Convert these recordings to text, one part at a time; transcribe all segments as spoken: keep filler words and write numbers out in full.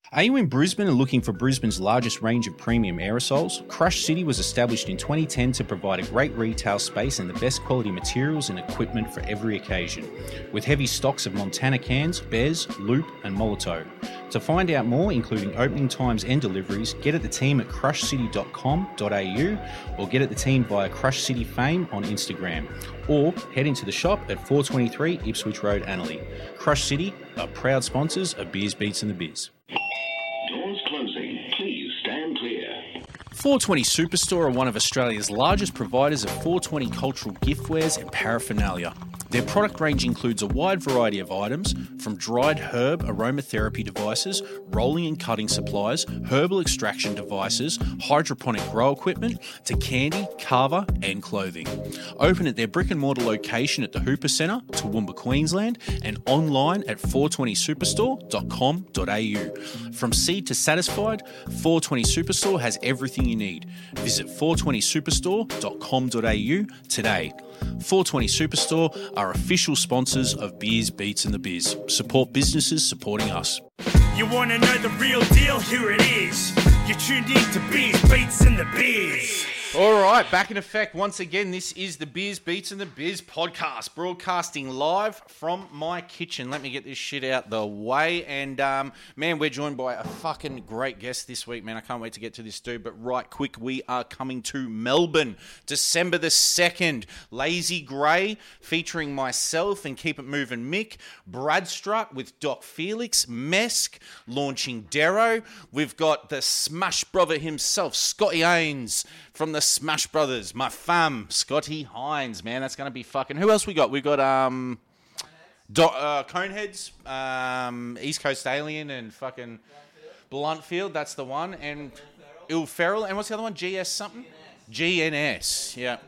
Are you in Brisbane and looking for Brisbane's largest range of premium aerosols? Crush City was established in twenty ten to provide a great retail space and the best quality materials and equipment for every occasion, with heavy stocks of Montana cans, Bez, Loop and Molotov. To find out more, including opening times and deliveries, get at the team at crush city dot com dot a u or get at the team via Crush City Fame on Instagram, or head into the shop at four twenty-three Ipswich Road, Annerley. Crush City are proud sponsors of Beers, Beats and the Biz. Doors closing. Please stand clear. four twenty Superstore are one of Australia's largest providers of four twenty cultural giftwares and paraphernalia. Their product range includes a wide variety of items, from dried herb aromatherapy devices, rolling and cutting supplies, herbal extraction devices, hydroponic grow equipment, to candy, carver and clothing. Open at their brick and mortar location at the Hooper Centre, Toowoomba, Queensland, and online at four twenty superstore dot com dot a u. From seed to satisfied, four twenty Superstore has everything you need. Visit four twenty superstore dot com dot a u today. four twenty Superstore are official sponsors of Beers, Beats and the Biz. Support businesses supporting us. You want to know the real deal? Here it is. You're tuned in to Beers, Beats and the Biz. All right, back in effect once again. This is the Beers, Beats and the Biz podcast, broadcasting live from my kitchen. Let me get this shit out the way. And, um, man, we're joined by a fucking great guest this week, man. I can't wait to get to this dude. But right quick, we are coming to Melbourne, December the second. Lazy Grey, featuring myself and Keep It Moving Mick. Brad Strutt with Doc Felix. Mesk, launching Darrow. We've got the Smash Brother himself, Scotty Haynes, from the Smash Brothers, my fam, Scotty Hines, man, that's going to be fucking... Who else we got? We got um, Do- uh, Coneheads, um, East Coast Alien, and fucking Bluntfield, that's the one, and Il Feral, and what's the other one? G S something? G N S, yeah.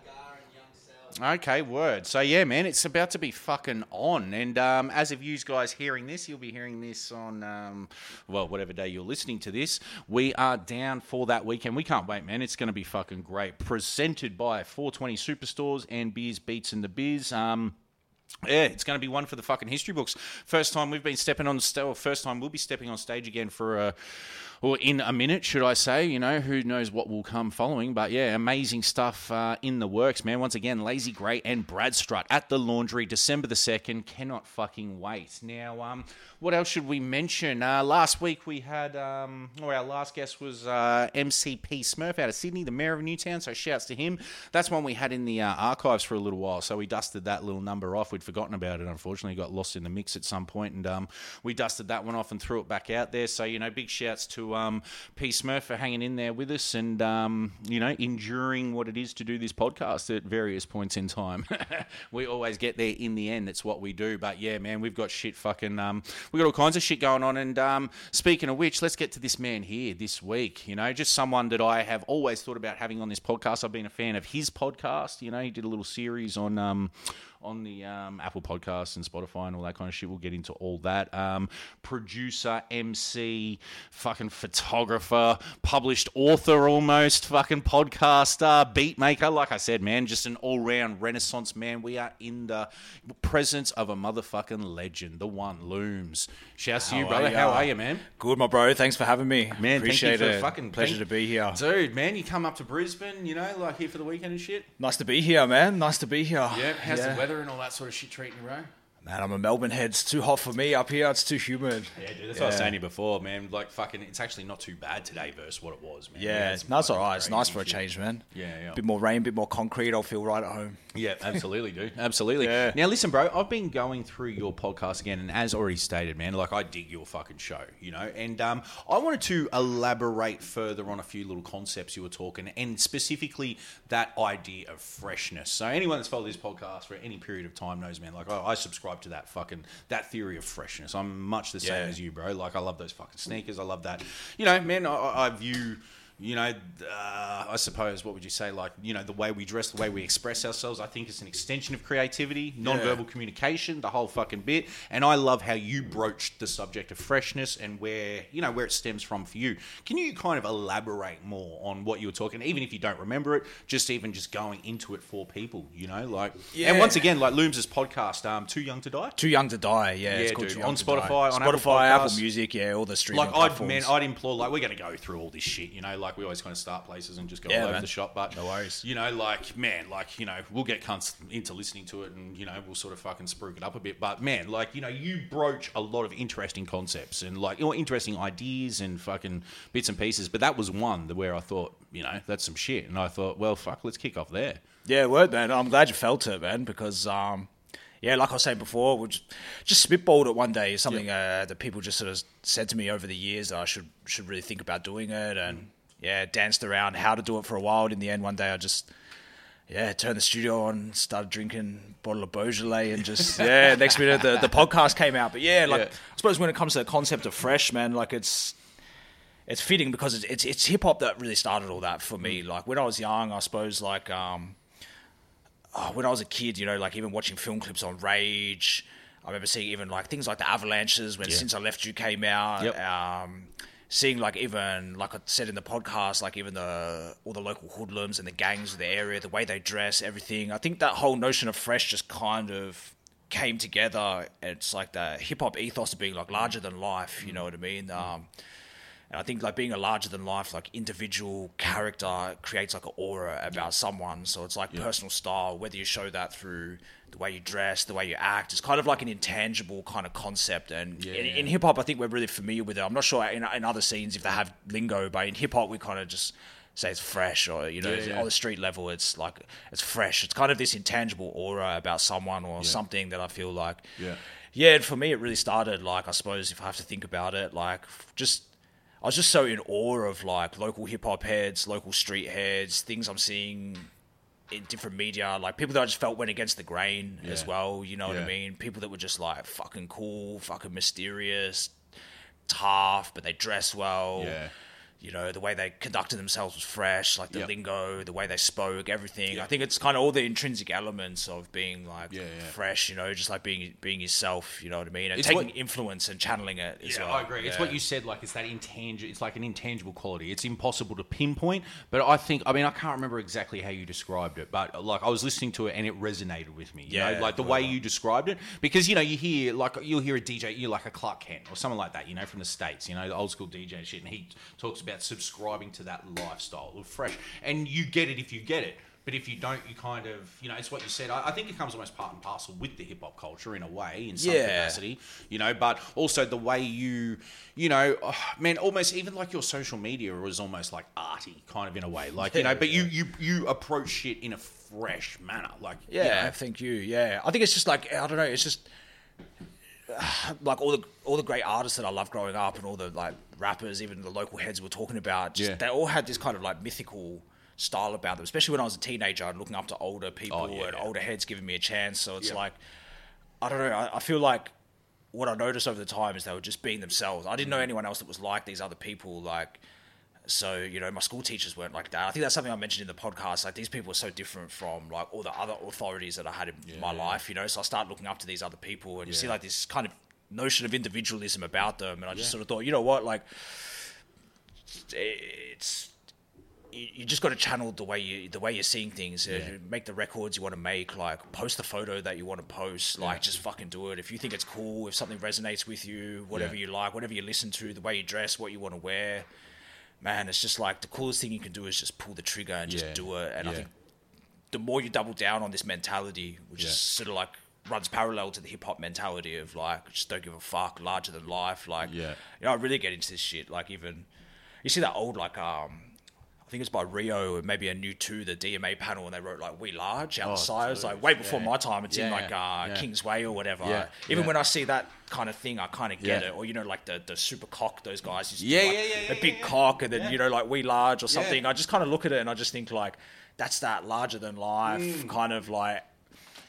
Okay, word. So, yeah, man, it's about to be fucking on. And um, as of you guys hearing this, you'll be hearing this on, um, well, whatever day you're listening to this. We are down for that weekend. We can't wait, man. It's going to be fucking great. Presented by four twenty Superstores and Beers, Beats and the Biz. Um... Yeah, it's going to be one for the fucking history books. First time we've been stepping on stage, or first time we'll be stepping on stage again for a, or in a minute, should I say. You know, who knows what will come following. But yeah, amazing stuff uh, in the works, man. Once again, Lazy Grey and Brad Strutt at the Laundry, December the second. Cannot fucking wait. Now, um, what else should we mention? Uh, last week we had, um, or our last guest was uh, M C P Smurf out of Sydney, the Mayor of Newtown, so shouts to him. That's one we had in the uh, archives for a little while, so we dusted that little number off. We'd forgotten about it, unfortunately. Got lost in the mix at some point, and um, we dusted that one off and threw it back out there. So, you know, big shouts to um, P Smurf for hanging in there with us and, um, you know, enduring what it is to do this podcast at various points in time. We always get there in the end. It's what we do. But, yeah, man, we've got shit fucking... Um, we've got all kinds of shit going on. And um, speaking of which, let's get to this man here this week. You know, just someone that I have always thought about having on this podcast. I've been a fan of his podcast. You know, he did a little series on... Um, on the um, Apple Podcasts and Spotify and all that kind of shit. We'll get into all that. Um, producer, M C, fucking photographer, published author almost, fucking podcaster, beat maker. Like I said, man, just an all-round renaissance man. We are in the presence of a motherfucking legend, the one, Looms. Shouts to you, brother. How are you, man? Good, my bro. Thanks for having me. Man, appreciate thank you for it. Fucking Pleasure thank- to be here. Dude, man, you come up to Brisbane, you know, like here for the weekend and shit. Nice to be here, man. Nice to be here. Yeah, how's Yeah. the weather and all that sort of shit treating you, bro? Man, I'm a Melbourne head. It's too hot for me up here. It's too humid. Yeah, dude, that's what I was saying to you before, man. Like, fucking, it's actually not too bad today versus what it was, man. Yeah, it's no, it's all fucking right. It's crazy nice for a shit. change, man. Yeah, yeah. Bit more rain, bit more concrete. I'll feel right at home. Yeah, absolutely, dude. Absolutely. Yeah. Now, listen, bro, I've been going through your podcast again, and as already stated, man, like, I dig your fucking show, you know? And um, I wanted to elaborate further on a few little concepts you were talking, and specifically that idea of freshness. So anyone that's followed this podcast for any period of time knows, man, like, I, I subscribe to that fucking, that theory of freshness. I'm much the same Yeah. as you, bro. Like, I love those fucking sneakers. I love that. You know, man, I, I view... You know, uh, I suppose, what would you say? Like, you know, the way we dress, the way we express ourselves, I think it's an extension of creativity, non-verbal yeah. communication, the whole fucking bit. And I love how you broached the subject of freshness and where, you know, where it stems from for you. Can you kind of elaborate more on what you were talking, even if you don't remember it, just even just going into it for people, you know? like. Yeah. And once again, like Looms' podcast, um, Too Young to Die? Too Young to Die, yeah. Yeah, it's called dude. Too Young On to Spotify, Die. on Spotify, Apple, Apple Music, yeah, all the streaming like, platforms. I'd, man, I'd implore, like, we're going to go through all this shit, you know? Like, we always kind of start places and just go Yeah, all over man. the shop. But, no worries. You know, like, man, like, you know, we'll get cunts into listening to it and, you know, we'll sort of fucking spruik it up a bit. But, man, like, you know, you broach a lot of interesting concepts and, like, you know, interesting ideas and fucking bits and pieces. But that was one where I thought, you know, that's some shit. And I thought, well, fuck, let's kick off there. Yeah, word, man. I'm glad you felt it, man, because, um, yeah, like I was saying before, we just, just spitballed it one day. Something yep. uh, that people just sort of said to me over the years that I should should really think about doing it. And, mm. yeah, danced around how to do it for a while. And in the end, one day I just... Yeah, turned the studio on, started drinking a bottle of Beaujolais, and just, yeah, next minute the, the podcast came out. But yeah, like, yeah. I suppose when it comes to the concept of fresh, man, like, it's it's fitting because it's it's, it's hip-hop that really started all that for me. Like, when I was young, I suppose, like, um, oh, when I was a kid, you know, like, even watching film clips on Rage, I remember seeing even, like, things like the Avalanches when yeah. Since I Left You came out, yep. um... seeing, like, even, like I said in the podcast, like, even the all the local hoodlums and the gangs of the area, the way they dress, everything. I think that whole notion of fresh just kind of came together. It's like the hip-hop ethos of being, like, larger than life, you know what I mean? Um, and I think, like, being a larger than life, like, individual character creates, like, an aura about someone. So it's, like, yeah. personal style, whether you show that through the way you dress, the way you act. It's kind of like an intangible kind of concept. And yeah, in, yeah. in hip-hop, I think we're really familiar with it. I'm not sure in, in other scenes if they have lingo, but in hip-hop, we kind of just say it's fresh, or, you know, yeah, yeah. on the street level, it's like, it's fresh. It's kind of this intangible aura about someone or yeah. something that I feel like... Yeah. Yeah, and for me, it really started, like, I suppose, if I have to think about it, like, just... I was just so in awe of, like, local hip-hop heads, local street heads, things I'm seeing... in different media, like people that I just felt went against the grain yeah. as well, you know yeah. what I mean? People that were just like fucking cool, fucking mysterious, tough, but they dress well. Yeah. You know, the way they conducted themselves was fresh, like the yep. lingo, the way they spoke, everything. Yep. I think it's kind of all the intrinsic elements of being like yeah, yeah. fresh, you know, just like being being yourself, you know what I mean? And it's taking what, influence and channeling it as yeah, well. I agree. Yeah. It's what you said, like it's that intangible, it's like an intangible quality. It's impossible to pinpoint, but I think, I mean, I can't remember exactly how you described it, but like I was listening to it and it resonated with me. You yeah. know? Like the way you described it, because, you know, you hear, like, you'll hear a D J, you're like a Clark Kent or someone like that, you know, from the States, you know, the old school D J and shit, and he talks about subscribing to that lifestyle of fresh, and you get it if you get it, but if you don't, you kind of, you know, it's what you said. I, I think it comes almost part and parcel with the hip hop culture in a way, in some yeah. capacity, you know, but also the way you, you know, oh, man, almost even like your social media was almost like arty kind of in a way, like, you know, but you, you, you approach shit in a fresh manner, like, yeah, you know. Thank you. Yeah. I think it's just like, I don't know, it's just, like all the all the great artists that I loved growing up, and all the like rappers, even the local heads we're talking about, just, yeah. they all had this kind of like mythical style about them. Especially when I was a teenager, and looking up to older people oh, yeah, and yeah. older heads giving me a chance. So it's yeah. like, I don't know. I, I feel like what I noticed over the time is they were just being themselves. I didn't know anyone else that was like these other people. Like, so you know, my school teachers weren't like that. I think that's something I mentioned in the podcast. Like, these people are so different from like all the other authorities that I had in yeah, my yeah. life. You know, so I started looking up to these other people, and you yeah. see like this kind of notion of individualism about them, and I just yeah. sort of thought, you know what, like, it's you, you just got to channel the way you the way you're seeing things. Yeah. Uh, make the records you want to make, like post the photo that you want to post, like yeah. just fucking do it. If you think it's cool, if something resonates with you, whatever yeah. you like, whatever you listen to, the way you dress, what you want to wear, man, it's just like the coolest thing you can do is just pull the trigger and just yeah. do it. And yeah. I think the more you double down on this mentality, which yeah. is sort of like runs parallel to the hip hop mentality of like, just don't give a fuck, larger than life. Like, yeah. you know, I really get into this shit. Like, even you see that old, like, um, I think it's by Rio, or maybe a new two, the D M A panel, and they wrote like "We Large" out oh, the side. It's like way before yeah. my time. It's yeah, in like uh, yeah. Kingsway or whatever. Yeah. Even yeah. when I see that kind of thing, I kind of get yeah. it. Or, you know, like the, the super cock, those guys used to yeah, do, like, yeah, yeah, a big yeah, cock, and then yeah. you know, like "We Large" or something. Yeah. I just kind of look at it and I just think like, that's that larger than life mm. kind of like.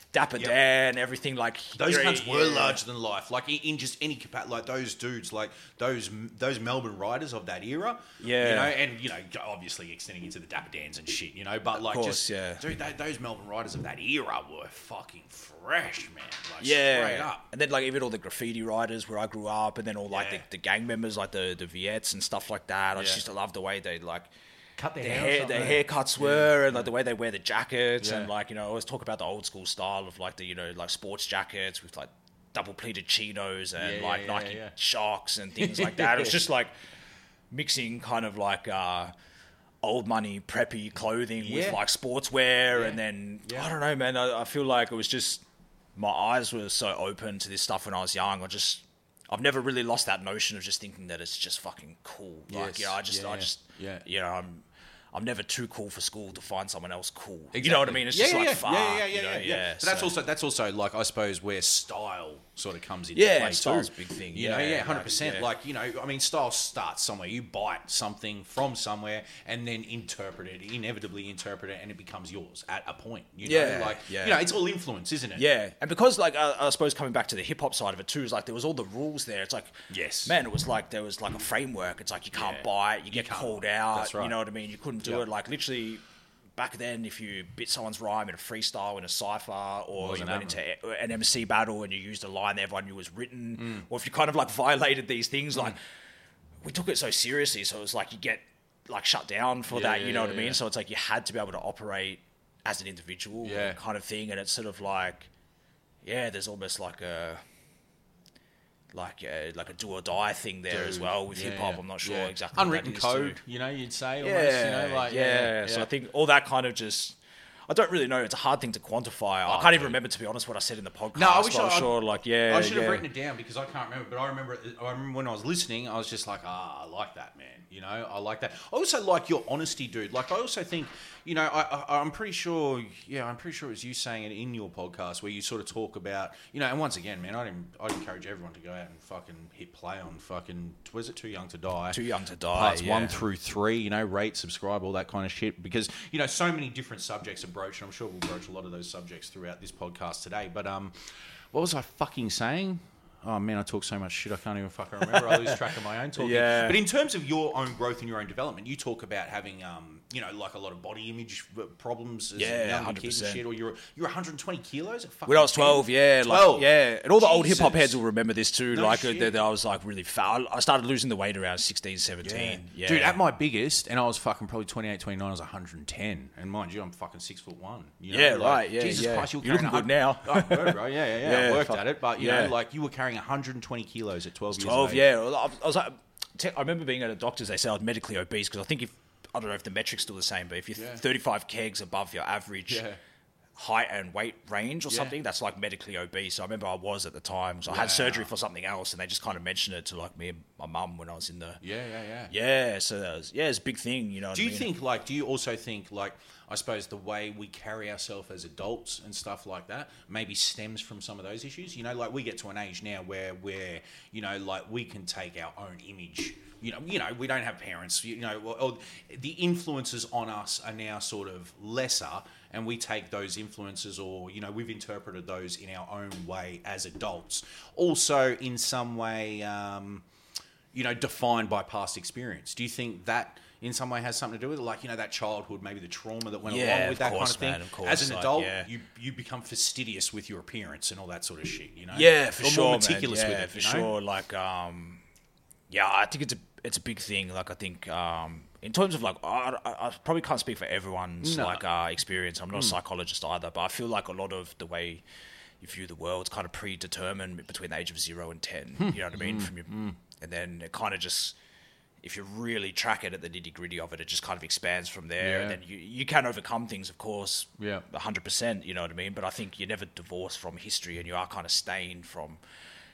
Dapper Yep. Dan, everything like Those yeah, cunts were yeah. larger than life. Like in, in just any capacity, like those dudes, like those those Melbourne riders of that era. Yeah. You know, and you know, obviously extending into the Dapper Dans and shit. You know, but like course, just yeah. dude, they, those Melbourne riders of that era were fucking fresh, man. Like Yeah, straight up. and then like even all the graffiti riders where I grew up, and then all like Yeah. the, the gang members, like the the Viettes and stuff like that. I just Yeah. used to love the way they like Cut their their hair, or hair, something. their haircuts were, and like the way they wear the jackets, Yeah. and like you know, I always talk about the old school style of like the you know like sports jackets with like double pleated chinos and Yeah, yeah, like yeah, Nike yeah. Sharks and things like that. It was just like mixing kind of like uh, old money preppy clothing with Yeah. like sportswear, Yeah. and then Yeah. I don't know, man. I, I feel like it was just my eyes were so open to this stuff when I was young. I just I've never really lost that notion of just thinking that it's just fucking cool. Like, Yes. you know, I just, Yeah, I yeah. just, Yeah. you know, I'm, I'm never too cool for school to find someone else cool. Exactly. You know what I mean? It's yeah, just yeah, like, yeah. fuck, yeah, yeah, you yeah, know, yeah, yeah. But that's so- also that's also like I suppose where style sort of comes into Yeah, play style's too. a big thing. You know, Yeah, yeah, like, hundred percent. yeah. Like you know, I mean, style starts somewhere. You bite something from somewhere and then interpret it, inevitably interpret it, and it becomes yours at a point. You know, Yeah, like yeah. you know, it's all influence, isn't it? Yeah, and because like uh, I suppose coming back to the hip hop side of it too is like there was all the rules there. It's like Yes. man, it was like there was like a framework. It's like you can't Yeah. buy it, you get can't. called out. That's right. You know what I mean? You couldn't do Yep. it. Like literally back then, if you bit someone's rhyme in a freestyle in a cipher, or you Wasn't went into an M C battle and you used a line that everyone knew was written, Mm. or if you kind of like violated these things, like we took it so seriously, so it was like you get like shut down for Yeah, that. yeah, You know yeah, what I mean? yeah. So it's like you had to be able to operate as an individual, Yeah. kind of thing, and it's sort of like. Yeah, there's almost like a like a like a do or die thing there as Dude, well with yeah, hip hop. yeah, I'm not sure yeah. exactly what Unwritten that is code, too. you know, you'd say. Yeah, Almost, you know, like, yeah, yeah, So yeah. I think all that kind of just. I don't really know. It's a hard thing to quantify. I Oh, can't even dude. remember, to be honest, what I said in the podcast. No, I wish but I'm I- sure, like, yeah, I should have yeah. written it down because I can't remember. But I remember, I remember when I was listening, I was just like, ah, I like that, man. You know, I like that. I also like your honesty, dude. Like, I also think, you know, I, I, I'm pretty sure, yeah, I'm pretty sure it was you saying it in your podcast where you sort of talk about, you know, and once again, man, I'd, I'd encourage everyone to go out and fucking hit play on fucking, was it Too Young to Die? Too Young to Die, Parts yeah. one through three, you know, rate, subscribe, all that kind of shit. Because, you know, so many different subjects are broached, and I'm sure we'll broach a lot of those subjects throughout this podcast today. But, um, what was I fucking saying? Oh man, I talk so much shit I can't even fucking remember. I lose track of my own talking. Yeah. But in terms of your own growth and your own development, you talk about having, um, you know, like a lot of body image problems as Yeah, a younger kid and one hundred percent. shit. Or you're you're one hundred twenty kilos at fucking When I was twelve, ten? yeah, twelve. like, yeah, and all the old hip hop Jesus. heads will remember this too. No like, uh, shit. that I was like really fat. I started losing the weight around sixteen, seventeen. Yeah, Dude, at my biggest, and I was fucking probably twenty-eight, twenty-nine, I was one hundred ten. And mind you, I'm fucking six foot one. You know? Yeah, like, right, yeah, Jesus yeah. Christ, you're, You're carrying looking good a hun- now. Oh, word, bro. Yeah, yeah, yeah. I Yeah, worked fuck- at it, but you yeah. know, like you were carrying one hundred twenty kilos at twelve years twelve, of age. yeah. Well, I was- I was like, te- I remember being at a doctor's. They said I was medically obese because I think if I don't know if the metric's still the same, but if you're Yeah. thirty-five kegs above your average Yeah. height and weight range or Yeah. something, that's like medically obese. So I remember I was at the time. So I Wow. had surgery for something else, and they just kind of mentioned it to like me and my mum when I was in the Yeah, yeah, yeah. yeah. So that was, yeah, it's a big thing, you know. What Do I you mean? think, like, do you also think, like, I suppose the way we carry ourselves as adults and stuff like that maybe stems from some of those issues? You know, like, we get to an age now where we're, you know, like, we can take our own image. You know, you know, we don't have parents. You know, or, or the influences on us are now sort of lesser, and we take those influences, or you know, we've interpreted those in our own way as adults. Also, in some way, um, you know, defined by past experience. Do you think that in some way has something to do with it? Like, you know, that childhood, maybe the trauma that went Yeah, along with of that course, kind of man, thing. of course, As an like, adult, yeah. you you become fastidious with your appearance and all that sort of shit. You know, Yeah, for or sure, more man. meticulous Yeah, with it. for you know? sure. Like, um, yeah, I think it's a it's a big thing. Like, I think um, in terms of like, I, I, I probably can't speak for everyone's No. like uh, experience. I'm not a psychologist either, but I feel like a lot of the way you view the world is kind of predetermined between the age of zero and ten. You know what I mean? From your, and then it kind of just. If you really track it at the nitty gritty of it, it just kind of expands from there. Yeah. And then you, you can overcome things, of course, Yeah. one hundred percent, you know what I mean? But I think you're never divorced from history, and you are kind of stained from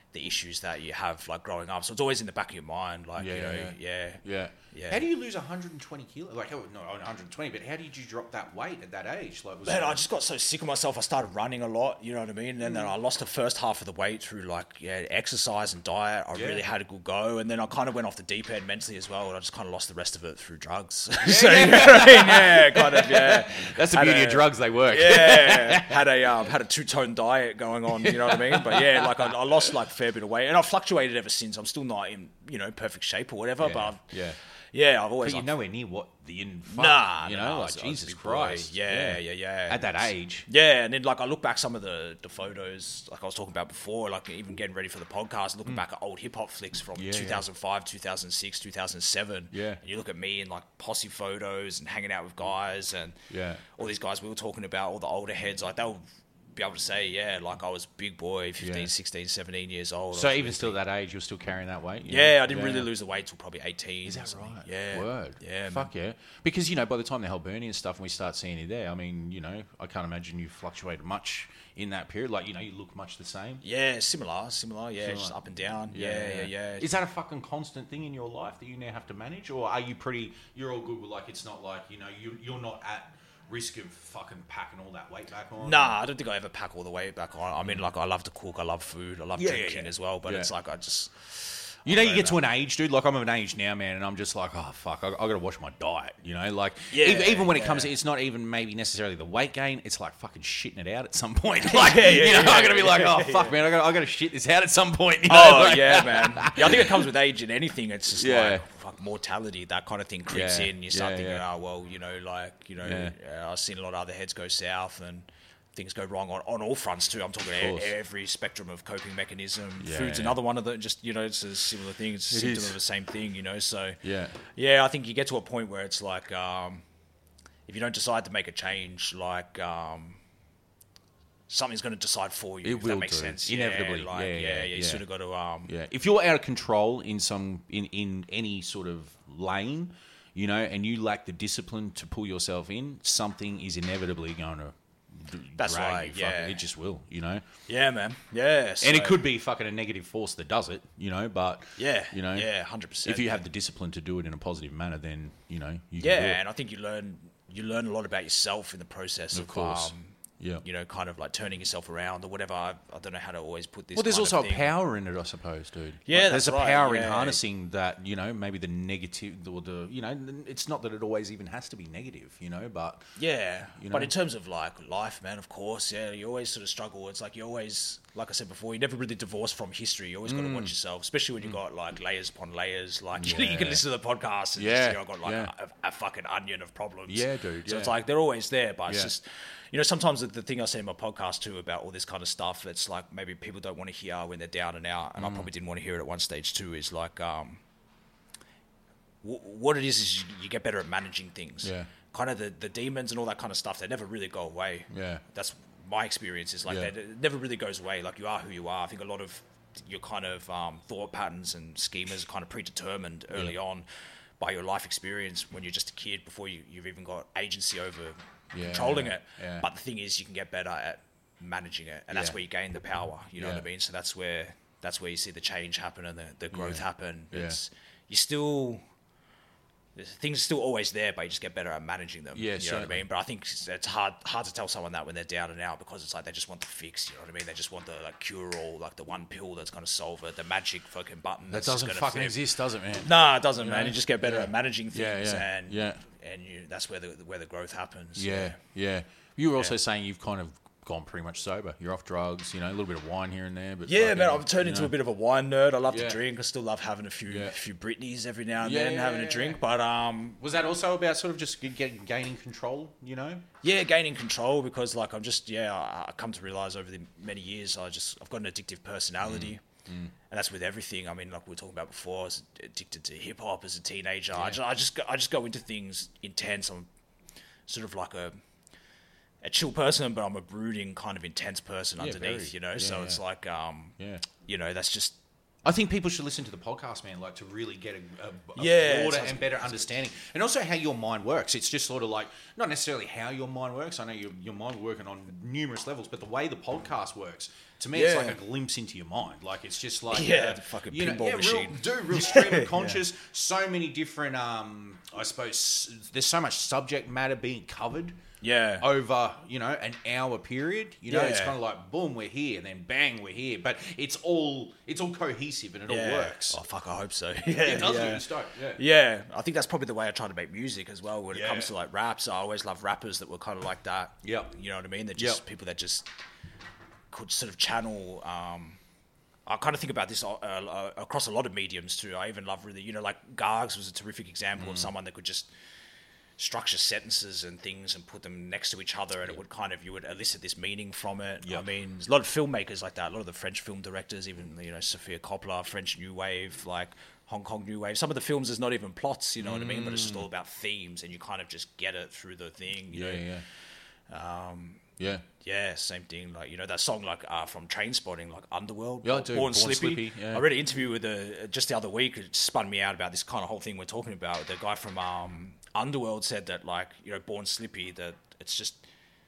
the issues that you have like growing up. So it's always in the back of your mind, like Yeah, you know, yeah. yeah, Yeah. Yeah. How do you lose one hundred twenty kilos? Like, oh, not one hundred twenty, but how did you drop that weight at that age? Like, was Man, it- I just got so sick of myself. I started running a lot, you know what I mean? And then Mm. I lost the first half of the weight through like yeah, exercise and diet. I Yeah. really had a good go, and then I kind of went off the deep end mentally as well. And I just kind of lost the rest of it through drugs. so you know what I mean? Yeah, kind of. Yeah, That's the Had beauty a- of drugs; they work. Yeah, had a um, had a two tone diet going on. You know what I mean? But yeah, like I, I lost like a fair bit of weight, and I've fluctuated ever since. I'm still not in you know perfect shape or whatever, Yeah, but I've, yeah. yeah, I've always But you're like, nowhere near what the in fuck, nah, you nah, know, I like was- I was a Jesus big boy. Christ. Yeah, yeah, yeah. At that age. Yeah, and then like I look back some of the, the photos, like I was talking about before, like even getting ready for the podcast, looking back at old hip hop flicks from Mm. Yeah, two thousand five, two thousand six, two thousand seven. Yeah. And you look at me in like posse photos and hanging out with guys and Yeah. all these guys we were talking about, all the older heads, like they'll be able to say, yeah, like I was big boy, fifteen, Yeah. sixteen, seventeen years old. So I was even really still at that age, you're still carrying that weight? you yeah, know? I didn't really lose the weight till probably eighteen. Is or that something. right? Yeah. Word. Yeah, Fuck yeah. Because, you know, by the time the Hibernian stuff and we start seeing you there, I mean, you know, I can't imagine you fluctuated much in that period. Like, you know, you look much the same. Yeah, similar, similar. Yeah, Similar. just up and down. Yeah, yeah, yeah. Is that a fucking constant thing in your life that you now have to manage? Or are you pretty, you're all good with, like, it's not like, you know, you, you're not at risk of fucking packing all that weight back on? Nah, I don't think I ever pack all the way back on. I mean, like, I love to cook, I love food, I love Yeah, yeah, drinking yeah. as well, but Yeah. it's like I just... You know, I you don't get to an age, dude. Like I'm of an age now, man, and I'm just like, oh fuck, I, I got to watch my diet. You know, like Yeah, even, even when it comes, yeah. to, it's not even maybe necessarily the weight gain. It's like fucking shitting it out at some point. Like, Yeah, yeah, you know, yeah, I got to be yeah, like, oh yeah, fuck, yeah. man, I got, I got to shit this out at some point. You know? Oh, like- yeah, man. Yeah, I think it comes with age and anything. It's just Yeah. like, fuck, mortality, that kind of thing creeps Yeah, in. You start yeah, thinking, yeah. oh, well, you know, like, you know, Yeah. uh, I've seen a lot of other heads go south and things go wrong on, on all fronts too. I'm talking Of e- course. every spectrum of coping mechanism. Yeah, Food's yeah. another one of the, just, you know, it's a similar thing. It's a It symptom is. of the same thing, you know, so... Yeah. Yeah, I think you get to a point where it's like, um, if you don't decide to make a change, like um, something's going to decide for you. It if will that makes do. sense. Inevitably. Yeah, like, Yeah, yeah, yeah, yeah, You yeah. sort of got to. Um, Yeah. If you're out of control in some in, in any sort of lane, you know, and you lack the discipline to pull yourself in, something is inevitably going to d- That's drag right, you. Fucking- yeah. It just will, you know. yeah, man. Yeah, And so- it could be fucking a negative force that does it, you know, but Yeah, you know, yeah, one hundred percent, if you have man. the discipline to do it in a positive manner, then you know, you Yeah, can do it. and I think you learn you learn a lot about yourself in the process of, Of course. Um, Yeah. you know, kind of like turning yourself around or whatever. I, I don't know how to always put this. Well, there's kind also of a thing. power in it, I suppose, dude. Yeah, Like, that's there's a right, power in yeah. harnessing that. You know, maybe the negative or the you know, it's not that it always even has to be negative, you know, but Yeah, You but know? in terms of like life, man, of course, yeah, you always sort of struggle. It's like you always, like I said before, you never really divorce from history. You always got to Mm. watch yourself, especially when you got like layers upon layers. Like you, you can listen to the podcast and Yeah, just, you know, got like yeah. a, a fucking onion of problems. Yeah, dude, So it's yeah. like they're always there, but it's Yeah. just, you know, sometimes the, the thing I say in my podcast too about all this kind of stuff, it's like maybe people don't want to hear when they're down and out, and Mm. I probably didn't want to hear it at one stage too. Is like, um, w- what it is is you, you get better at managing things. Yeah. Kind of the, the demons and all that kind of stuff, they never really go away. Yeah. That's my experience. Is like Yeah. that it never really goes away. Like you are who you are. I think a lot of your kind of um, thought patterns and schemas are kind of predetermined early Yeah. on by your life experience when you're just a kid before you, you've even got agency over Yeah, controlling yeah, it. yeah. But the thing is, you can get better at managing it, and that's Yeah. where you gain the power. You know Yeah. what I mean? So that's where that's where you see the change happen and the, the growth Yeah. happen. Yeah. It's you still. Things are still always there, but you just get better at managing them. Yeah, you know what I certainly. mean. But I think it's it's hard hard to tell someone that when they're down and out because it's like they just want the fix. You know what I mean? They just want the like cure all, like the one pill that's going to solve it, the magic fucking button. that that's just doesn't gonna fucking flip. exist, does it, man? Nah, it doesn't, You man. know? You just get better Yeah. at managing things, Yeah, yeah, and yeah. and you that's where the where the growth happens. Yeah, yeah. You were also saying you've kind of gone pretty much sober. You're off drugs, you know, a little bit of wine here and there. But Yeah, fucking, man, I've turned you into know. a bit of a wine nerd. I love Yeah. to drink. I still love having a few Yeah. a few Britneys every now and Yeah, then, yeah, having yeah, a drink. yeah. But um, Was that also about sort of just getting gaining control, you know? yeah, gaining control because like I'm just yeah, I, I come to realize over the many years I just I've got an addictive personality. Mm, And that's with everything. I mean, like we were talking about before, I was addicted to hip hop as a teenager. I, just, I just go, I just go into things intense. I'm sort of like a a chill person, but I'm a brooding kind of intense person Yeah, underneath. very. You know, Yeah, so yeah. it's like um, Yeah. you know, that's just. I think people should listen to the podcast, man, like to really get a, a, a Yeah, broader sounds- and better understanding. And also how your mind works. It's just sort of like, not necessarily how your mind works. I know your, your mind working on numerous levels, but the way the podcast works, to me, it's Yeah. like a glimpse into your mind. Like it's just like Yeah, uh, the fucking you know, pinball yeah, real, machine. do real stream of conscious. So many different. Um, I suppose there's so much subject matter being covered. Yeah. Over, you know, an hour period. You know, it's Yeah. kind of like boom, we're here, and then bang, we're here. But it's all it's all cohesive and it Yeah. all works. Oh fuck, I hope so. Yeah, Yeah, it does yeah. do. It's dope. Yeah. Yeah, I think that's probably the way I try to make music as well. When Yeah. it comes to like raps, I always love rappers that were kind of like that. Yeah. You know what I mean? They're just Yeah. people that just could sort of channel. Um, I kind of think about this uh, uh, across a lot of mediums too. I even love really, you know, like Gargs was a terrific example Mm. of someone that could just structure sentences and things and put them next to each other, and it would kind of you would elicit this meaning from it. Yeah. I mean, there's a lot of filmmakers like that. A lot of the French film directors, even you know Sofia Coppola, French New Wave, like Hong Kong New Wave. Some of the films there's not even plots, you know what I mean, but it's just all about themes, and you kind of just get it through the thing. You Yeah, know? yeah. Um, yeah. Yeah, same thing. Like you know that song, like uh, from Trainspotting, like Underworld. Yeah, I do. Born, Born Slippy. Slippy, yeah. I read an interview with a just the other week. It spun me out about this kind of whole thing we're talking about. The guy from um, Underworld said that, like you know, Born Slippy, that it's just.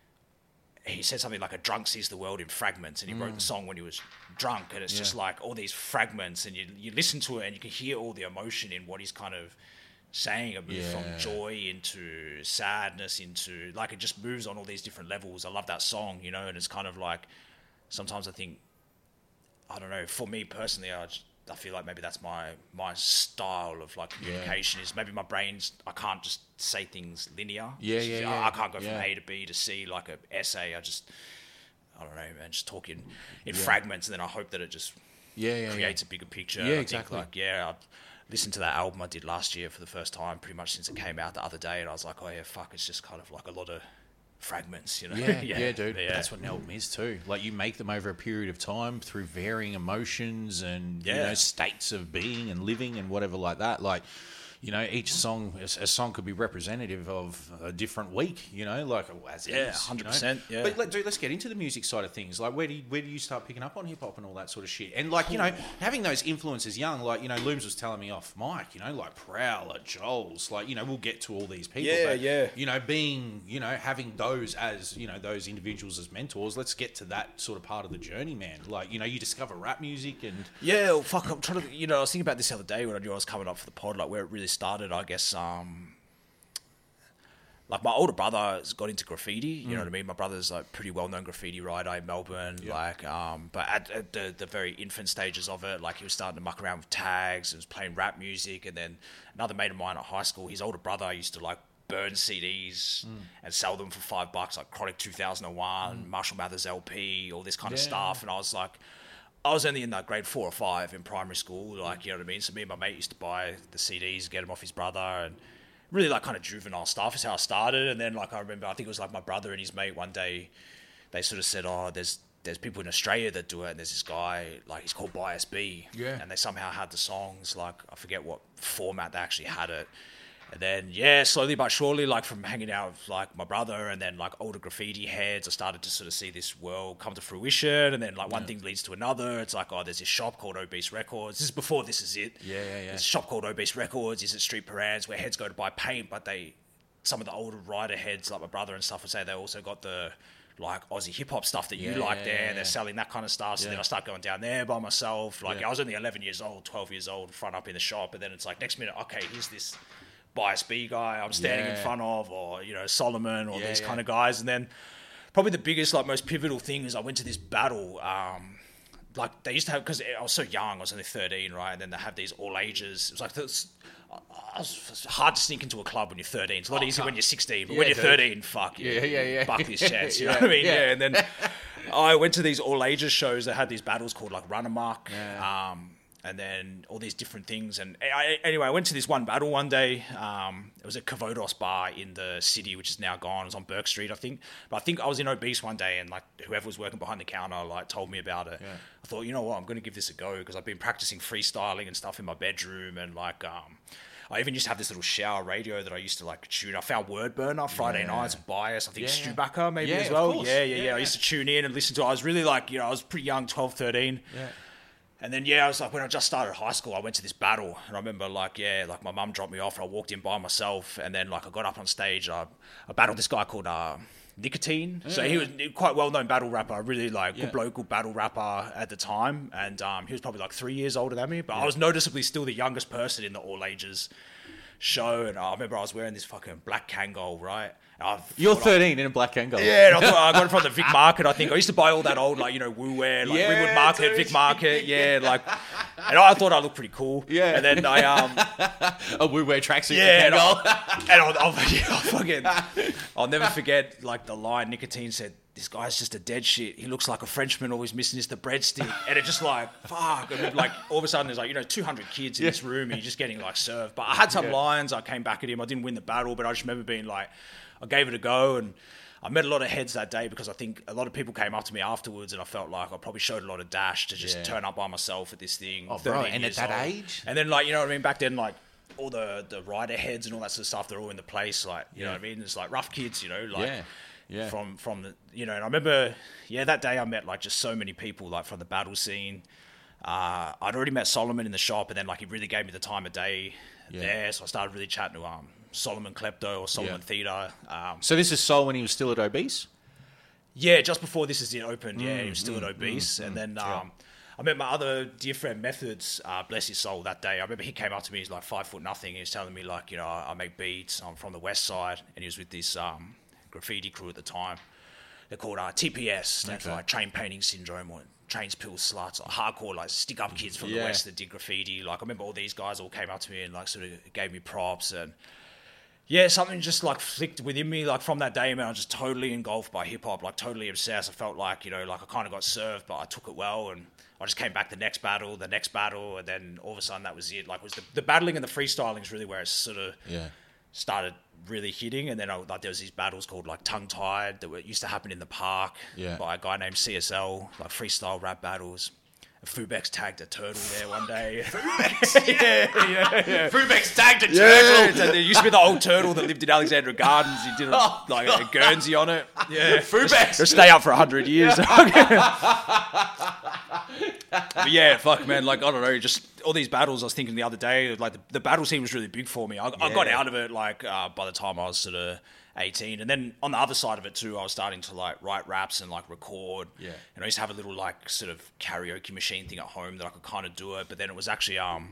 He said something like a drunk sees the world in fragments, and he wrote the song when he was drunk, and it's just Mm. Yeah. like all these fragments, and you you listen to it, and you can hear all the emotion in what he's kind of saying. It moves Yeah. from joy into sadness into like it just moves on all these different levels. I love that song, you know, and it's kind of like sometimes I think I don't know. For me personally, I just, I feel like maybe that's my my style of like communication is maybe my brain's I can't just say things linear. Yeah, yeah, yeah. I, I can't go Yeah. from A to B to C like an essay. I just I don't know, man. Just talk in, in fragments, and then I hope that it just Yeah, yeah, creates yeah. a bigger picture. Yeah, I exactly. Think like yeah, I listened to that album I did last year for the first time, pretty much since it came out the other day, and I was like, oh yeah, fuck, it's just kind of like a lot of fragments, you know? Yeah, yeah, dude. Yeah. But that's what an album is too. Like you make them over a period of time through varying emotions and you Yeah. know states of being and living and whatever like that. Like you know, each song, a a song could be representative of a different week. You know, like as it Yeah, is, you one hundred know? percent, yeah. But let, dude, let's get into the music side of things. Like, where do you, where do you start picking up on hip hop and all that sort of shit? And like, you know, having those influences young, like you know, Looms was telling me off mic. You know, like Prowler, Joel's, like you know, we'll get to all these people. Yeah, but, yeah. You know, being you know having those as you know those individuals as mentors. Let's get to that sort of part of the journey, man. Like you know, you discover rap music and Yeah, well, fuck. I'm trying to, you know, I was thinking about this the other day when I knew I was coming up for the pod, like where it really started. I guess, um, like my older brother has got into graffiti. You know what I mean? My brother's like pretty well known graffiti writer in Melbourne. Like, um, but at, at the the very infant stages of it, like he was starting to muck around with tags and was playing rap music. And then another mate of mine at high school, his older brother used to like burn C Ds and sell them for five bucks, like Chronic two thousand one, Marshall Mathers L P, all this kind of Yeah. stuff. And I was like. I was only in like grade four or five in primary school, like, you know what I mean? So me and my mate used to buy the C Ds, get them off his brother, and really like kind of juvenile stuff is how I started. And then like I remember, I think it was like my brother and his mate one day, they sort of said, oh, there's there's people in Australia that do it, and there's this guy, like he's called Bias B. Yeah. And they somehow had the songs, like I forget what format they actually had it. And then, yeah, slowly but surely, like from hanging out with like my brother and then like older graffiti heads, I started to sort of see this world come to fruition. And then like one thing leads to another. It's like, oh, there's this shop called Obese Records. This is before This Is It. Yeah, yeah, yeah. There's a shop called Obese Records. Is at Street Parades where heads go to buy paint, but they, some of the older writer heads like my brother and stuff would say they also got the like Aussie hip hop stuff that you Yeah, like yeah, there. yeah, and they're yeah. selling that kind of stuff. So Yeah. then I start going down there by myself. Like Yeah. I was only eleven years old, twelve years old, front up in the shop. And then it's like next minute, okay, here's this Bias B guy I'm standing Yeah. in front of, or you know Solomon, or Yeah, these yeah. kind of guys. And then probably the biggest, like most pivotal thing is I went to this battle. Um, like they used to have, because I was so young, I was only thirteen, right? And then they have these all ages. It was like this. I was, it's hard to sneak into a club when you're thirteen. It's a lot Oh, easier when can't. you're sixteen, but Yeah, when you're dude. thirteen, fuck you. Yeah, yeah, yeah. Buck these chats, you know Yeah, what I mean? yeah. Yeah. And then I went to these all ages shows that had these battles called like Run Amok. Yeah. Um, and then all these different things. And I, anyway, I went to this one battle one day. Um, it was a Kavodos bar in the city, which is now gone. It was on Burke Street, I think. But I think I was in Obese one day, and like whoever was working behind the counter like told me about it. Yeah. I thought, you know what, I'm going to give this a go, because I've been practicing freestyling and stuff in my bedroom, and like um, I even used to have this little shower radio that I used to like tune. I found Wordburner Friday Yeah. nights, Bias, I think Yeah, yeah. Stubacker maybe Yeah, as of well. course. Yeah, yeah, yeah, Yeah, I yeah. used to tune in and listen to it. I was really like, you know, I was pretty young, twelve, thirteen. Yeah. And then, yeah, I was like, when I just started high school, I went to this battle. And I remember, like, yeah, like my mum dropped me off and I walked in by myself. And then, like, I got up on stage. I, I battled this guy called uh, Nicotine. So he was a quite well known battle rapper, really like Yeah. good bloke, good battle rapper at the time, and um, he was probably like three years older than me. But I was noticeably still the youngest person in the all ages show, and I remember I was wearing this fucking black Kangol, right? I've, You're thirteen in a black Kangol. Yeah, and I, thought, I got it from the Vic Market, I think. I used to buy all that old, like, you know, Woo Wear, like Yeah, Ringwood Market, dude. Vic Market, yeah, like, and I thought I looked pretty cool. Yeah. And then I, um, A Woo Wear tracksuit. yeah, and, Kangol. I, and I'll, I'll, yeah, I'll fucking, I'll never forget, like, the line Nicotine said, this guy's just a dead shit. He looks like a Frenchman. All he's missing is the breadstick. And it just like, fuck. And like, all of a sudden, there's like, you know, two hundred kids in Yeah. this room and you're just getting like served. But I had some Yeah. lines. I came back at him. I didn't win the battle, but I just remember being like, I gave it a go. And I met a lot of heads that day because I think a lot of people came up to me afterwards and I felt like I probably showed a lot of dash to just Yeah. turn up by myself at this thing. Oh, bro, thirteen and at years that old. age? And then like, you know what I mean? Back then, like, all the, the rider heads and all that sort of stuff, they're all in the place. Like, you know Yeah. what I mean? It's like rough kids, you know, like, Yeah. Yeah. from from the, you know, and I remember, yeah, that day I met like just so many people like from the battle scene. Uh, I'd already met Solomon in the shop, and then like he really gave me the time of day Yeah. there, so I started really chatting to um Solomon Klepto or Solomon Yeah. Theta. Um, So this is Sol when he was still at Obese? yeah, just before this is it opened, Mm, yeah, he was still at Obese, and then um. I met my other dear friend Methods, uh, bless his soul, that day. I remember he came up to me, he's like five foot nothing. He was telling me like, you know, I, I make beats. I'm from the West Side, and he was with this um, graffiti crew at the time. They're called uh, T P S, stands for Okay. like Train Painting Syndrome or Trains, Pills, Sluts, like hardcore like stick up kids from Yeah. the West that did graffiti. Like I remember all these guys all came up to me and like sort of gave me props, and yeah, something just like flicked within me. Like from that day, man, I was just totally engulfed by hip hop, like totally obsessed. I felt like, you know, like I kind of got served, but I took it well, and I just came back the next battle, the next battle, and then all of a sudden that was it. Like, it was the, the battling and the freestyling is really where it sort of Yeah. started really hitting. And then I, like there was these battles called like Tongue Tied that were, used to happen in the park Yeah. by a guy named C S L, like freestyle rap battles. Fubex tagged a turtle there one day. Fubex? yeah, yeah, yeah. Fubex tagged a Yeah, there used to be the old turtle that lived in Alexandra Gardens. He did a, Oh, like a Guernsey on it. Yeah, Fubex. Just stay up for a hundred years. But yeah, fuck, man. Like I don't know, just all these battles. I was thinking the other day, like the, the battle scene was really big for me. I, I got Yeah. out of it like uh, by the time I was sort of eighteen, and then on the other side of it too, I was starting to like write raps and like record. Yeah. And I used to have a little like sort of karaoke machine thing at home that I could kind of do it. But then it was actually um.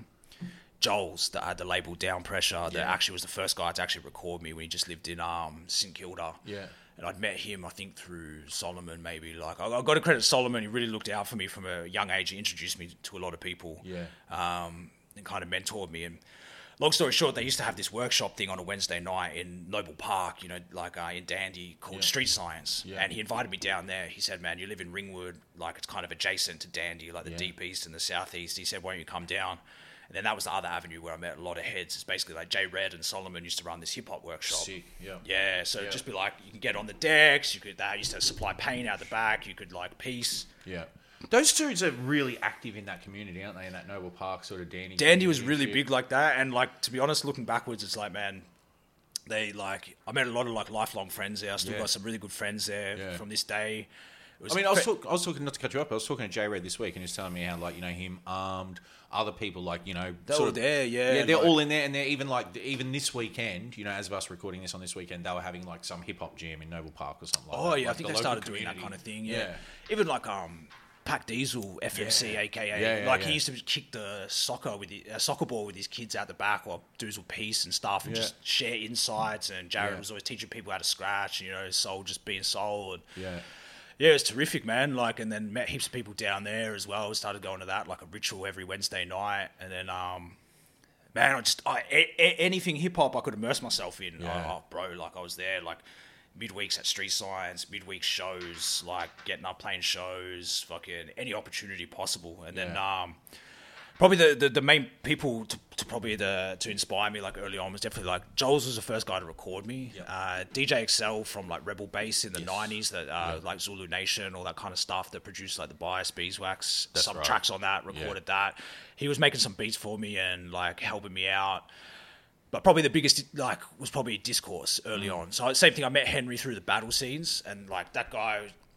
Joel's that had the label Down Pressure that Yeah. actually was the first guy to actually record me when he just lived in um St Kilda. Yeah. And I'd met him, I think, through Solomon, maybe. Like, I, I got to credit Solomon. He really looked out for me from a young age. He introduced me to a lot of people. Yeah. Um, and kind of mentored me. And long story short, they used to have this workshop thing on a Wednesday night in Noble Park, you know, like uh, in Dandy, called Yeah. Street Science. Yeah. And he invited me down there. He said, man, you live in Ringwood. Like, it's kind of adjacent to Dandy, like the Yeah. deep east and the southeast. He said, why don't you come down? And then that was the other avenue where I met a lot of heads. It's basically like Jay Red and Solomon used to run this hip hop workshop. Sick, yeah. Yeah, so Yeah. it'd just be like you can get on the decks. You could. They used to supply paint out the back. You could like piece. Yeah. Those dudes are really active in that community, aren't they? In that Noble Park sort of Dandy. Dandy was community really and shit. big like that, and like to be honest, looking backwards, it's like man, they like I met a lot of like lifelong friends there. I still Yeah. got some really good friends there Yeah. from this day. It was I mean, I was, fa- talk, I was talking, not to cut you up, I was talking to J Red this week, and he was telling me how, like, you know, him armed, other people, like, you know, They're sort all of, there, yeah, yeah, and, they're like- all in there, and they're even like, even this weekend, you know, as of us recording this on this weekend, they were having like some hip hop jam in Noble Park or something like Oh that. yeah, I like think the they local started doing that community. kind of thing. Yeah, Yeah. even like um. Pac Diesel, F M C, Yeah. aka, Yeah, yeah, like yeah. he used to kick the soccer with the, uh, soccer ball with his kids out the back, or dudes with peace and stuff, and Yeah. just share insights. And Jared Yeah. was always teaching people how to scratch, you know, soul just being soul. And Yeah. yeah, it was terrific, man. Like, and then met heaps of people down there as well. Started going to that like a ritual every Wednesday night, and then um, man, I just I, a, a, anything hip hop I could immerse myself in. Yeah. Oh, bro, like I was there like. Midweeks at Street Science, midweek shows, like getting up playing shows, fucking any opportunity possible. And then Yeah. um, probably the, the, the main people to, to probably the to inspire me like early on was definitely like Joel's was the first guy to record me. Yeah. Uh, D J Excel from like Rebel Bass in the Yes. nineties, that uh, Yeah. like Zulu Nation, all that kind of stuff that produced like the Bias, Beeswax, That's some right. tracks on that, recorded that. He was making some beats for me and like helping me out. But probably the biggest like was probably Discourse early Mm. on. So same thing. I met Henry through the battle scenes, and like that guy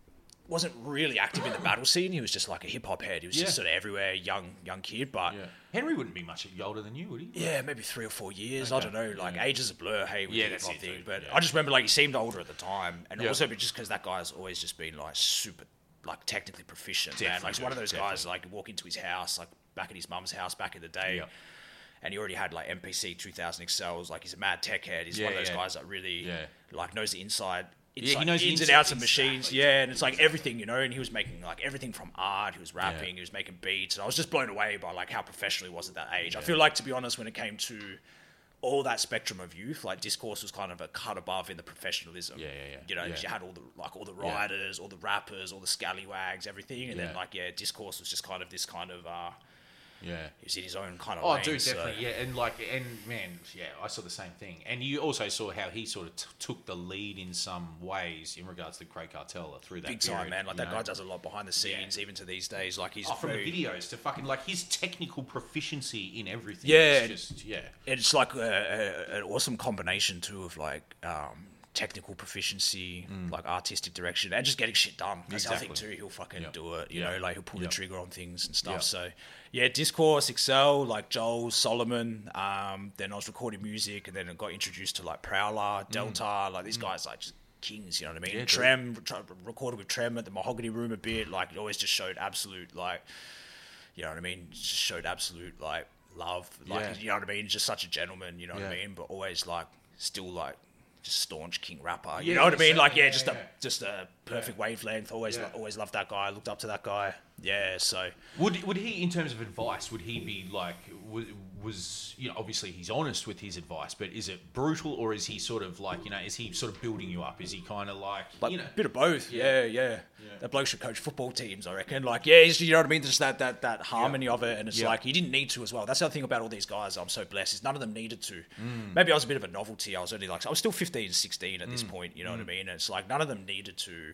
wasn't really active in the battle scene. He was just like a hip hop head. He was Yeah. just sort of everywhere, young young kid. But Yeah. Henry wouldn't be much older than you, would he? yeah, maybe three or four years. Okay. I don't know. Like Yeah. age is a blur. Hey, with Yeah, the that's hip hop it, thing. dude. But Yeah. I just remember like he seemed older at the time, and Yeah. also just because that guy's always just been like super, like technically proficient. Man. Definitely, Like he's one of dude, those definitely. guys like you walk into his house, like back at his mum's house back in the day. Yeah. And he already had like M P C two thousand Excels. Like he's a mad tech head. He's Yeah, one of those yeah. guys that really Yeah. like knows the inside. he Inside, knows the ins and inside- outs of machines, exactly. yeah, and it's like everything, you know. And he was making like everything from art. He was rapping. Yeah. He was making beats, and I was just blown away by like how professional he was at that age. I feel like, to be honest, when it came to all that spectrum of youth, like Discourse was kind of a cut above in the professionalism. Yeah, yeah, yeah. You know, 'cause Yeah. you had all the like all the writers, all the rappers, all the scallywags, everything, and Yeah. then like yeah, Discourse was just kind of this kind of uh, Yeah. he was in his own kind of. Oh, lane, dude, so- definitely, yeah, and like, and man, yeah, I saw the same thing, and you also saw how he sort of t- took the lead in some ways in regards to Craig Cartella through that Big period, time, man. Like you that know? guy does a lot behind the scenes, even to these days. Like he's Oh, from very, the videos to fucking like his technical proficiency in everything. Yeah. is just yeah, it's like a, a, an awesome combination too of like um, technical proficiency, like artistic direction, and just getting shit done. That's the other thing Mm. Exactly. too. He'll fucking Yep. do it. You Yep. know, like he'll pull Yep. the trigger on things and stuff. Yep. So yeah, Discourse, Excel, like Joel, Solomon. Um, then I was recording music, and then I got introduced to like Prowler, Delta. Like these guys, like just kings. You know what I mean? Mm. Yeah, dude. Trem, tra- recorded with Trem at the Mahogany Room a bit. Like it always just showed absolute like. You know what I mean? Just showed absolute like love. Like Yeah. you know what I mean? Just such a gentleman. You know what I Yeah. mean? But always like still like just staunch king rapper. Yeah, You know what I yeah, mean? Like yeah, yeah, just yeah. a just a perfect wavelength. Always Yeah. lo- always loved that guy. Looked up to that guy. Yeah. So Would would he, in terms of advice, would he be like was, was you know obviously he's honest with his advice, but is it brutal or is he sort of like you know is he sort of building you up? Is he kind of like, like you know a bit of both. Yeah. Yeah, yeah. That bloke should coach football teams, I reckon. Like yeah, he's, you know what I mean? Just that that that harmony of it, and it's Yeah. like he didn't need to as well. That's the other thing about all these guys. I'm so blessed. Is none of them needed to. Mm. Maybe I was a bit of a novelty. I was only like I was still fifteen, sixteen at Mm. this point. You know what I mean? And it's like none of them needed to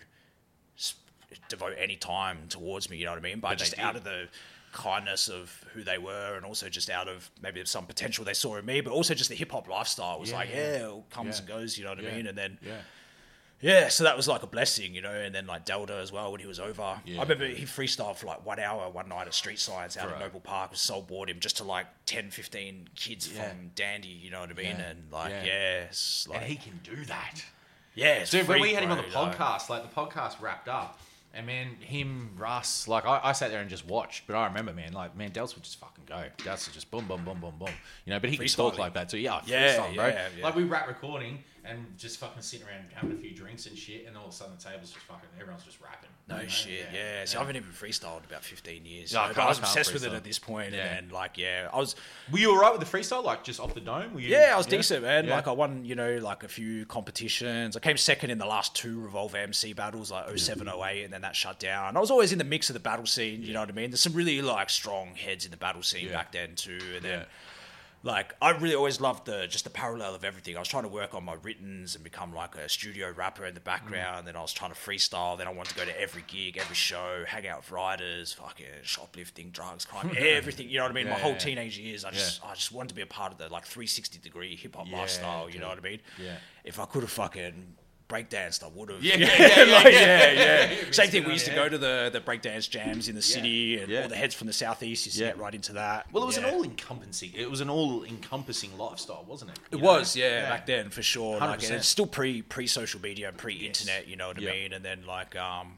s- devote any time towards me. You know what I mean? But, But they just did. out of the kindness of who they were, and also just out of maybe some potential they saw in me, but also just the hip hop lifestyle was Yeah, like, yeah. yeah, it comes Yeah. and goes. You know what Yeah. I mean? And then. yeah. Yeah, so that was like a blessing, you know, and then like Delta as well when he was over. Yeah. I remember he freestyled for like one hour one night at Street Science out Right. at Noble Park. Was soul bought him just to like ten, fifteen kids Yeah. from Dandy, you know what I mean? Yeah. And like, Yeah. yeah, it's like, And he can do that. yeah, it's Dude, when we freak, had him on the bro, like- podcast, like the podcast wrapped up, and man, him, Russ, like I, I sat there and just watched, but I remember, man, like man, Dels would just fucking go. Dels would just boom, boom, boom, boom, boom. You know, but he can talk Freestyling. like that too. Yeah, Yeah, freestyle, bro. yeah, yeah. Like we rap recording and just fucking sitting around having a few drinks and shit, and all of a sudden the table's just fucking, everyone's just rapping. No you know? shit, yeah. So I haven't even freestyled in about fifteen years. Yeah, I you know, can't- but I was I can't obsessed with it freestyle. at this point, Yeah. and like, yeah, I was, Were you alright with the freestyle, like just off the dome? Were you, yeah, I was decent, man. Yeah. Like I won, you know, like a few competitions. I came second in the last two Revolve M C battles, like oh seven, oh eight, and then that shut down. I was always in the mix of the battle scene, you know what I mean? There's some really like strong heads in the battle scene Yeah. back then too, and then. Yeah. Like I really always loved the just the parallel of everything. I was trying to work on my writtens and become like a studio rapper in the background. Mm. Then I was trying to freestyle. Then I wanted to go to every gig, every show, hang out with writers, fucking shoplifting, drugs, crime, everything. You know what I mean? Yeah, my whole yeah. teenage years, I just Yeah. I just wanted to be a part of the like three sixty degree hip hop Yeah, lifestyle. You dude. know what I mean? Yeah. If I could have fucking breakdanced, I would have. Yeah, yeah, yeah, yeah, Like, yeah. yeah, Yeah. Same thing. We Yeah. used to go to the the breakdance jams in the city, and Yeah. all the heads from the southeast used to Yeah. get right into that. Well, it was Yeah. an all-encompassing. It was an all-encompassing lifestyle, wasn't it? It You know? was, yeah, back then for sure. Like, one hundred and percent. it's still pre pre social media and pre internet, you know what I Yeah. mean? And then like, um,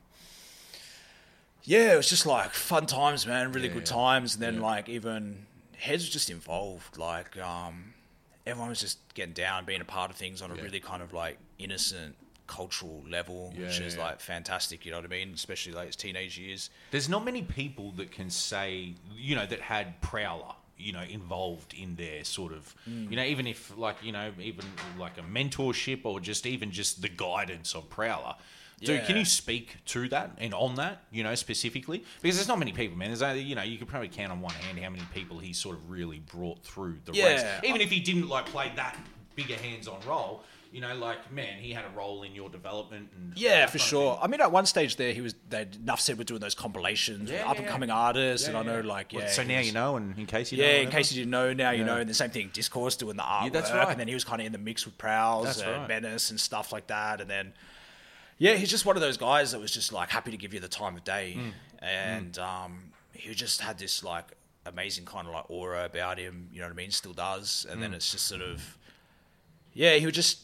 yeah, it was just like fun times, man. Really Yeah, good yeah. times. And then Yeah. like even heads were just involved. Like um, everyone was just getting down, being a part of things on a Yeah. really kind of like innocent cultural level, Yeah, which yeah, is yeah. like fantastic. You know what I mean? Especially like its teenage years. There's not many people that can say, you know, that had Prowler, you know, involved in their sort of, Mm. you know, even if like, you know, even like a mentorship or just even just the guidance of Prowler. Dude, can Yeah. you speak to that and on that, you know, specifically? Because there's not many people, man. There's, only, you know, you could probably count on one hand how many people he sort of really brought through the Yeah. race. Even if he didn't like play that bigger hands-on role, you know, like, man, he had a role in your development. And Yeah, that for kind of sure. thing. I mean, at one stage there, he was. They Nuff said we're doing those compilations Yeah, with yeah, up and coming artists, Yeah, and I know, yeah. like, Well, yeah. so he now was- you know, and in case you Yeah, know, in whatever. case you didn't know, now you Yeah. know. And the same thing, Discourse doing the artwork, that's right. and then he was kind of in the mix with Prowls That's and right. Menace and stuff like that. And then, Yeah, he's just one of those guys that was just like happy to give you the time of day, mm. and mm. Um, he just had this like amazing kind of like aura about him. You know what I mean? Still does, and mm. then it's just sort of, yeah, he would just,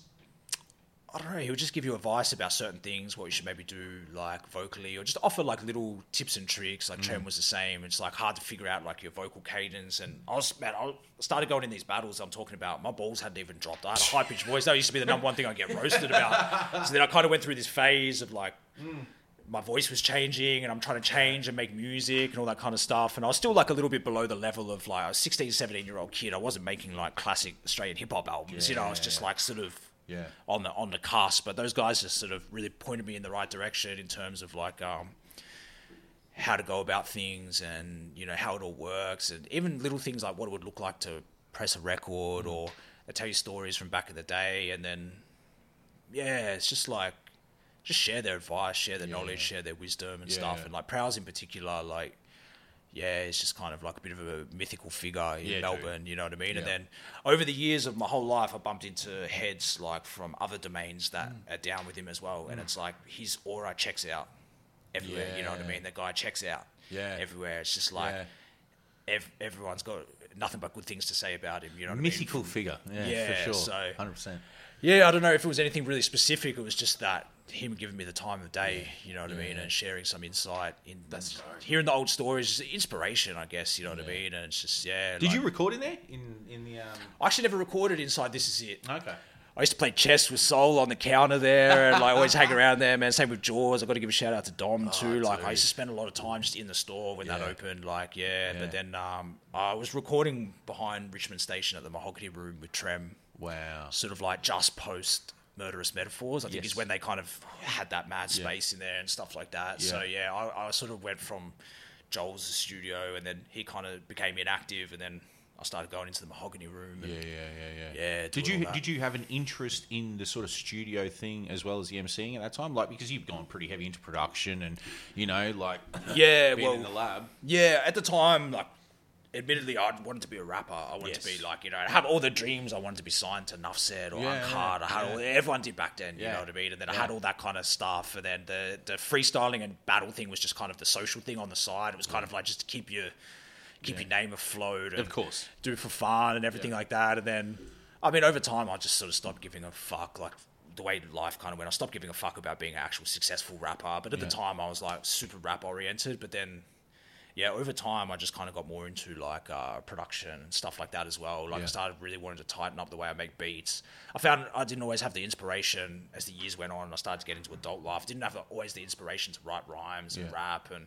I don't know, he would just give you advice about certain things, what you should maybe do like vocally, or just offer like little tips and tricks. Like mm. Trem was the same. It's like hard to figure out like your vocal cadence. And I was, man, I started going in these battles I'm talking about. My balls hadn't even dropped. I had a high pitched voice. That used to be the number one thing I get roasted about. So then I kind of went through this phase of like, mm. my voice was changing and I'm trying to change and make music and all that kind of stuff. And I was still like a little bit below the level of like a sixteen, seventeen year old kid. I wasn't making like classic Australian hip hop albums. Yeah, you know, I was just yeah. like sort of, Yeah. on the on the cusp, but those guys just sort of really pointed me in the right direction in terms of like um, how to go about things and you know how it all works, and even little things like what it would look like to press a record, or they tell you stories from back in the day, and then yeah, it's just like just share their advice, share their yeah. knowledge, share their wisdom and yeah. stuff, and like Prowse in particular, like. Yeah, it's just kind of like a bit of a mythical figure in yeah, Melbourne, dude. You know what I mean? Yeah. And then over the years of my whole life, I bumped into heads like from other domains that mm. are down with him as well. Mm. And it's like his aura checks out everywhere, yeah. you know what I mean? The guy checks out yeah. everywhere. It's just like yeah. ev- everyone's got nothing but good things to say about him, you know what mythical Mythical I mean? figure, yeah, yeah, for sure, so, one hundred percent. Yeah, I don't know if it was anything really specific. It was just that him giving me the time of day, you know what yeah. I mean, and sharing some insight in That's hearing the old stories, inspiration, I guess, you know what yeah. I mean. And it's just yeah. Did like, you record in there in in the? Um... I actually never recorded inside This Is It. Okay. I used to play chess with Soul on the counter there, and like always hang around there, man. Same with Jaws. I got to give a shout out to Dom oh, too. Like dude. I used to spend a lot of time just in the store when yeah. that opened. Like yeah, yeah. but then um, I was recording behind Richmond Station at the Mahogany Room with Trem. Wow. Sort of like just post Murderous Metaphors, I think, yes. is when they kind of had that mad space yeah. in there and stuff like that. Yeah. So yeah, I, I sort of went from Joel's studio, and then he kind of became inactive, and then I started going into the Mahogany Room. And, yeah, yeah, yeah, yeah. Yeah. Did you did you have an interest in the sort of studio thing as well as the MCing at that time? Like, because you've gone pretty heavy into production, and you know, like yeah, being well, in the lab. Yeah, at the time, like. Admittedly, I wanted to be a rapper. I wanted yes. to be like, you know, I had all the dreams. I wanted to be signed to Nuff Said or yeah, Uncut. I had yeah. all, everyone did back then, yeah. you know what I mean? And then yeah. I had all that kind of stuff. And then the, the freestyling and battle thing was just kind of the social thing on the side. It was kind yeah. of like just to keep your keep yeah. your name afloat. And of course. Do it for fun and everything yeah. like that. And then, I mean, over time, I just sort of stopped giving a fuck. Like, the way life kind of went, I stopped giving a fuck about being an actual successful rapper. But at yeah. the time, I was like super rap oriented. But then... yeah, over time, I just kind of got more into like uh, production and stuff like that as well. Like yeah. I started really wanting to tighten up the way I make beats. I found I didn't always have the inspiration as the years went on. I started to get into adult life. Didn't have always the inspiration to write rhymes and yeah. rap, and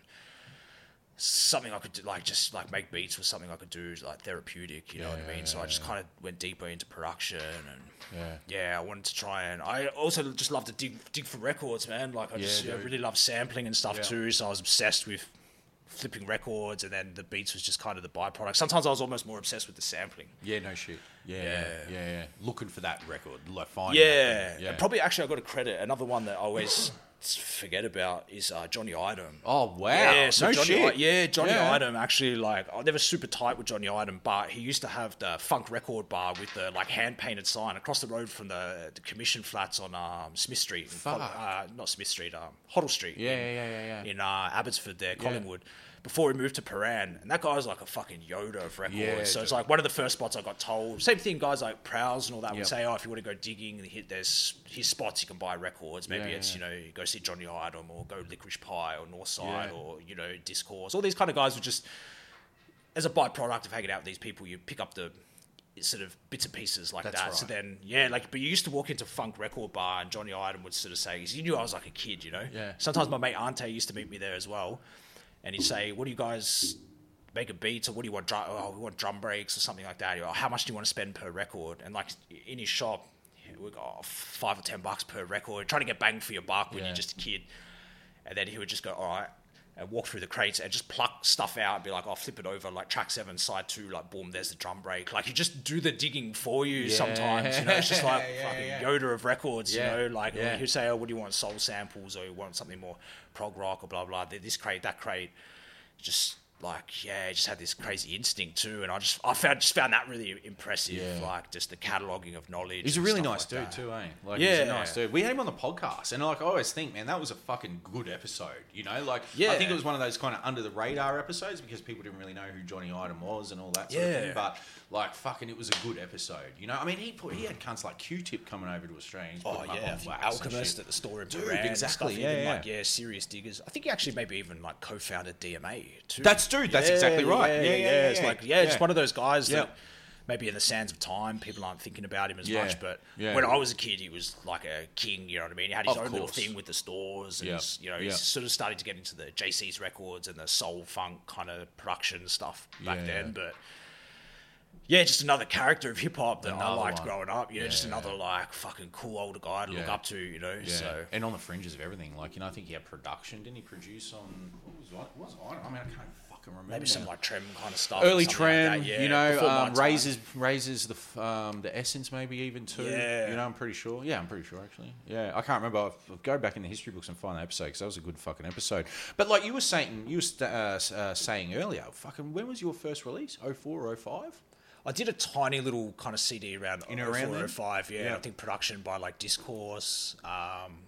something I could do, like just like make beats was something I could do like therapeutic. You yeah, know what I mean? Yeah, so I just yeah. kind of went deeper into production, and yeah. yeah, I wanted to try and I also just love to dig dig for records, man. Like I yeah, just you know, really love sampling and stuff yeah. too. So I was obsessed with flipping records, and then the beats was just kind of the byproduct. Sometimes I was almost more obsessed with the sampling. Yeah, no shit. Yeah, yeah, Yeah. yeah. yeah. Looking for that record, like finding. Yeah. that thing. yeah. And probably actually I got a credit. Another one that I always forget about is uh, Johnny Idem. Oh wow! Yeah, so no Johnny, shit. I- yeah, Johnny Yeah. Idem actually like I never super tight with Johnny Idem, but he used to have the Funk Record Bar with the like hand painted sign across the road from the, the Commission Flats on um, Smith Street. in Fuck. Col- uh, not Smith Street, um, Hoddle Street. Yeah, in, yeah, yeah, yeah, yeah. In uh, Abbotsford, there, Collingwood. Before we moved to Paran, and that guy was like a fucking Yoda of records. Yeah, so it's dude. like one of the first spots I got told. Same thing, guys like Prowse and all that Yep. would say, oh, if you want to go digging, hit there's his spots you can buy records. Maybe Yeah, it's yeah. you know go see Johnny Idem or go Licorice Pie or Northside Yeah. or you know Discourse. All these kind of guys would just, as a byproduct of hanging out with these people, you pick up the sort of bits and pieces like That's that. right. So then, yeah, like, but you used to walk into Funk Record Bar and Johnny Idem would sort of say, 'cause you knew I was like a kid, you know? Yeah. Sometimes my mate Ante used to meet me there as well. And he'd say, what do you guys make a beat, or what do you want, drum, oh, we want drum breaks or something like that. Go, how much do you want to spend per record? And like in his shop, we got oh, five or ten bucks per record, trying to get bang for your buck when Yeah. you're just a kid. And then he would just go, all right, and walk through the crates and just pluck stuff out and be like, oh, flip it over, like track seven, side two, like boom, there's the drum break. Like you just do the digging for you Yeah. sometimes, you know, it's just like Yeah, fucking yeah. Yoda of records, Yeah. you know, like Yeah. he'd say, oh, what do you want, soul samples, or you want something more prog rock or blah, blah, this crate, that crate. Just like, yeah, he just had this crazy instinct too, and I just I found just found that really impressive. Yeah. Like just the cataloguing of knowledge. He's a and really stuff nice like dude that. too, eh? Like, Yeah. he's a nice dude. We had him on the podcast, and like I always think, man, that was a fucking good episode. You know, like Yeah. I think it was one of those kind of under the radar episodes because people didn't really know who Johnny Item was and all that sort of Yeah. thing. But like, fucking, it was a good episode. You know, I mean, he put he had cunts like Q-Tip coming over to Australia. He's Oh putting them up yeah, on I think wax and Alchemist shit. at the store in Dude, Paran and exactly, stuff, yeah, even yeah. like yeah, Serious Diggers. I think he actually maybe even like co-founded D M A too. That's dude. That's exactly right. Yeah, yeah, yeah. It's yeah. like yeah, it's Yeah. one of those guys Yeah. that maybe in the sands of time people aren't thinking about him as Yeah. much. But Yeah. when I was a kid, he was like a king. You know what I mean? He had his Of own little course. thing with the stores, and Yeah. you know Yeah. he's sort of starting to get into the J C's records and the soul funk kind of production stuff back Yeah. then. But yeah, just another character of hip hop that I Another liked one. growing up. You know, Yeah. just another like fucking cool older guy to look Yeah. up to. You know, Yeah. so. And on the fringes of everything, like, you know, I think he had production. Didn't he produce on what was what was I? I mean, I can't fucking remember. Maybe now. some like Trem kind of stuff. Early or something Trem, like that, yeah, you know, before my um, time. raises raises the f- um, the essence maybe even too. Yeah. You know, I'm pretty sure. Yeah, I'm pretty sure actually. Yeah, I can't remember. I'll, I'll go back in the history books and find that episode because that was a good fucking episode. But like you were saying, you were st- uh, s- uh, saying earlier, fucking when was your first release? oh four, oh five I did a tiny little kind of C D around In around then? oh five, yeah. Yeah. I think production by like Discourse. Um,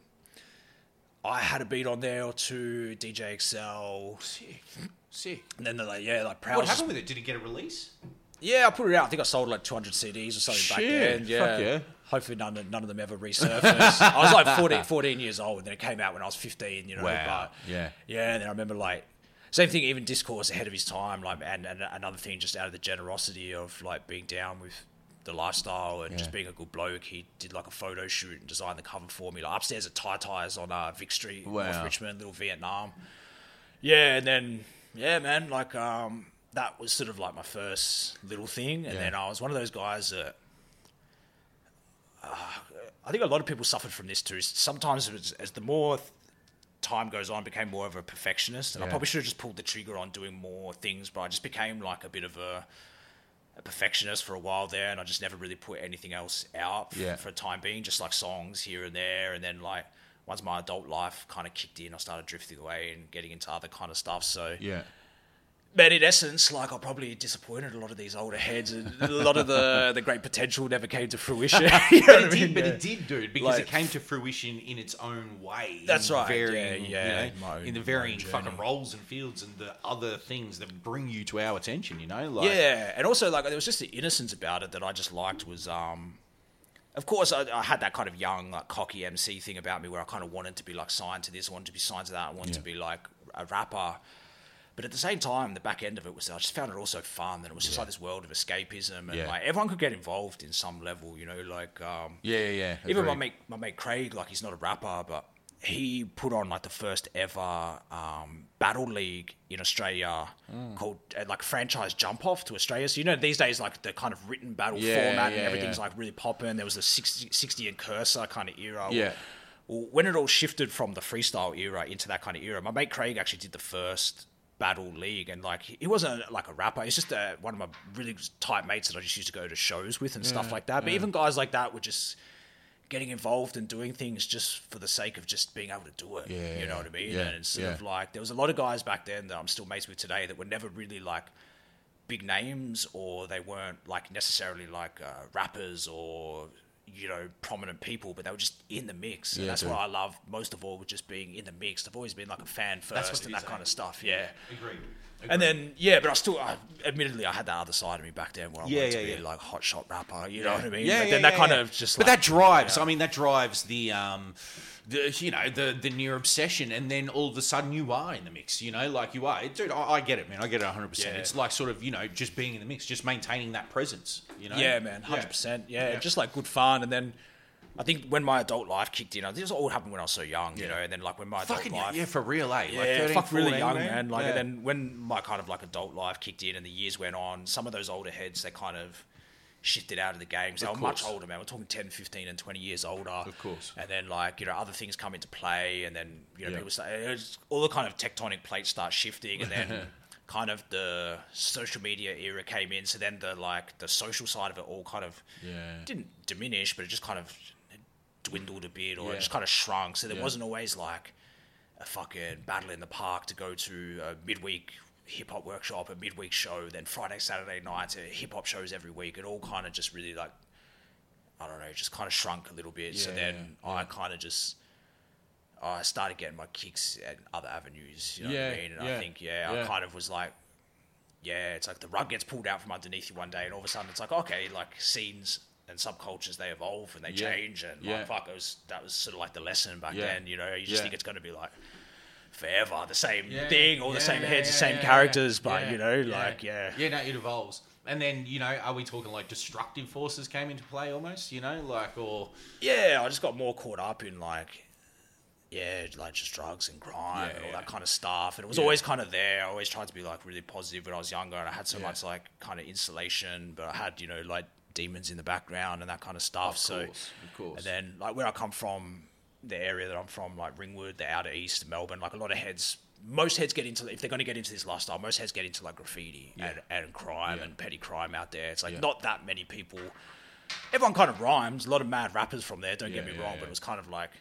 I had a beat on there or two, D J X L, Sick, sick. and then they're like, yeah, like Proud. What happened with it? Did it get a release? Yeah, I put it out. I think I sold like two hundred C Ds or something back Shit, then. Yeah. fuck yeah. Hopefully none of, none of them ever resurfaced. I was like fourteen, fourteen years old, and then it came out when I was fifteen, you know. Wow, But, yeah. Yeah, and then I remember like, same thing, even Discourse ahead of his time, like, and, and another thing just out of the generosity of like being down with the lifestyle and just being a good bloke. He did like a photo shoot and designed the cover for me, like upstairs at Tie Ties on uh, Vic Street, Wow. North Richmond, Little Vietnam. Yeah, and then yeah, man, like um, that was sort of like my first little thing, and Yeah. then I was one of those guys that. Uh, I think a lot of people suffered from this too. Sometimes it was, as the more th- time goes on, I became more of a perfectionist, and I Yeah. probably should have just pulled the trigger on doing more things, but I just became like a bit of a, a perfectionist for a while there, and I just never really put anything else out f- Yeah. for a time being, just like songs here and there, and then like once my adult life kind of kicked in, I started drifting away and getting into other kind of stuff. So Yeah. but in essence, like I probably disappointed a lot of these older heads, and a lot of the the great potential never came to fruition. You know But what I it did, mean? but Yeah. it did, dude, because Like- it came to fruition in its own way. That's in right, Varying, yeah, yeah, you know, my own- in the my varying own fucking journey. roles and fields and the other things that bring you to our attention. You know, like Yeah, and also like there was just the innocence about it that I just liked. Was um, of course I, I had that kind of young, like cocky M C thing about me where I kind of wanted to be like signed to this, I wanted to be signed to that, I wanted to Yeah. be like a rapper. But at the same time, the back end of it was I just found it all so fun, and it was just like this world of escapism, and Yeah. like everyone could get involved in some level, you know, like um, yeah, yeah. yeah. even my Agreed. mate, my mate Craig, like he's not a rapper, but he put on like the first ever um, battle league in Australia Mm. called uh, like franchise jump off to Australia. So you know these days like the kind of written battle Yeah, format and yeah, everything's yeah. like really popping. There was the sixty, sixty and Cursor kind of era. Yeah. Well, when it all shifted from the freestyle era into that kind of era, my mate Craig actually did the first battle league, and like he wasn't like a rapper. He's just uh, one of my really tight mates that I just used to go to shows with and stuff like that. But even guys like that were just getting involved and doing things just for the sake of just being able to do it. Yeah, you know what I mean? yeah, And it's sort yeah. of like there was a lot of guys back then that I'm still mates with today that were never really like big names, or they weren't like necessarily like uh, rappers or you know prominent people, but they were just in the mix. And Yeah, that's dude. what I love most of all, with just being in the mix. I've always been like a fan That's first what and it that is, kind eh? of stuff. Yeah. Agreed. And then yeah, but I still, I, admittedly, I had that other side of me back then where I Yeah, wanted yeah, to be yeah. like hot shot rapper. You know what I mean? Yeah, but yeah, then that yeah, kind yeah. of just. But like, that drives. yeah. I mean, that drives the um, the you know the the near obsession, and then all of a sudden you are in the mix. You know, like you are, dude. I, I get it, man. I get it one hundred percent. Yeah. It's like sort of you know just being in the mix, just maintaining that presence. You know. Yeah, man, hundred percent. Yeah, just like good fun, and then. I think when my adult life kicked in, this all happened when I was so young, you Yeah. know, and then like when my adult Fucking life, yeah, for real, eh? yeah, like thirteen, fuck, really fourteen, young, man. Like, Yeah. and then when my kind of like adult life kicked in and the years went on, some of those older heads, they kind of shifted out of the games. They Of were much course. older, man. We're talking ten, fifteen, and twenty years older. Of course. And then like, you know, other things come into play, and then, you know, Yeah. people start, it was, all the kind of tectonic plates start shifting, and then kind of the social media era came in. So then the like the social side of it all kind of Yeah. didn't diminish, but it just kind of dwindled a bit, or Yeah. it just kind of shrunk. So there Yeah. wasn't always like a fucking battle in the park to go to a midweek hip hop workshop, a midweek show, then Friday, Saturday nights, hip hop shows every week. It all kind of just really like, I don't know, just kind of shrunk a little bit. Yeah, so then yeah. I kind of just, I started getting my kicks at other avenues, you know Yeah, what I mean? And yeah, I think, yeah, yeah. I kind of was like, yeah, it's like the rug gets pulled out from underneath you one day, and all of a sudden it's like, okay, like scenes and subcultures, they evolve and they Yeah, change, and yeah. like, fuck, it was, that was sort of like the lesson back Yeah, then, you know? You just yeah. think it's going to be like forever the same Yeah, thing, all yeah, the same yeah, heads, the yeah, same yeah, characters, yeah, but yeah, you know, like, yeah. Yeah, no, it evolves. And then, you know, are we talking like destructive forces came into play almost, you know, like, or... Yeah, I just got more caught up in like, yeah, like just drugs and crime Yeah, and all yeah. that kind of stuff. And it was Yeah. always kind of there. I always tried to be like really positive when I was younger, and I had so Yeah. much like kind of insulation, but I had, you know, like demons in the background and that kind of stuff. Of so, course, of course. And then like where I come from, the area that I'm from, like Ringwood, the outer east, Melbourne, like a lot of heads, most heads get into, if they're going to get into this lifestyle, most heads get into like graffiti Yeah. and, and crime Yeah. and petty crime out there. It's like Yeah. not that many people. Everyone kind of rhymes. A lot of mad rappers from there. Don't Yeah, get me yeah, wrong, yeah. but it was kind of like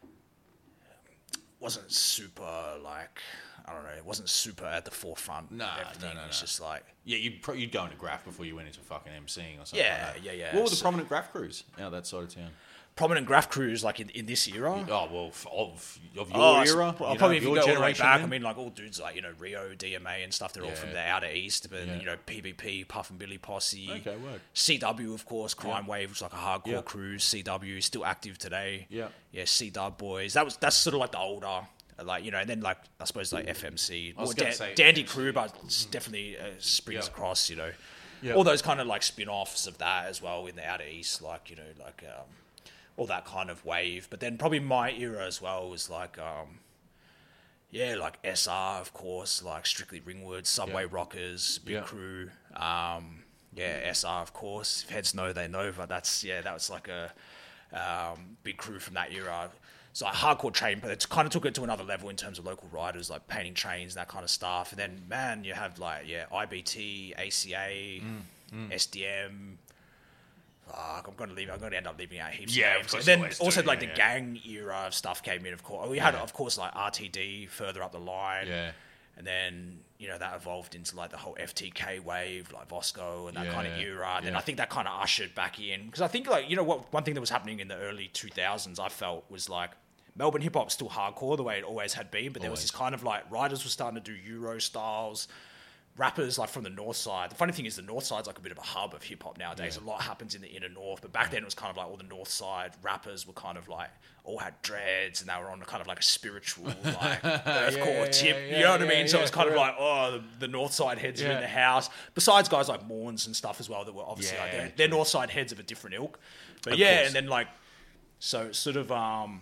wasn't super like I don't know. It wasn't super at the forefront. No, of everything. no, no, It's no. just like Yeah, you'd, pro- you'd go into graph before you went into fucking emceeing or something Yeah, like that. yeah, yeah. What were the So- prominent graph crews out that side of town? prominent graph crews like in, in this era. Oh, well, f- of, of your Oh, era? I'll you know, probably of if you your go all the way generation back. then? I mean, like all dudes like you know Rio, D M A, and stuff. They're all Yeah. from the outer east. But Yeah. you know P B P, Puff and Billy Posse. Okay, word. C W, of course, Crime Yeah. Wave, which is like a hardcore Yeah. crew. C W still active today. Yeah. Yeah, C Dub Boys. That was that's sort of like the older. Like you know, and then like I suppose like F M C, I was or gonna Dan- say Dandy F M C. Crew, but it's definitely uh, springs Yeah. across. You know, Yeah. all those kind of like spin-offs of that as well in the outer east, like you know, like um, all that kind of wave. But then probably my era as well was like, um, yeah, like S R, of course, like Strictly Ringwood, Subway Yeah. Rockers, Big Yeah. Crew. Um, yeah, S R, of course. If heads know, they know. But that's yeah, that was like a um, big crew from that era. So like hardcore train, but it's kind of took it to another level in terms of local riders, like painting trains, that kind of stuff. And then, man, you have like yeah, I B T, A C A, Mm, S D M. Fuck, I'm gonna leave. I'm gonna end up leaving out heaps. Yeah, of of names. course And then you always also do, like yeah, the yeah. gang era of stuff came in. Of course, we had Yeah. of course like R T D further up the line. Yeah. And then you know that evolved into like the whole F T K wave, like Vosco and that kind of Yeah, era. And then yeah. I think that kind of ushered back in because I think like you know what one thing that was happening in the early two thousands I felt was like Melbourne hip hop's still hardcore the way it always had been, but there was Always. this kind of like riders were starting to do Euro styles. Rappers like from the north side. The funny thing is the north side's like a bit of a hub of hip hop nowadays. Yeah. A lot happens in the inner north, but back then it was kind of like all the north side rappers were kind of like all had dreads and they were on kind of like a spiritual like earthcore yeah, tip. yeah, you know what I yeah, mean? So yeah, it was kind for of real. like oh the, the north side heads are Yeah. in the house. Besides guys like Morns and stuff as well that were obviously like Yeah, they're, they're north side heads of a different ilk. But Of yeah, course. and then like so sort of um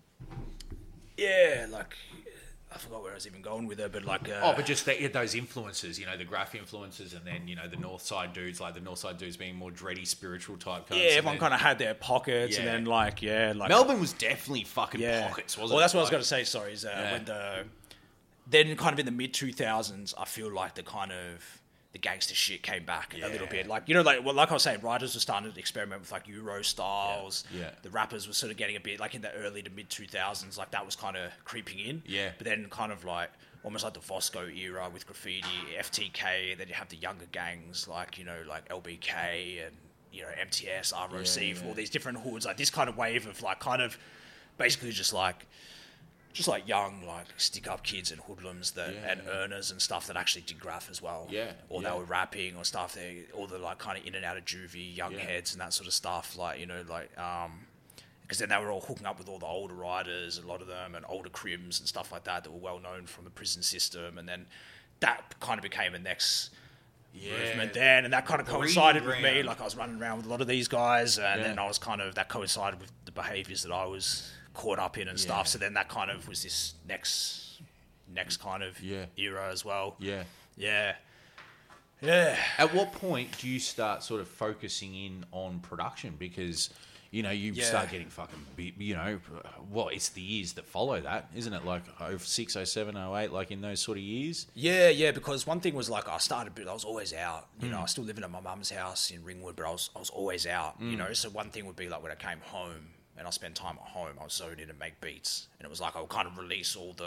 yeah like. I forgot where I was even going with it, but like, uh, Oh, but just the, those influences, you know, the graph influences, and then, you know, the north side dudes, like the north side dudes being more dready, spiritual type. yeah, everyone kind of had their pockets, and Yeah. then like, yeah, like Melbourne was definitely fucking yeah. pockets, wasn't well, it? that's what I was Like- going to say. Sorry, is uh, Yeah. when the then kind of in the mid two thousands, I feel like the kind of the gangster shit came back a little Yeah. bit. Like you know, like well, like I was saying, riders were starting to experiment with like Euro styles. Yeah. Yeah. The rappers were sort of getting a bit like in the early to mid two thousands, like that was kind of creeping in. Yeah. But then kind of like almost like the Vosco era with graffiti, F T K. Then you have the younger gangs like you know like L B K and you know M T S, R O C, Yeah, yeah. all these different hoods. Like this kind of wave of like kind of basically just like. Just like young, like stick-up kids and hoodlums that Yeah, and yeah. earners and stuff that actually did graph as well. Yeah, or yeah. they were rapping or stuff. They all the like kind of in and out of juvie, young Yeah. heads and that sort of stuff. Like you know, like um, because then they were all hooking up with all the older riders, a lot of them, and older crims and stuff like that that were well known from the prison system. And then that kind of became the next movement then, and that kind of coincided with me. ground. Like I was running around with a lot of these guys, and Yeah. then I was kind of that coincided with the behaviours that I was caught up in and Yeah. stuff. So then that kind of was this next next kind of Yeah. era as well. Yeah. Yeah. Yeah. At what point do you start sort of focusing in on production? Because, you know, you Yeah. start getting fucking, be- you know, well, it's the years that follow that, isn't it? Like oh six, oh seven, oh eight, like in those sort of years? Yeah, yeah, because one thing was like I started, but I was always out. You Mm. know, I was still living at my mum's house in Ringwood, but I was I was always out. Mm. You know, so one thing would be like when I came home and I spent time at home, I was zoned in to make beats, and it was like I would kind of release all the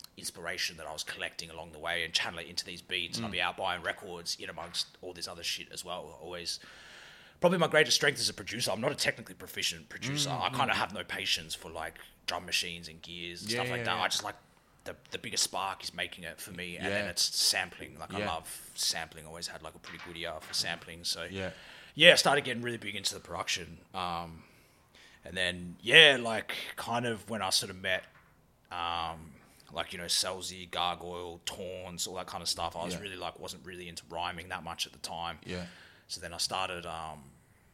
inspiration that I was collecting along the way and channel it into these beats. And I'd be out buying records in amongst all this other shit as well. Always. Probably my greatest strength as a producer. I'm not a technically proficient producer. Mm, I kind of mm. have no patience for like drum machines and gears and yeah, stuff like yeah, that. Yeah. I just like the the biggest spark is making it for me, and yeah. then it's sampling. Like yeah. I love sampling. Always had like a pretty good ear for sampling. So yeah, yeah, I started getting really big into the production. Um, and then yeah, like kind of when I sort of met, um, like you know, Selzy, Gargoyle, Tawns, all that kind of stuff. I was yeah. really like wasn't really into rhyming that much at the time. Yeah. So then I started um,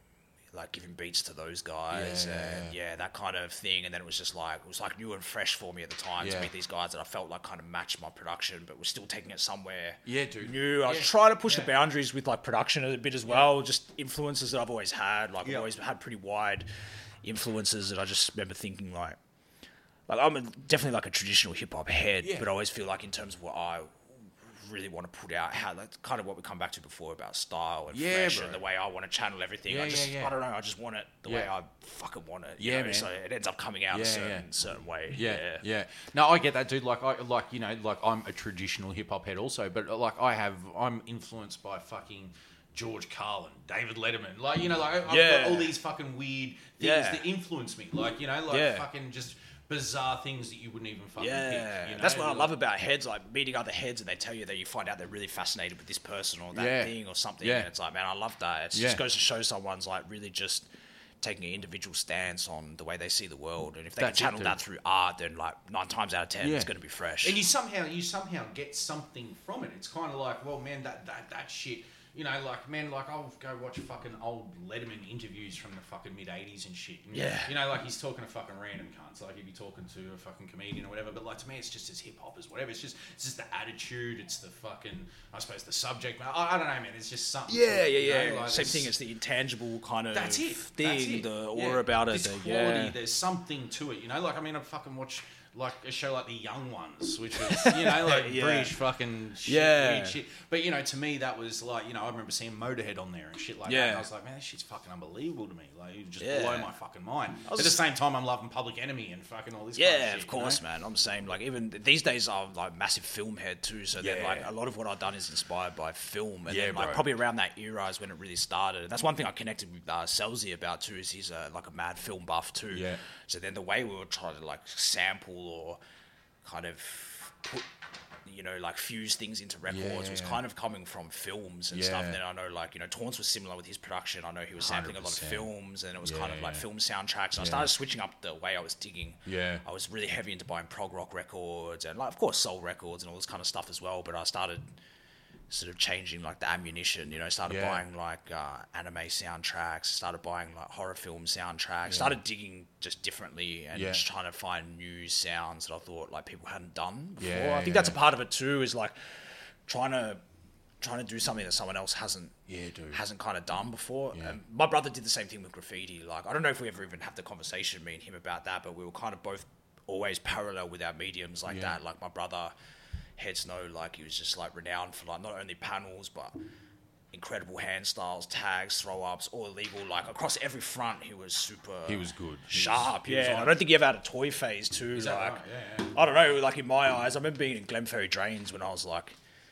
like giving beats to those guys yeah, and yeah, yeah. yeah, that kind of thing. And then it was just like, it was like new and fresh for me at the time yeah. to meet these guys that I felt like kind of matched my production, but was still taking it somewhere yeah, dude. new. I was yeah. trying to push yeah. the boundaries with like production a bit as well, just influences that I've always had. Like yeah. I've always had pretty wide influences that I just remember thinking like, like I'm a, definitely like a traditional hip hop head, yeah. but I always feel like in terms of what I really want to put out, how that's kind of what we come back to before about style and yeah, fresh bro. and the way I want to channel everything. Yeah, I just, yeah, yeah. I don't know, I just want it the yeah. way I fucking want it. You yeah, know? Man. So it ends up coming out yeah, a certain, yeah. certain way. Yeah, yeah, yeah. No, I get that, dude. Like, I like you know, like I'm a traditional hip hop head also, but like I have, I'm influenced by fucking George Carlin, David Letterman, like you know, like I've yeah. got all these fucking weird things yeah. that influence me, like you know, like yeah. fucking just. Bizarre things that you wouldn't even fucking yeah. pick. You know? That's what I love about heads, like meeting other heads and they tell you that you find out they're really fascinated with this person or that yeah. thing or something. Yeah. And it's like, man, I love that. It yeah. just goes to show someone's like really just taking an individual stance on the way they see the world. And if they That's can channel it, that through art, then like nine times out of ten, yeah. it's going to be fresh. And you somehow you somehow get something from it. It's kind of like, well, man, that, that, that shit... You know, like, man, like, I'll go watch fucking old Letterman interviews from the fucking mid-eighties and shit. And, yeah. You know, like, he's talking to fucking random cunts. Like, he'd be talking to a fucking comedian or whatever. But, like, to me, it's just as hip-hop as whatever. It's just it's just the attitude. It's the fucking, I suppose, the subject. I, I don't know, man. It's just something. Yeah, yeah, yeah. You know? Like, same thing. It's the intangible kind of that's it. thing. That's it. The aura yeah. about it. This the, quality, yeah. there's something to it, you know? Like, I mean, I fucking watch... like a show like The Young Ones, which was, you know, like yeah. British fucking shit, yeah. weird shit. But, you know, to me, that was like, you know, I remember seeing Motorhead on there and shit like yeah. that. And I was like, man, this shit's fucking unbelievable to me. Like, it just yeah. blow my fucking mind. At just... the same time, I'm loving Public Enemy and fucking all this yeah, kind of shit. of course, you know? man. I'm saying, like, even these days, I'm like massive film head too. So yeah. then, like, a lot of what I've done is inspired by film. And yeah, then, like, bro. probably around that era is when it really started. And that's one thing I connected with uh, Selzy about too, is he's a, like a mad film buff too. Yeah. So then the way we were trying to, like, sample or kind of put, you know, like fuse things into records yeah, was yeah. kind of coming from films and yeah. stuff. And then I know, like, you know, Tawns was similar with his production. I know he was sampling a lot of films and it was yeah, kind of like yeah. film soundtracks. And yeah. I started switching up the way I was digging. Yeah. I was really heavy into buying prog rock records and, like, of course, soul records and all this kind of stuff as well. But I started sort of changing like the ammunition, you know, started yeah. buying like uh, anime soundtracks, started buying like horror film soundtracks, yeah. started digging just differently and yeah. just trying to find new sounds that I thought like people hadn't done before. Yeah, I think yeah. that's a part of it too, is like trying to trying to do something that someone else hasn't yeah, dude. hasn't kind of done before. Yeah. Um, my brother did the same thing with graffiti. Like, I don't know if we ever even had the conversation, me and him, about that, but we were kind of both always parallel with our mediums like yeah. that. Like my brother, heads know, like he was just like renowned for like not only panels but incredible hand styles, tags, throw ups, all illegal. Like across every front, he was super. He was good, sharp. He was, yeah, was I don't think he ever had a toy phase too. Is like that right? yeah, yeah. I don't know. Like in my eyes, I remember being in Glenferrie Drains when I was like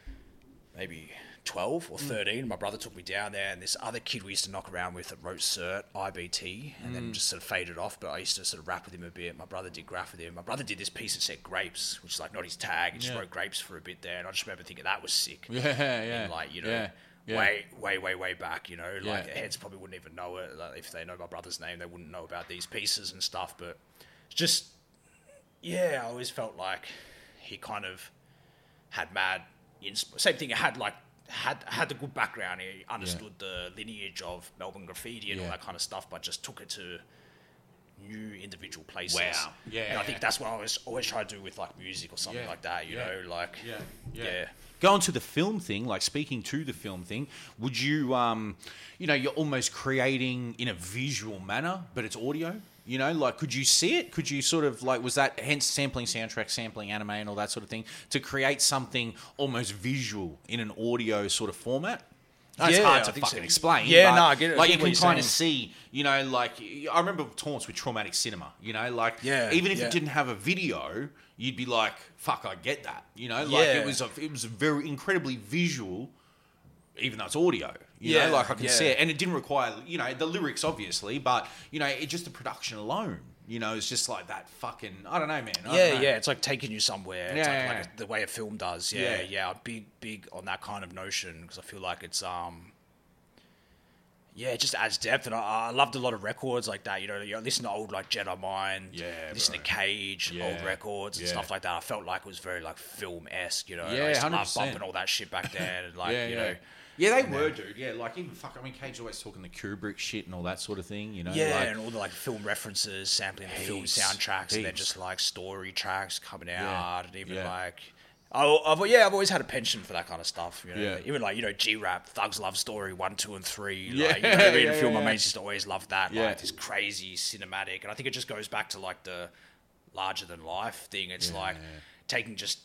maybe twelve or thirteen. Mm. My brother took me down there, and this other kid we used to knock around with that wrote Cert, I B T, and mm. then just sort of faded off. But I used to sort of rap with him a bit. My brother did graph with him. My brother did this piece that said Grapes, which is like not his tag. He just yeah. wrote Grapes for a bit there, and I just remember thinking that was sick. Yeah, yeah. And like, you know, yeah. Yeah. way, way, way, way back, you know, like yeah. heads probably wouldn't even know it. Like, if they know my brother's name, they wouldn't know about these pieces and stuff. But it's just, yeah, I always felt like he kind of had mad, insp- same thing, it had like, had had the good background. He understood yeah. the lineage of Melbourne graffiti and yeah. all that kind of stuff, but just took it to new individual places. Wow. Yeah. And I think that's what I always always try to do with like music or something yeah. like that, you yeah. know, like yeah. Yeah. yeah. Going to the film thing, like speaking to the film thing, would you, um, you know, you're almost creating in a visual manner, but it's audio? You know, like, could you see it? Could you sort of, like, was that, hence sampling soundtracks, sampling anime and all that sort of thing, to create something almost visual in an audio sort of format? It's Yeah, hard I to think fucking so. explain. Yeah, but, no, I get it. I Like, get you what can you're kind of saying. see, you know, like, I remember taunts with traumatic cinema, you know, like, Yeah, even if yeah. it didn't have a video, you'd be like, fuck, I get that, you know, like, Yeah. it was a, it was a very incredibly visual, even though it's audio, you Yeah, know, like, I can yeah. see it, and it didn't require, you know, the lyrics, obviously, but, you know, it just the production alone, you know, it's just like that fucking, I don't know, man. I Yeah, don't know. yeah, it's like taking you somewhere. It's Yeah, like, yeah, like yeah. the way a film does. Yeah, Yeah. yeah, I'm big, big on that kind of notion because I feel like it's um, yeah, it just adds depth, and I, I loved a lot of records like that. You know, you listen to old like Jedi Mind, Yeah, listen bro. to Cage, Yeah, old records and yeah. stuff like that. I felt like it was very like film esque. You know, Yeah, I used to one hundred love percent. bumping all that shit back then, and like yeah, you yeah. know. Yeah, they were, dude. Yeah, like even fuck. I mean, Cage always talking the Kubrick shit and all that sort of thing. You know, Yeah, like, and all the like film references, sampling the film Heaps, soundtracks, and then heaps. just like story tracks coming out, and even yeah. like, oh, I've, yeah, I've always had a penchant for that kind of stuff. You know, Yeah. even like you know, G-Rap, Thugs Love Story one, two, and three. Yeah, like, you know, reading yeah, a film, yeah, my yeah. mates used to always love that. Yeah. Like this crazy cinematic, and I think it just goes back to like the larger than life thing. It's like taking just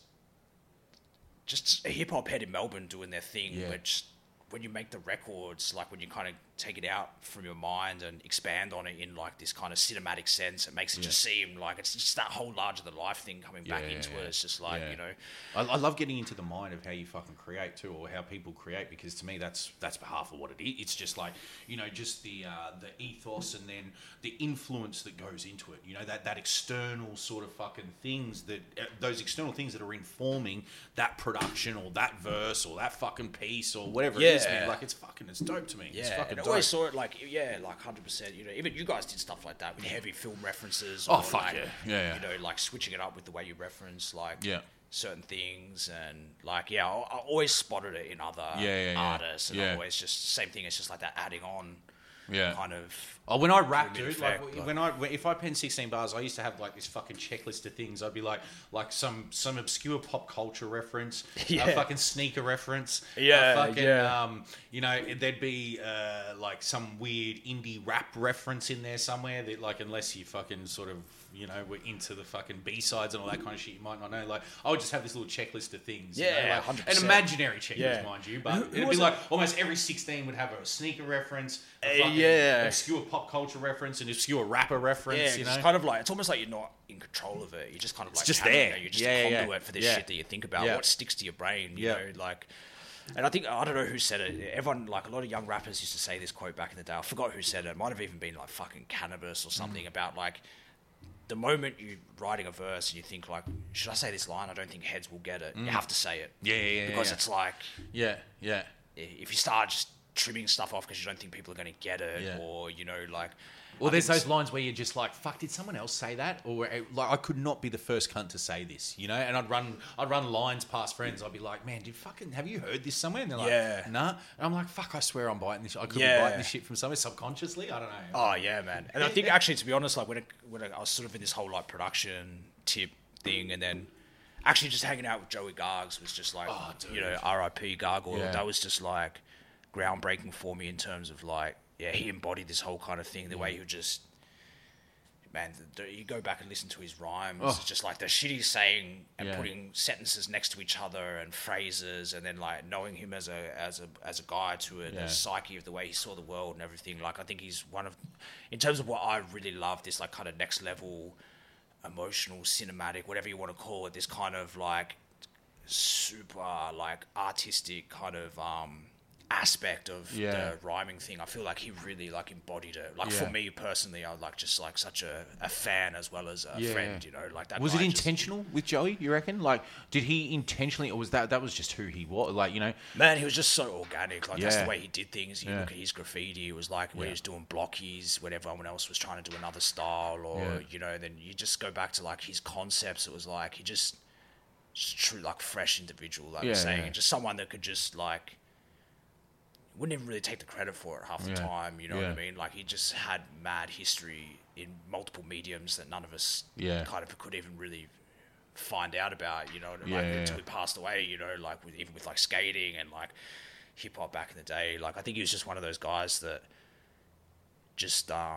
just a hip hop head in Melbourne doing their thing, Yeah. but just when you make the records, like when you kind of take it out from your mind and expand on it in like this kind of cinematic sense, it makes it just seem like it's just that whole larger than life thing coming back Yeah, into yeah, it. It's just like, yeah. you know, I, I love getting into the mind of how you fucking create too, or how people create, because to me that's that's half of what it is. It's just like, you know, just the uh, the ethos and then the influence that goes into it. You know, that that external sort of fucking things that uh, those external things that are informing that production or that verse or that fucking piece or whatever it is. Yeah. Man. Like it's fucking it's dope to me. It's yeah, fucking and I dope. always saw it like, yeah, like one hundred percent, you know, even you guys did stuff like that with heavy film references. Oh, or fuck like, yeah. Yeah, yeah. You know, like switching it up with the way you reference, like, Yeah. certain things, and like, yeah, I, I always spotted it in other Yeah, yeah, yeah. artists, and Yeah. I always just, same thing, it's just like that adding on Yeah. kind of. Oh, when I rap, pyramid dude, like effect, like- when I when, if I pen sixteen bars, I used to have like this fucking checklist of things. I'd be like, like some some obscure pop culture reference, Yeah. a fucking sneaker reference, Yeah, a fucking, yeah. um, you know, there'd be uh, like some weird indie rap reference in there somewhere that, like, unless you fucking sort of, you know, were into the fucking B sides and all that kind of shit, you might not know. Like, I would just have this little checklist of things. you know, Yeah, like, one hundred an percent. imaginary checklist, Yeah. mind you, but Who- who it'd was be it? like almost every sixteen would have a sneaker reference, a Uh, fucking yeah. obscure pop culture reference, an obscure rapper reference. Yeah, you it's know, kind of like, it's almost like you're not in control of it. You're just kind of like just channeling there. it. You're just Yeah, a yeah, yeah. conduit for this Yeah. shit that you think about. Yeah. What sticks to your brain, you Yeah. know, like. And I think, I don't know who said it. Everyone, like a lot of young rappers used to say this quote back in the day. I forgot who said it. It might have even been like fucking Cannabis or something, about like the moment you're writing a verse and you think like, should I say this line? I don't think heads will get it. You have to say it. Yeah, yeah, yeah, Because yeah. it's like, yeah, yeah, if you start just trimming stuff off because you don't think people are going to get it, Yeah. or, you know, like. Well, I there's think those lines where you're just like, "Fuck, did someone else say that?" Or uh, like, I could not be the first cunt to say this, you know. And I'd run, I'd run lines past friends. I'd be like, "Man, did fucking have you heard this somewhere?" And they're like, Yeah. "Nah." And I'm like, "Fuck, I swear I'm biting this. I could Yeah. be biting this shit from somewhere subconsciously. I don't know." Oh yeah, man. And I think actually, to be honest, like when it, when I was sort of in this whole like production tip thing, and then actually just hanging out with Joey Gargs was just like, Oh, dude. you know, R I P Gargoyle. Yeah. That was just like groundbreaking for me in terms of like, yeah, he embodied this whole kind of thing. The way he would just, man, the, the, you go back and listen to his rhymes. Oh. It's just like the shit he's saying and Yeah. putting sentences next to each other and phrases, and then like knowing him as a as a as a guy to it, Yeah. the psyche of the way he saw the world and everything. Like I think he's one of, in terms of what I really love, this like kind of next level, emotional, cinematic, whatever you want to call it. This kind of like super like artistic kind of um aspect of Yeah. the rhyming thing. I feel like he really like embodied it. Like Yeah. for me personally, I was like just like such a, a fan as well as a Yeah. friend, you know, like that. Was it guy just- intentional with Joey? You reckon? Like, did he intentionally, or was that that was just who he was? Like, you know, Man, he was just so organic. Like that's Yeah. the way he did things. You Yeah. look at his graffiti. It was like when Yeah. he was doing blockies when everyone else was trying to do another style, or Yeah. you know. Then you just go back to like his concepts. It was like he just, just true like fresh individual. Like Yeah, you're saying, yeah. and just someone that could just like wouldn't even really take the credit for it half the Yeah. time. You know Yeah. what I mean? Like he just had mad history in multiple mediums that none of us Yeah. kind of could even really find out about, you know, like Yeah, yeah, until yeah. he passed away, you know, like with, even with like skating and like hip hop back in the day. Like I think he was just one of those guys that just um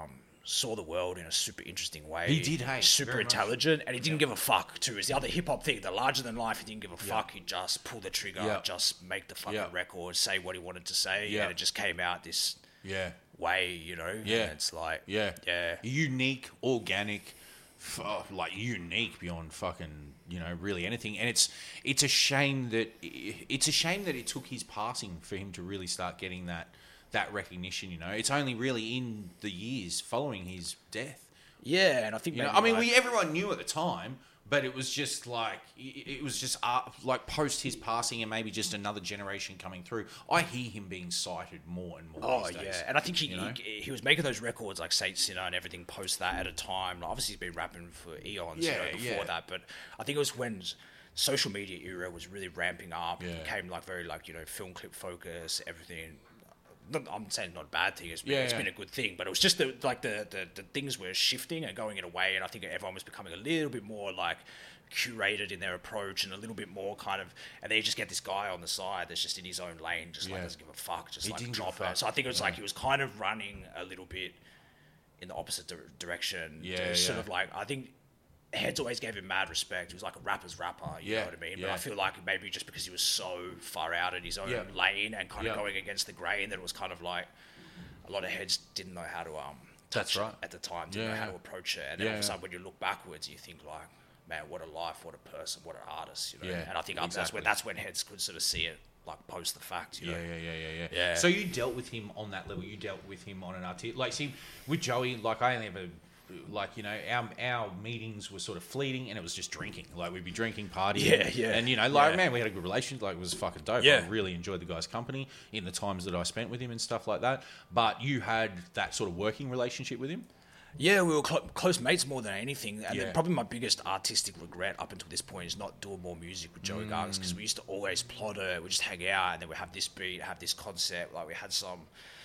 saw the world in a super interesting way. He did, hey, super very much. intelligent, and he didn't give a fuck too. It's the other hip hop thing, the larger than life. He didn't give a fuck. He just pulled the trigger, Yeah. just make the fucking Yeah. record, say what he wanted to say, Yeah. and it just came out this Yeah. way, you know. Yeah. And it's like, Yeah. yeah, Unique, organic, f- oh, like unique beyond fucking, you know, really anything. And it's it's a shame that it's a shame that it took his passing for him to really start getting that that recognition, you know. It's only really in the years following his death. yeah. And I think, You know, maybe I mean, like- we everyone knew at the time, but it was just like it it was just uh, like post his passing, and maybe just another generation coming through. I hear him being cited more and more. Oh these days, yeah, and I think he, you know? he he was making those records like Saint Sinner and everything post that at a time. Like, obviously, he's been rapping for eons, you Yeah, know, before yeah. that. But I think it was when social media era was really ramping up. Yeah. It became like very like you know film clip focus, everything. Not, I'm saying it's not a bad thing. It's been, Yeah, it's yeah. been a good thing, but it was just the, like the, the the things were shifting and going in a way, and I think everyone was becoming a little bit more like curated in their approach and a little bit more kind of, and then you just get this guy on the side that's just in his own lane, just like Yeah. doesn't give a fuck, just He like didn't give a drop fuck. it. So I think it was like he was kind of running a little bit in the opposite dir- direction. Yeah, It was sort yeah. of like, I think Heads always gave him mad respect. He was like a rapper's rapper, you Yeah, know what I mean? But yeah. I feel like maybe just because he was so far out in his own Yeah. lane and kind of Yeah. going against the grain, that it was kind of like a lot of heads didn't know how to um That's touch it right. at the time, didn't Yeah, know how yeah. to approach it. And then Yeah, all of a yeah. sudden when you look backwards, you think like, man, what a life, what a person, what an artist, you know? Yeah, And I think um, that's exactly. when that's when heads could sort of see it like post the fact, you know? Yeah, yeah, yeah, yeah, yeah, Yeah. So you dealt with him on that level. You dealt with him on an artistic, like, see, with Joey, like I only ever, like, you know, our our meetings were sort of fleeting, and it was just drinking. Like we'd be drinking, partying, Yeah, yeah. and you know, like Yeah. man, we had a good relationship. Like it was fucking dope. Yeah. I really enjoyed the guy's company in the times that I spent with him and stuff like that. But you had that sort of working relationship with him. Yeah, we were clo- close mates more than anything. And Yeah. then probably my biggest artistic regret up until this point is not doing more music with Joey Gargas, Mm. because we used to always plot it. We just hang out and then we have this beat, have this concept. Like we had some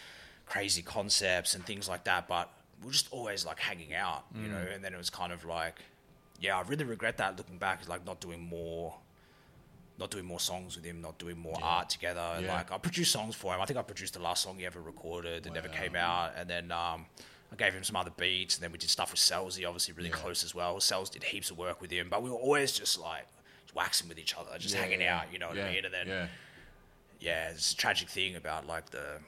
crazy concepts and things like that, but we were just always like hanging out, you Mm. know. And then it was kind of like, yeah, I really regret that looking back. Is like not doing more. Not doing more songs with him, not doing more art together. And Yeah. like I produced songs for him. I think I produced the last song he ever recorded that never came out. And then um, I gave him some other beats, and then we did stuff with Selzy, obviously really close as well. Selz did heaps of work with him, but we were always just like waxing with each other, just Yeah, hanging yeah. out, you know what yeah. I mean? And then yeah. yeah, it's a tragic thing about like the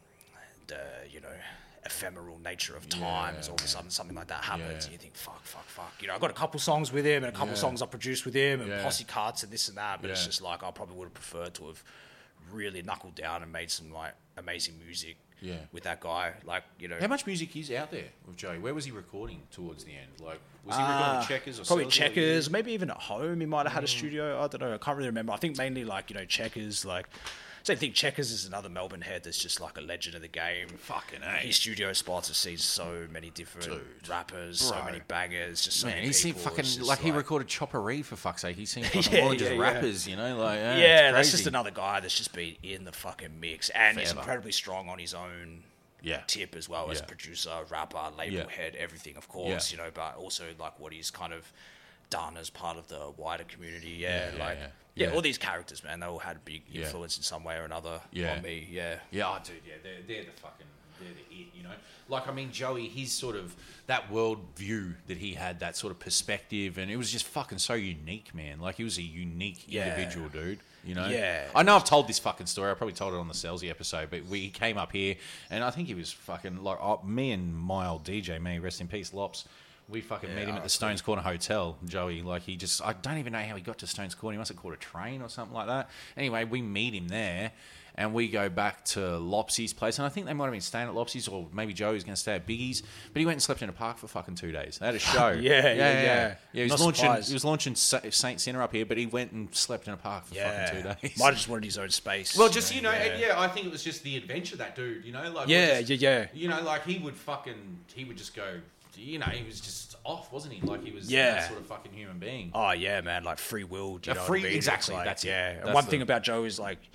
the you know ephemeral nature of time. Yeah, Is all of a sudden something like that happens, Yeah. and you think, fuck, fuck, fuck. You know, I got a couple songs with him, and a couple Yeah. songs I produced with him, and Yeah. posse cuts and this and that. But it's Yeah. just like I probably would have preferred to have really knuckled down and made some like amazing music. Yeah. With that guy, like you know, How much music is out there with Joey? Where was he recording towards the end? Like, was he recording Uh, with Checkers or probably Selzy? Checkers, maybe even at home he might have had a Mm. studio. I don't know. I can't really remember. I think mainly like you know Checkers. Like, same thing. Checkers is another Melbourne head that's just like a legend of the game. Fucking A. His studio spots have seen so many different Dude, rappers, so bro. many bangers, just so Man, many he's seen people. fucking It's just like, he recorded Chopperee for fuck's sake. He's seen fucking Yeah, more than just yeah, yeah. rappers, you know, like yeah, Yeah, it's that's crazy. just another guy that's just been in the fucking mix, and he's Forever. incredibly strong on his own Yeah. tip as well as Yeah. producer, rapper, label Yeah. head, everything, of course, Yeah. you know, but also like what he's kind of done as part of the wider community. Yeah, Yeah, yeah, like yeah. yeah. Yeah. all these characters, man, they all had a big Yeah. influence in some way or another Yeah. on me. Yeah, Yeah, oh, dude, yeah, they're, they're the fucking, they're the it, you know? Like, I mean, Joey, his sort of, that world view that he had, that sort of perspective, and it was just fucking so unique, man. Like, he was a unique Yeah. individual, dude, you know? Yeah. I know I've told this fucking story, I probably told it on the Selzy episode, but we he came up here, and I think he was fucking, like, oh, me and my old D J, me, rest in peace, Lops, we fucking met him at the Stones Corner Hotel, Joey. Like, he just, I don't even know how he got to Stones Corner. He must have caught a train or something like that. Anyway, we meet him there, and we go back to Lopsy's place. And I think they might have been staying at Lopsy's, or maybe Joey was going to stay at Biggie's. But he went and slept in a park for fucking two days. They had a show. Yeah, yeah, yeah. yeah. He was Not launching. surprised. He was launching Sa- Saint Sinner up here, but he went and slept in a park for yeah. fucking two days. Might have just wanted his own space. Well, just, you know, yeah. yeah. I think it was just the adventure, that dude, you know? Like, Yeah, just- yeah, yeah. You know, like, he would fucking, he would just go, you know, he was just off, wasn't he? Like, he was Yeah. that sort of fucking human being. Oh yeah, man, like free willed. You A know free- what I mean? exactly, It's like, that's it. yeah. And That's one the- thing about Joe is like,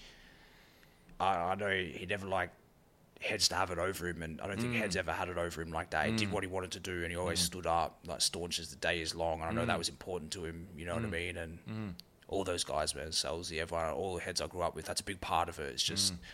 I, I know he never like heads to have it over him, and I don't Mm. think heads ever had it over him like that. He did what he wanted to do, and he always stood up like staunch as the day is long. And I know Mm. that was important to him. You know what I mean? And all those guys, man, Selzy, everyone, all the heads I grew up with, that's a big part of it. It's Mm. just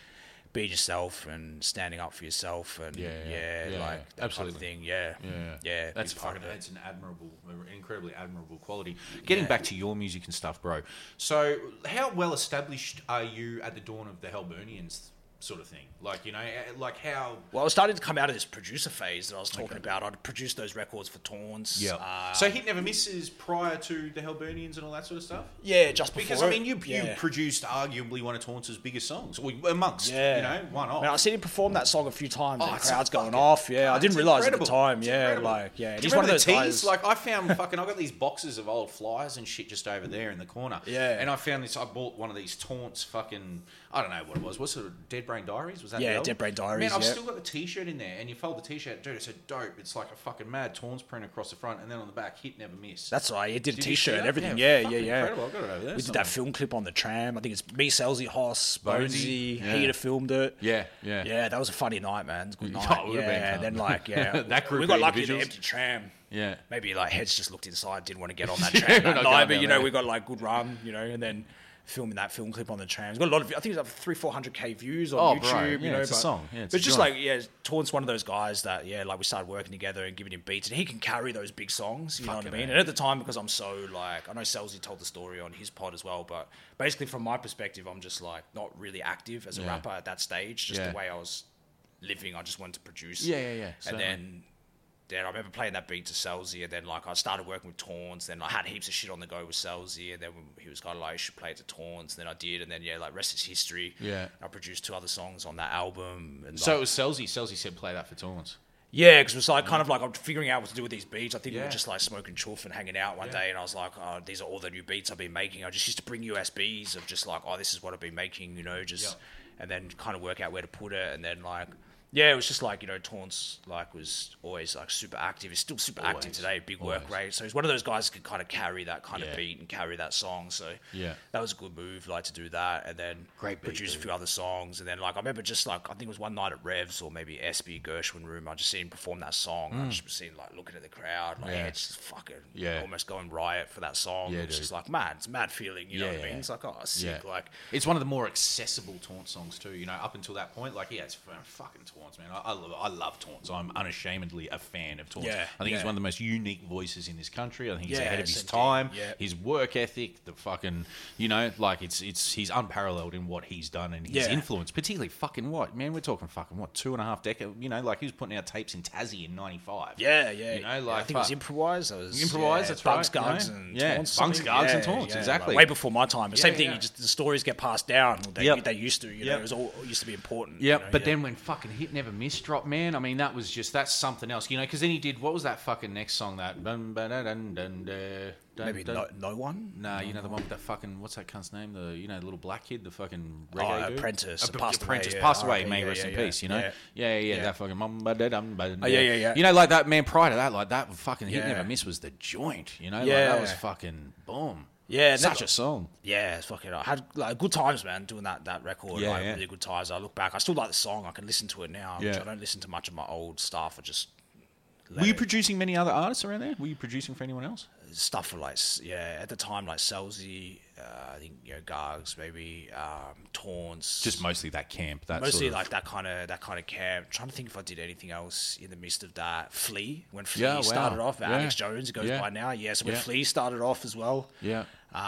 being yourself and standing up for yourself and Yeah, yeah, yeah, yeah, like yeah. that Absolutely. kind of thing. Yeah, Yeah, yeah. that's big part fucking. of it. That's an admirable, incredibly admirable quality. Getting Yeah. back to your music and stuff, bro. So, how well established are you at the dawn of the Hellburnians sort of thing? Like, you know, like how. Well, I was starting to come out of this producer phase that I was talking about. I'd produced those records for Tawns. Yeah. Uh, so Hit Never Misses prior to the Hellburnians and all that sort of stuff. yeah, just before. Because I mean, you yeah. you produced arguably one of Taunts' biggest songs, or amongst Yeah. you know one I of. mean, I've seen him perform that song a few times Oh, and the it's crowd's a going fucking- off. Yeah, I it's didn't realise at the incredible. time. It's Yeah, incredible. like, yeah. Do He's you one of remember those the guys. teas? Like, I found fucking, I got these boxes of old flyers and shit just over there in the corner. Yeah. And I found this, I bought one of these Taunts fucking, I don't know what it was. What's it, Dead Brain Diaries? Was that Yeah, the album? Dead Brain Diaries, Man, I've yeah. still got the t-shirt in there, and you fold the t-shirt, dude, it's so dope. It's like a fucking mad Taunts print across the front, and then on the back, Hit Never Miss. That's right. He did a Did you see t-shirt and that? everything. Yeah, Yeah, yeah, fucking yeah. incredible. I've got it over there We did that somewhere. film clip on the tram. I think it's me, Selzy, Hoss, Bonesy, Bonesy, yeah. Heater filmed it. Yeah, yeah. Yeah, that was a funny night, man. It was a good Oh, night. it would've yeah, been fun. and then like, yeah. That group we of got lucky in an individuals. empty tram. Yeah. Maybe like heads just looked inside, didn't want to get on that Yeah, tram we're that not night, going but down you know, there. we got like good run, you know, and then filming that film clip on the trams. Got a lot of, I think it's like three, four hundred k views on Oh, YouTube. bro. You Yeah, know, it's a but, song. Yeah, it's but a just joint. like yeah, Torrance one of those guys that yeah, like we started working together and giving him beats, and he can carry those big songs. You know what I Fucking mean? hell. And at the time, because I'm so like, I know Selzy told the story on his pod as well, but basically from my perspective, I'm just like not really active as a Yeah. rapper at that stage. Just Yeah. the way I was living, I just wanted to produce. Yeah, yeah, yeah, And certainly. then. Then I remember playing that beat to Selzy, and then like I started working with Tawns. Then I had heaps of shit on the go with Selzy, and then he was kind of like, "You should play it to Tawns." And then I did, and then yeah, like rest is history. Yeah. I produced two other songs on that album, and So like, it was Selzy. Selzy said play that for Taunts. yeah, because it was like kind of like I'm figuring out what to do with these beats. I think we Yeah. were just like smoking chuff and hanging out one Yeah. day, and I was like, "Oh, these are all the new beats I've been making." I just used to bring U S Bs of just like, "Oh, this is what I've been making," you know, just Yeah. and then kind of work out where to put it, and then like. Yeah, it was just like, you know, Taunts like was always like super active. He's still super active Always. today, big work Always. rate. So he's one of those guys who could kind of carry that kind Yeah. of beat and carry that song. So Yeah. that was a good move, like to do that, and then Great beat, produce a dude. few other songs. And then like I remember just like I think it was one night at Revs or maybe S B Gershwin Room. I just seen him perform that song. I just seen like looking at the crowd, like Mm. Yeah. it's just fucking Yeah. almost going riot for that song. Yeah, It's dude. just like mad, it's a mad feeling. You know Yeah, what I mean? yeah. It's like oh sick, Yeah. like. It's one of the more accessible Taunt songs too. You know, up until that point, like yeah, it's f- fucking Taunts, man. I, I love, I love Taunts. I'm unashamedly a fan of Taunts. Yeah, I think he's yeah. one of the most unique voices in this country. I think he's Yeah, ahead of his same time. thing. Yeah. His work ethic, the fucking, you know, like it's it's he's unparalleled in what he's done and his Yeah. influence, particularly fucking what man. We're talking fucking what two and a half decades. You know, like he was putting out tapes in Tassie in ninety-five. Yeah, yeah. You know, Yeah, like, I think it was fuck. improvise. That was Improvise, yeah, that's Bugs, right, you Gugs, know? and Yeah, Taunts. Bugs, something. Gugs, and Yeah, Taunts, yeah, exactly. like way before my time. The Yeah, same thing. yeah. You just the stories get passed down. They, Yep. they used to. You know, Yep. it was all it used to be important. Yeah, you know, but yeah. then when fucking Hit Never Miss dropped, man, I mean, that was just, that's something else, you know, because then he did, what was that fucking next song, that, dun, dun, dun, dun, dun, dun, dun, maybe dun. no, no one. Nah, you know the one with that fucking, what's that cunt's name? The, you know, the little black kid, the fucking Oh, reggae dude? Apprentice, Uh, passed away, Apprentice, yeah. passed away, Alright, may yeah, rest yeah, in yeah. peace, you know? Yeah. Yeah, yeah, yeah, Yeah. that fucking mum, ba, da, dum, ba, Oh, yeah, yeah, yeah. You know, like that, man, prior to that, like that fucking Hit Yeah. Never Miss was the joint, you know? Like, Yeah. that was fucking boom. Yeah, and Such that- a song. Yeah, it's fucking. I had like good times, man, doing that that record. Yeah, like yeah. really good times. I look back, I still like the song. I can listen to it now. Which Yeah. I don't listen to much of my old stuff. I just Were you let it- producing many other artists around there? Were you producing for anyone else? stuff for like s- yeah at the time like Selzy, uh, I think you know Gargs, maybe um, Taunts. Just mostly that camp. That Mostly sort of, like that kind of that kind of camp. trying to think if I did anything else in the midst of that. Flea, when Flea Yeah, wow. started off, Yeah. Alex Jones, it goes Yeah. by now. Yeah, so when Yeah. Flea started off as well. Yeah.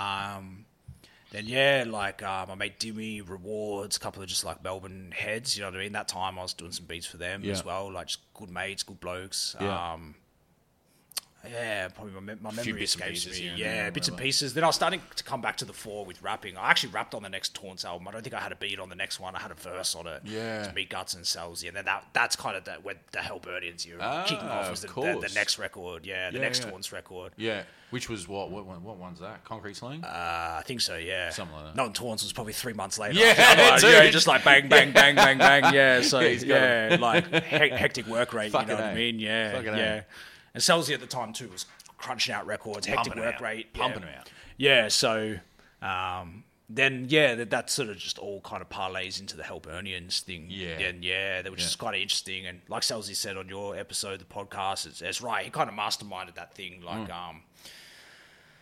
Um, then yeah, like um, I made Dimmy, Rewards, a couple of just like Melbourne heads. You know what I mean? That time I was doing some beats for them Yeah. as well. Like just good mates, good blokes. Yeah. Um, yeah, probably my, me- my Few memory bits and escapes pieces me. here and Yeah, there or bits and whatever. pieces. Then I was starting to come back to the fore with rapping. I actually rapped on the next Taunts album. I don't think I had a beat on the next one. I had a verse on it. Yeah. To meet Guts and Selzy. And then that that's kind of the, when the Hellburnians era Ah, kicking off was the, of the, the course. next record. Yeah, the Yeah, next yeah. Taunts record. Yeah. Which was what? What, one- what one's that? Concrete Sling? Uh, I think so, yeah. Something like that. No, and Taunts was probably three months later. Yeah, Otherwise, dude. yeah, just like bang, bang, bang, bang, bang. Yeah, so Yeah, he's got yeah, like he- hectic work rate. Fucking you know what A. I mean? Yeah, Fucking A. yeah. And Selzy at the time too was crunching out records, hectic Pumping 'em work out. rate, Pumping yeah. 'em out. Yeah, so um, then yeah, that, that sort of just all kind of parlays into the Hellburnians thing. Yeah. and yeah, that was Yeah. just kind of interesting. And like Selzy said on your episode, the podcast, it's, it's right. He kind of masterminded that thing, like Mm. um.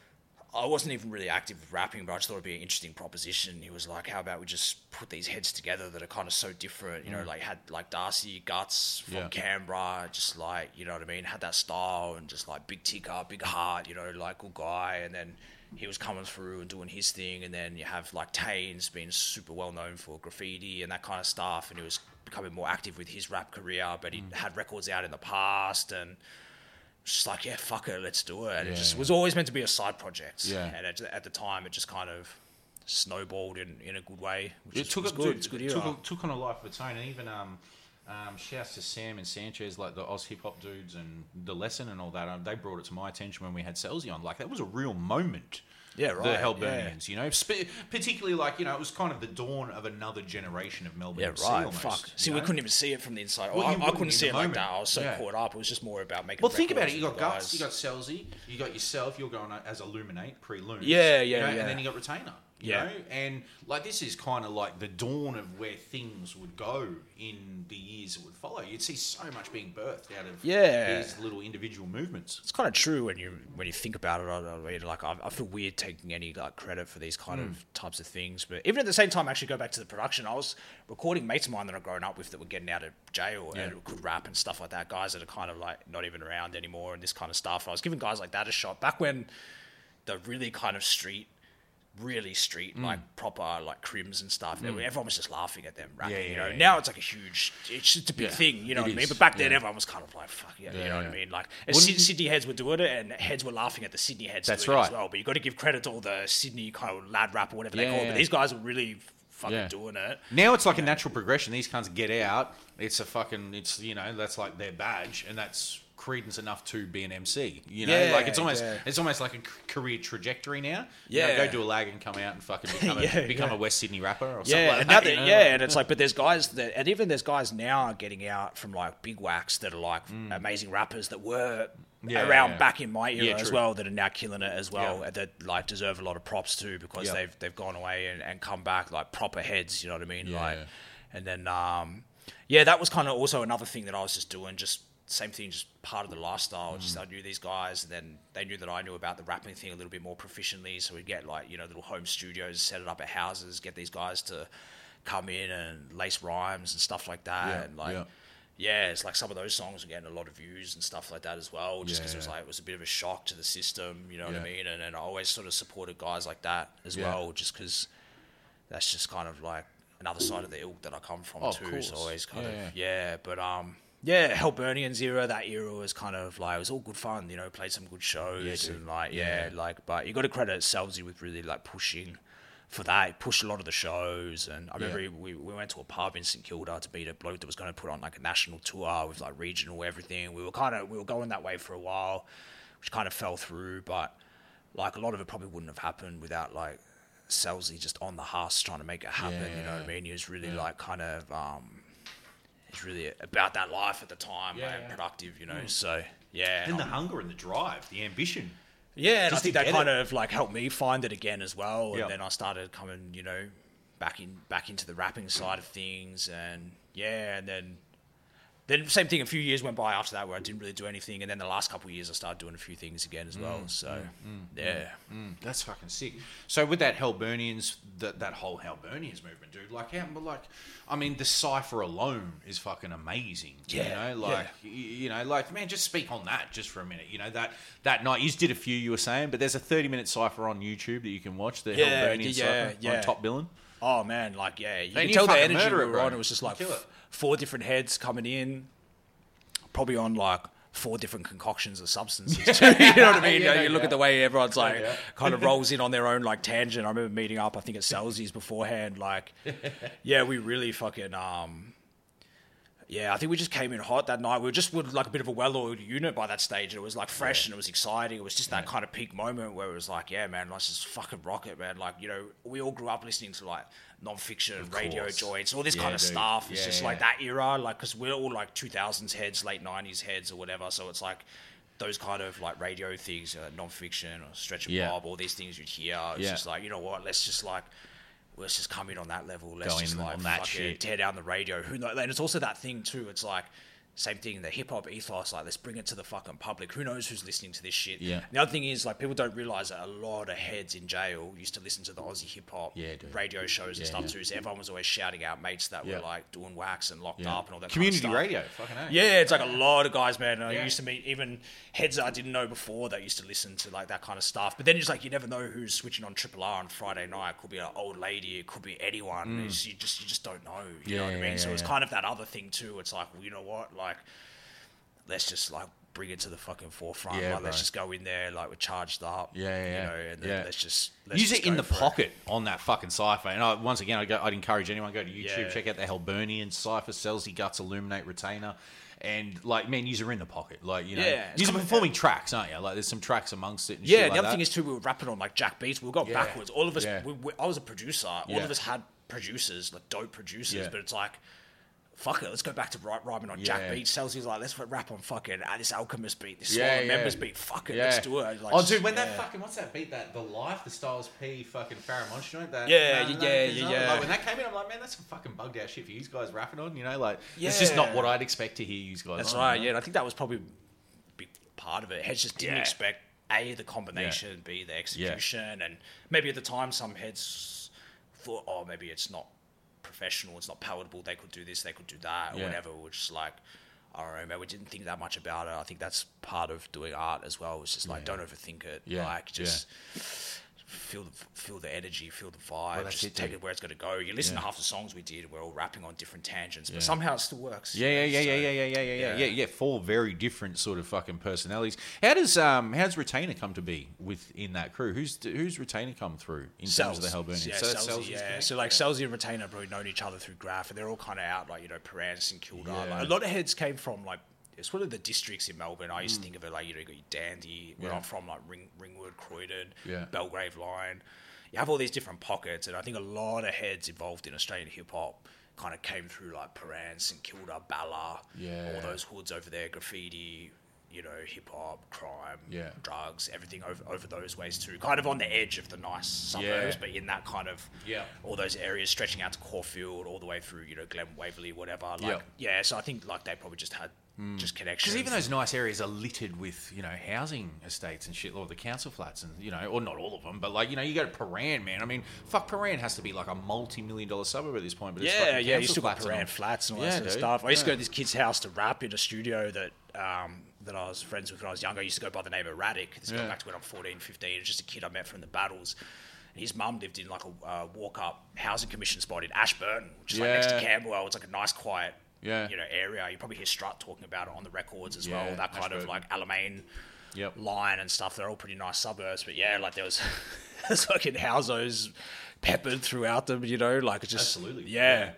I wasn't even really active with rapping, but I just thought it'd be an interesting proposition. He was like, how about we just put these heads together that are kind of so different, you know, like had like Darcy Guts from Yeah. Canberra, just like, you know what I mean, had that style and just like big ticker, big heart, you know, like good guy. And then he was coming through and doing his thing. And then you have like Taines being super well known for graffiti and that kind of stuff. And he was becoming more active with his rap career, but he had records out in the past and just like, yeah, fuck it, let's do it. And Yeah. it just was always meant to be a side project. Yeah. And at, at the time, it just kind of snowballed in, in a good way, which It is, took was a, good. dude, It's a good it era. took, a, took on a life of its own, and even um, um, shouts to Sam and Sanchez, like the Oz hip hop dudes and the Lesson and all that. Um, they brought it to my attention when we had Selzy on. Like that was a real moment. Yeah, The right, Hellburnians, you know, Sp- particularly like you know, it was kind of the dawn of another generation of Melbourne. Yeah, M C right. almost, Fuck. you See, we know? couldn't even see it from the inside. Well, I, you I wouldn't couldn't in see the it like moment. that. I was so Yeah. caught up. It was just more about making. Well, think about it. records You got with Guts, you got Selzy, you got yourself. You're going as Illuminate pre-Loons. Yeah, yeah, you know, yeah. And then you got Retainer. You Yeah. know? And like this is kind of like the dawn of where things would go in the years that would follow. You'd see so much being birthed out of Yeah. these little individual movements. It's kind of true when you when you think about it. I, I mean, like I, I feel weird taking any like credit for these kind Hmm. of types of things, but even at the same time, actually go back to the production. I was recording mates of mine that I've grown up with that were getting out of jail Yeah. and could rap and stuff like that. Guys that are kind of like not even around anymore and this kind of stuff. I was giving guys like that a shot back when the really kind of street. Really street, Hmm. like proper, like crims and stuff. Everyone was just laughing at them rapping. Yeah, yeah, you know, yeah, now yeah. it's like a huge, it's just a big Yeah, thing. You know it what I mean? is, But back then, yeah. everyone was kind of like, "Fuck yeah," you Yeah, know what I yeah. mean? Like, as Wouldn't Syd- you- Sydney heads were doing it, and heads were laughing at the Sydney heads. That's doing it as right. well. But you got to give credit to all the Sydney kind of lad rap or whatever they Yeah, call it. yeah. But these guys were really fucking Yeah. doing it. Now it's like a natural progression. These cunts get out. It's a fucking. It's you know that's like their badge, and that's credence enough to be an M C. You know, Yeah, like it's almost yeah. it's almost like a c- career trajectory now. Yeah. You know, go do a lag and come out and fucking become a, Yeah, become yeah. a West Sydney rapper or something Yeah, like and that. now that, you know? yeah, and it's like, but there's guys that, and even there's guys now getting out from like big wax that are like amazing rappers that were Mm. Yeah, around yeah. back in my era Yeah, as true. well that are now killing it as well. Yeah. and That like deserve a lot of props too because Yeah. they've they've gone away and, and come back like proper heads. You know what I mean? Yeah. Like, and then um, yeah, that was kind of also another thing that I was just doing, just same thing, just part of the lifestyle. Just Mm. I knew these guys, and then they knew that I knew about the rapping thing a little bit more proficiently. So we'd get like you know little home studios, set it up at houses, get these guys to come in and lace rhymes and stuff like that. Yeah, and like, yeah. yeah. it's like some of those songs are getting a lot of views and stuff like that as well. Just because it was Yeah. like it was a bit of a shock to the system, you know what Yeah. I mean? And, and I always sort of supported guys like that as Yeah. well, just because that's just kind of like another side of the ilk that I come from Oh, of too. course. So always kind Yeah, of yeah. But um. Yeah, Hellburnians era, that era was kind of like, it was all good fun, you know, played some good shows Yeah, dude. and like, yeah, Yeah. like, but you got to credit Selzy with really like pushing for that. He pushed a lot of the shows. And I remember Yeah. we, we went to a pub in St Kilda to meet a bloke that was going to put on like a national tour with like regional everything. We were kind of, we were going that way for a while, which kind of fell through, but like a lot of it probably wouldn't have happened without like Selzy just on the husk trying to make it happen. You know what I Yeah. mean? He was really Yeah. like kind of, um, he's really about that life at the time Yeah, and yeah. productive, you know. So yeah, And the um, hunger and the drive, the ambition. yeah, and I just think to that get kind it. of like helped me find it again as well. Yeah. And then I started coming, you know, back in back into the rapping side of things, and yeah, and then. Then same thing. A few years went by after that where I didn't really do anything, and then the last couple of years I started doing a few things again as well. So yeah, Mm, that's fucking sick. So with that Hellburnians, that that whole Hellburnians movement, dude, like how, but like, I mean, the cipher alone is fucking amazing. Yeah, you know, like y you know, like man, just speak on that just for a minute. You know that that night you just did a few, you were saying, but there's a thirty minute cipher on YouTube that you can watch. The Yeah, Hellburnians yeah, cipher yeah. on Top Billing. Oh man, like yeah, you Man, can you tell the fucking energy murder we it, were bro. on. It was just like Kill it. f- four different heads coming in, probably on like four different concoctions of substances. Too, you know what I mean? Yeah, you, you look yeah. at the way everyone's like Yeah. kind of rolls in on their own like tangent. I remember meeting up, I think at Selzy's beforehand. Like, yeah, we really fucking um. Yeah, I think we just came in hot that night. We were just with like a bit of a well-oiled unit by that stage. It was like fresh and it was exciting. It was just that kind of peak moment where it was like, yeah, man, let's just fucking rock it, man. Like, you know, we all grew up listening to like non-fiction, radio course. joints, all this Yeah, kind of dude. stuff. It's Yeah, just yeah. like that era, like, because we're all like two thousands heads, late nineties heads or whatever. So it's like those kind of like radio things, uh, non-fiction or Stretch and Yeah. Bob, all these things you'd hear. It's Yeah. just like, you know what, let's just like, let's just come in on that level. Let's Go just in like on that fucking shit. tear down the radio. Who knows? And it's also that thing too. It's like same thing, the hip hop ethos, like let's bring it to the fucking public. Who knows who's listening to this shit? Yeah. The other thing is like people don't realize that a lot of heads in jail used to listen to the Aussie hip hop Yeah, dude. radio shows and Yeah, stuff yeah. too. So everyone was always shouting out mates that Yeah. were like doing wax and locked Yeah. up and all that Community kind of stuff. radio, fucking hell. Yeah, it's like a lot of guys, man. I Yeah. used to meet even heads that I didn't know before that used to listen to like that kind of stuff. But then it's like you never know who's switching on Triple R on Friday night. It could be an old lady, it could be anyone. It's, you just you just don't know. You Yeah, know what I yeah, mean? So yeah, it's yeah. kind of that other thing too. It's like, well, you know what, like let's just like bring it to the fucking forefront. Yeah, like, let's bro. just go in there like we're charged up. Yeah, yeah, You yeah. know, and then Yeah. let's just let's Use just it in go the for it. pocket on that fucking cipher. And I, once again, I'd, go, I'd encourage anyone go to YouTube, Yeah. check out the Helbernian cipher, Selzy Guts, Illuminate, Retainer. And, like, man, use her in the pocket. Like, you know, Yeah, it's use are coming- performing tracks, aren't you? Like, there's some tracks amongst it and Yeah, shit the like other that. thing is too, we were rapping on like Jack Beats. We were going Yeah. backwards. All of us. Yeah. We, we, I was a producer. All Yeah. of us had producers, like dope producers. Yeah. But it's like, fuck it. Let's go back to ri- rhyming on Jack Yeah. Beats. Chelsea's like, let's rap on fucking uh, this Alchemist beat, this Yeah, Swan yeah. Members beat. Fuck it, Yeah. let's do it. Like, Oh, dude, when yeah. that fucking, what's that beat? That The Life, the Styles P fucking Pharomonch joint? That, Yeah, no, yeah, no, yeah, no, yeah, no. yeah. Like, when that came in, I'm like, man, that's some fucking bugged out shit for you guys rapping on, you know? Like, it's just Yeah. not what I'd expect to hear you guys That's on, right. you know? Yeah, and I think that was probably a big part of it. Heads just didn't Yeah. expect A, the combination, B, the execution, and maybe at the time some heads thought, oh, maybe it's not professional, it's not palatable. They could do this, they could do that, or Yeah. whatever. We're just like, I don't know, man. We didn't think that much about it. I think that's part of doing art as well. It's just like, don't overthink it. Yeah. Like, just feel the feel the energy, feel the vibe. that's just it, take dude. it where it's going to go. You listen Yeah. to half the songs we did, we're all rapping on different tangents, Yeah. but somehow it still works. Yeah, yeah, yeah, So, yeah, yeah, yeah, yeah, yeah, yeah, yeah. yeah, yeah. Four very different sort of fucking personalities. How does um how does Retainer come to be within that crew? Who's who's Retainer come through in terms of the Helbernians? Yeah, So that's Selzy, Selzy's yeah. crew? So like Selzy and Retainer have probably known each other through Graph, and they're all kind of out like, you know, Perance and Kilda. Yeah. Like, a lot of heads came from like it's one of the districts in Melbourne. I used to think of it like, you know, you got your Dandy, where Mm. Yeah. I'm from, like Ring, Ringwood, Croydon, Yeah. Belgrave Line. You have all these different pockets, and I think a lot of heads involved in Australian hip hop kind of came through like Perance and Kilda, Balla, Yeah. all those hoods over there, graffiti, you know, hip hop, crime, Yeah. drugs, everything over, over those ways too. Kind of on the edge of the nice suburbs, Yeah. but in that kind of Yeah. all those areas stretching out to Caulfield, all the way through, you know, Glen Waverley, whatever. Like, Yeah. yeah. So I think like they probably just had just connections. Because even those nice areas are littered with, you know, housing estates and shit, or the council flats, and, you know, or not all of them, but, like, you know, you go to Paran, man. I mean, fuck, Paran has to be like a multi-million dollar suburb at this point, but it's yeah, fucking yeah, you council still got flats and Paran all. flats and all Yeah, that sort of dude. stuff. I used to Yeah. go to this kid's house to rap in a studio that um, that I was friends with when I was younger. I used to go by the name of Radic. This Yeah. goes back to when I'm fourteen, fifteen. It was just a kid I met from the battles. And his mum lived in like a uh, walk-up housing commission spot in Ashburn, which is like next to Yeah. Camberwell. It's like a nice, quiet, Yeah. you know, area. You probably hear Strut talking about it on the records as Yeah, well. That kind Ashburn. of like Alamein Yep. line and stuff. They're all pretty nice suburbs. But yeah, like there was there's fucking housos peppered throughout them, you know, like it's just Absolutely. yeah. Yeah.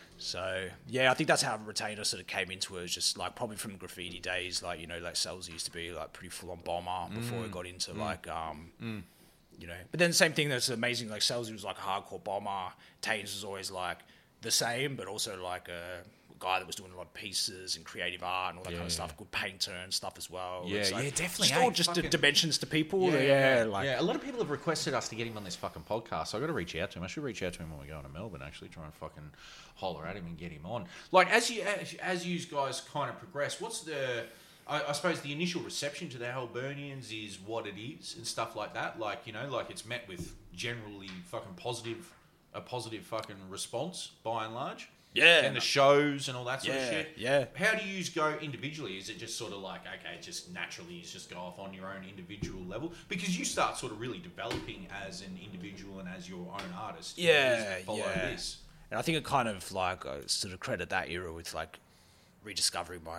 So yeah, I think that's how Retainer sort of came into it. It was just like probably from graffiti days, like, you know, like Selzy used to be like pretty full on bomber before Mm. it got into like um you know. But then the same thing that's amazing, like Selzy was like a hardcore bomber. Tains was always like the same, but also like a guy that was doing a lot of pieces and creative art and all that Yeah, kind of yeah. stuff. Good painter and stuff as well. Yeah, It's like, yeah, definitely, Just eh? all just Fucking- dimensions to people. Yeah, Yeah, yeah, like yeah. A lot of people have requested us to get him on this fucking podcast, so I got to reach out to him. I should reach out to him when we go to Melbourne. Actually, try and fucking holler at him and get him on. Like as you as, as you guys kind of progress, what's the I, I suppose the initial reception to the Helbernians is what it is and stuff like that. Like, you know, like it's met with generally fucking positive, a positive fucking response by and large. Yeah. And the shows and all that sort of Yeah, shit. yeah. How do you go individually? Is it just sort of like, okay, just naturally you just go off on your own individual level? Because you start sort of really developing as an individual and as your own artist. You Yeah, just follow yeah. this. And I think it kind of like I sort of credit that era with like rediscovering my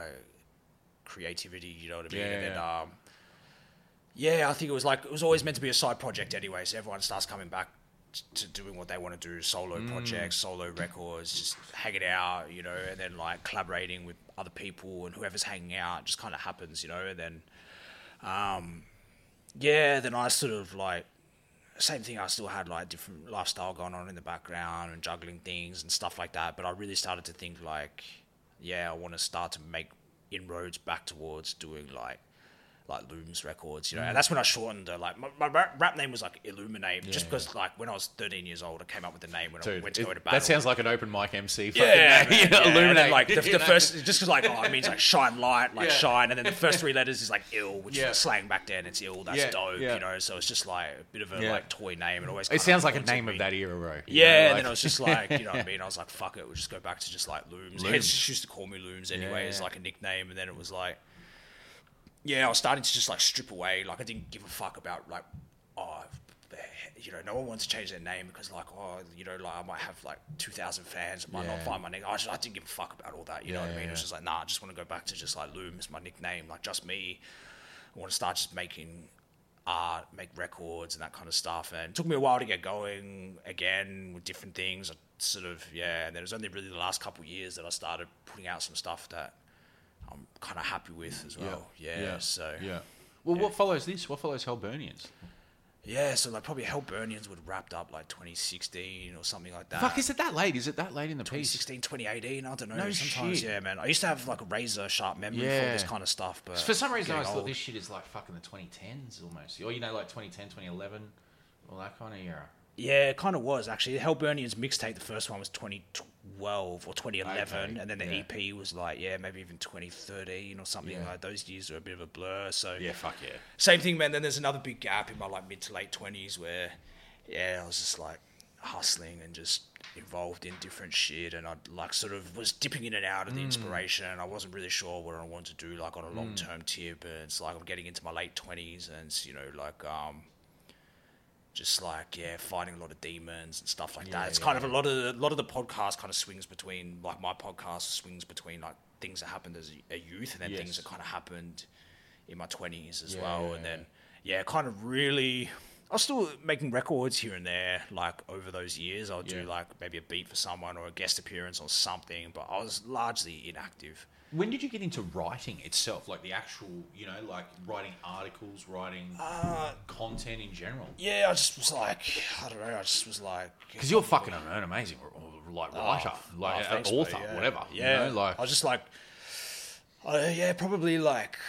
creativity, you know what I mean? Yeah, and then, yeah. um, yeah, I think it was like it was always meant to be a side project anyway. So everyone starts coming back t- to doing what they want to do, solo Mm. projects, solo records, just hanging out, you know, and then like collaborating with other people and whoever's hanging out just kind of happens, you know. And then, um, yeah, then I sort of like. Same thing, I still had like different lifestyle going on in the background and juggling things and stuff like that. But I really started to think like, yeah, I want to start to make inroads back towards doing like like Looms Records, you know, and that's when I shortened uh, like my, my rap, rap name was like Illuminate, Yeah. just because like when I was thirteen years old, I came up with the name when I Dude, went to go it- to battle. that sounds like an open mic M C. Fucking Yeah, name. man, You know, yeah. And Illuminate. then, like the, You the know? first, just because like oh, it means like shine light, like Yeah. shine, and then the first three letters is like ill, which Yeah. is slang back then. It's ill, that's Yeah, dope, yeah. you know. So it's just like a bit of a Yeah. like toy name. It always It kinda sounds like a haunted name me. of that era, bro. You Yeah, know, and like- then I was just like, you know what I mean? I was like, fuck it, we'll just go back to just like Looms. Looms. Heads just used to call me Looms anyway, Yeah. as like a nickname, and then it was like, yeah, I was starting to just like strip away. Like I didn't give a fuck about like, oh, you know, no one wants to change their name because like, oh, you know, like I might have like two thousand fans, I might Yeah. not find my name. I, just, I didn't give a fuck about all that. You know Yeah, what I mean? yeah, It was yeah. just like, nah, I just want to go back to just like Looms, my nickname, like just me. I want to start just making art, make records and that kind of stuff. And it took me a while to get going again with different things. I sort of, yeah, and then it was only really the last couple of years that I started putting out some stuff that I'm kind of happy with as well. Yeah, so yeah. Well, what follows this? What follows Hellburnians? yeah, so like probably Hellburnians would have wrapped up like twenty sixteen or something like that. Fuck, is it that late? Is it that late in the twenty piece? sixteen, twenty eighteen, I don't know. No Sometimes, shit. yeah, man. I used to have like a razor sharp memory Yeah. for this kind of stuff, but For some reason, I getting always thought old. this shit is like fucking the twenty tens almost. Or, you know, like twenty ten, twenty eleven, all that kind of era. Yeah, it kind of was actually. Hellburnians mixtape, the first one was twenty twelve or twenty eleven, Okay, and then the yeah. E P was like, yeah, maybe even twenty thirteen or something. Yeah. Like those years are a bit of a blur. So Yeah, fuck yeah. same thing, man. Then there's another big gap in my like mid to late twenties where, yeah, I was just like hustling and just involved in different shit, and I like sort of was dipping in and out of Mm. the inspiration, and I wasn't really sure what I wanted to do like on a long term tip. And it's like I'm getting into my late twenties, and it's, you know, like um. just like yeah, fighting a lot of demons and stuff like Yeah, that. It's yeah, kind of a lot of a lot of the podcast kind of swings between like my podcast swings between like things that happened as a youth and then Yes. things that kind of happened in my twenties as Yeah, well. yeah, And then yeah, kind of really. I was still making records here and there, like over those years. I'll do Yeah. like maybe a beat for someone or a guest appearance on something, but I was largely inactive. When did you get into writing itself? Like the actual, you know, like writing articles, writing Uh, content in general? Yeah, I just was like, I don't know, I just was like, Because you're fucking an amazing like writer, like oh, an thanks, author, bro, yeah. whatever. Yeah, you know, like I was just like, uh, yeah, probably like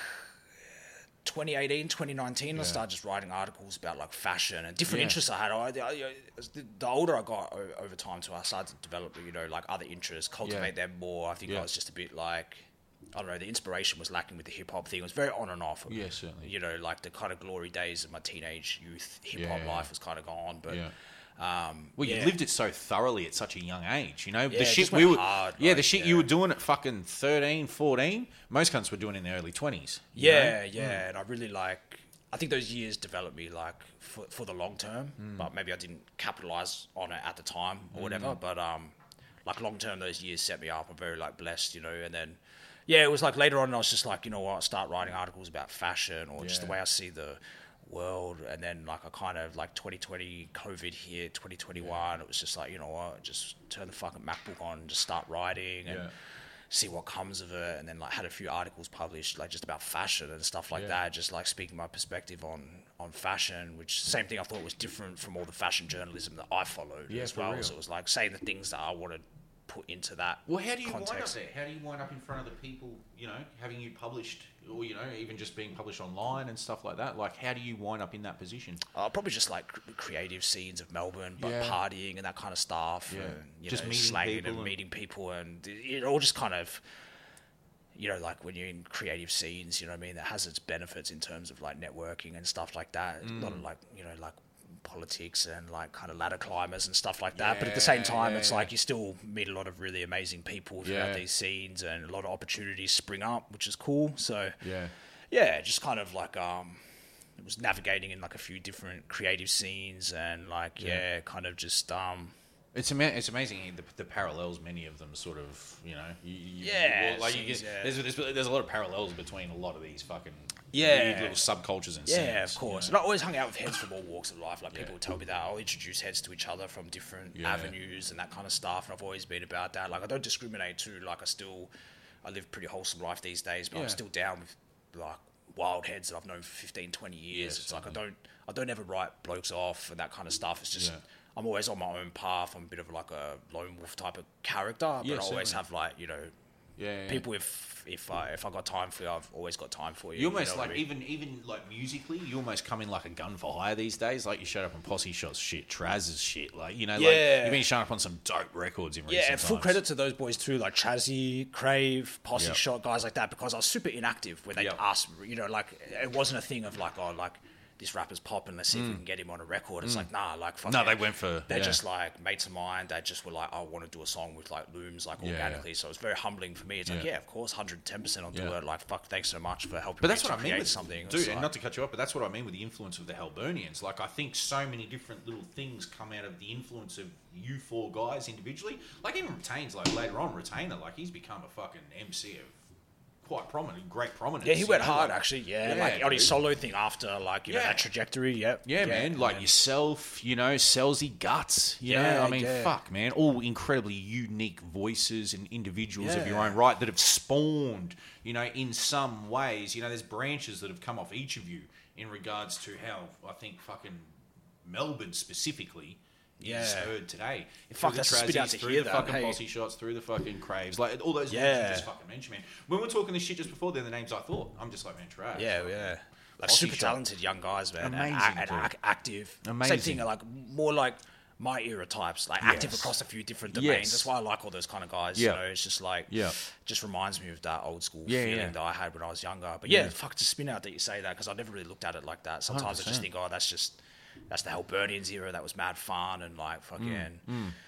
twenty eighteen, twenty nineteen, I started just writing articles about like fashion and different Yeah. interests I had. I, I, the, the older I got o- over time, too, I started to develop, you know, like other interests, cultivate them more. I think Yeah. I was just a bit like, I don't know, the inspiration was lacking with the hip hop thing. It was very on and off. Yeah, certainly. You know, like the kind of glory days of my teenage youth hip hop Yeah. life was kind of gone, but. Yeah. Um, Well, you yeah. lived it so thoroughly at such a young age, you know. Yeah, the it shit just we went were, hard, yeah, like, the shit yeah. you were doing at fucking thirteen, fourteen, most cunts were doing in their early twenties. Yeah, yeah, and I really like. I think those years developed me like for for the long term, Hmm. but maybe I didn't capitalize on it at the time or whatever. But um, like long term, those years set me up. I'm very like blessed, you know. And then, yeah, it was like later on, I was just like, you know what, I start writing articles about fashion or just the Yeah. way I see the world. And then like I kind of like twenty twenty, COVID hit, twenty twenty-one. It was just like, you know what, just turn the fucking MacBook on and just start writing and. Yeah. See what comes of it, and then like had a few articles published like just about fashion and stuff like Yeah. that, just like speaking my perspective on on fashion, which same thing I thought was different from all the fashion journalism that I followed Yeah, as for well. real. So it was like saying the things that I wanted put into that Well, how do you wind up context. there? How do you wind up in front of the people, you know, having you published, or, you know, even just being published online and stuff like that? Like, how do you wind up in that position? Uh, probably just like cr- creative scenes of Melbourne, but Yeah. partying and that kind of stuff. Yeah. And, you Just know, meeting slanging people and and- meeting people, and it all just kind of, you know, like when you're in creative scenes, you know what I mean, that has its benefits in terms of like networking and stuff like that. A lot of like, you know, like politics and like kind of ladder climbers and stuff like that. But at the same Yeah, time, yeah, it's yeah. like you still meet a lot of really amazing people throughout Yeah. these scenes, and a lot of opportunities spring up, which is cool. So Yeah. yeah, just kind of like um, it was navigating in like a few different creative scenes, and like yeah, kind of just um, It's ama- it's amazing the, the parallels. Many of them sort of, you know, you, you, Yeah, you- like you scenes, get, yeah. there's, there's there's a lot of parallels between a lot of these fucking Yeah. weird little subcultures and yeah, scenes, of course. you And know? I always hung out with heads from all walks of life. Like Yeah. people would tell me that I'll introduce heads to each other from different Yeah. avenues and that kind of stuff. And I've always been about that. Like I don't discriminate too. Like I still, I live a pretty wholesome life these days, but Yeah. I'm still down with like wild heads that I've known for fifteen, twenty years. Yeah, it's like I certainly. don't, I don't ever write blokes off and that kind of stuff. It's just. Yeah. I'm always on my own path. I'm a bit of like a lone wolf type of character, but Yeah, I always certainly. have like, you know, Yeah, yeah. people if if I if I got time for you, I've always got time for you. You almost know what like I mean? even even like musically, you almost come in like a gun for hire these days. Like you showed up on Posse Shots shit, Traz's shit. Like you know, like Yeah. you've been showing up on some dope records in Yeah, recent and full times. credit to those boys too, like Chazzy, Crave, Posse Yep. Shot, guys like that, because I was super inactive when they Yep. asked, you know, like it wasn't a thing of like, oh, like this rapper's popping, let's see if we can get him on a record. It's like, nah, like fuck Mm. No, it. they went for- They're yeah. just like mates of mine. They just were like, I want to do a song with like Looms, like Yeah. organically. So it was very humbling for me. It's like, Yeah. yeah, of course, one hundred ten percent I'll do Yeah. it. Like, fuck, thanks so much for helping But me that's to what I mean create with something. It's dude. like- And not to cut you off, but that's what I mean with the influence of the Hellburnians. Like I think so many different little things come out of the influence of you four guys individually. Like even Retain's like later on Retainer, like he's become a fucking M C of quite prominent, great prominence. yeah, he you went know, hard like- actually. Yeah, Yeah, like on his dude. solo thing after, like you know Yeah. that trajectory. Yep. Yeah, man. Like and- yourself, you know, Selzy Guts. You know, Yeah, I mean, yeah. fuck, man. All incredibly unique voices and individuals of your Yeah. own right that have spawned, you know, in some ways. You know, there's branches that have come off each of you in regards to how I think fucking Melbourne specifically is Yeah. heard today. Fuck, Through that's the a spit out Trazzies, to through hear the that, fucking hey. Posse Shots, through the fucking Craves, like all those names Yeah. you just fucking mentioned, man. When we were talking this shit just before, they're the names I thought. I'm just like, man, Trav. Yeah, yeah. Like Posse super Shot. talented young guys, man. Amazing, and, and, dude. ac- active. Amazing. Same thing, like more like my era types, like active Yes. across a few different domains. Yes. That's why I like all those kind of guys. Yeah. You know, it's just like, Yeah. just reminds me of that old school Yeah, feeling yeah. that I had when I was younger. But yeah, Yeah. fuck, to spin out that you say that because I never really looked at it like that. Sometimes I one hundred just percent. think, oh, that's just that's the Hellburnians era. That was mad fun and like fucking.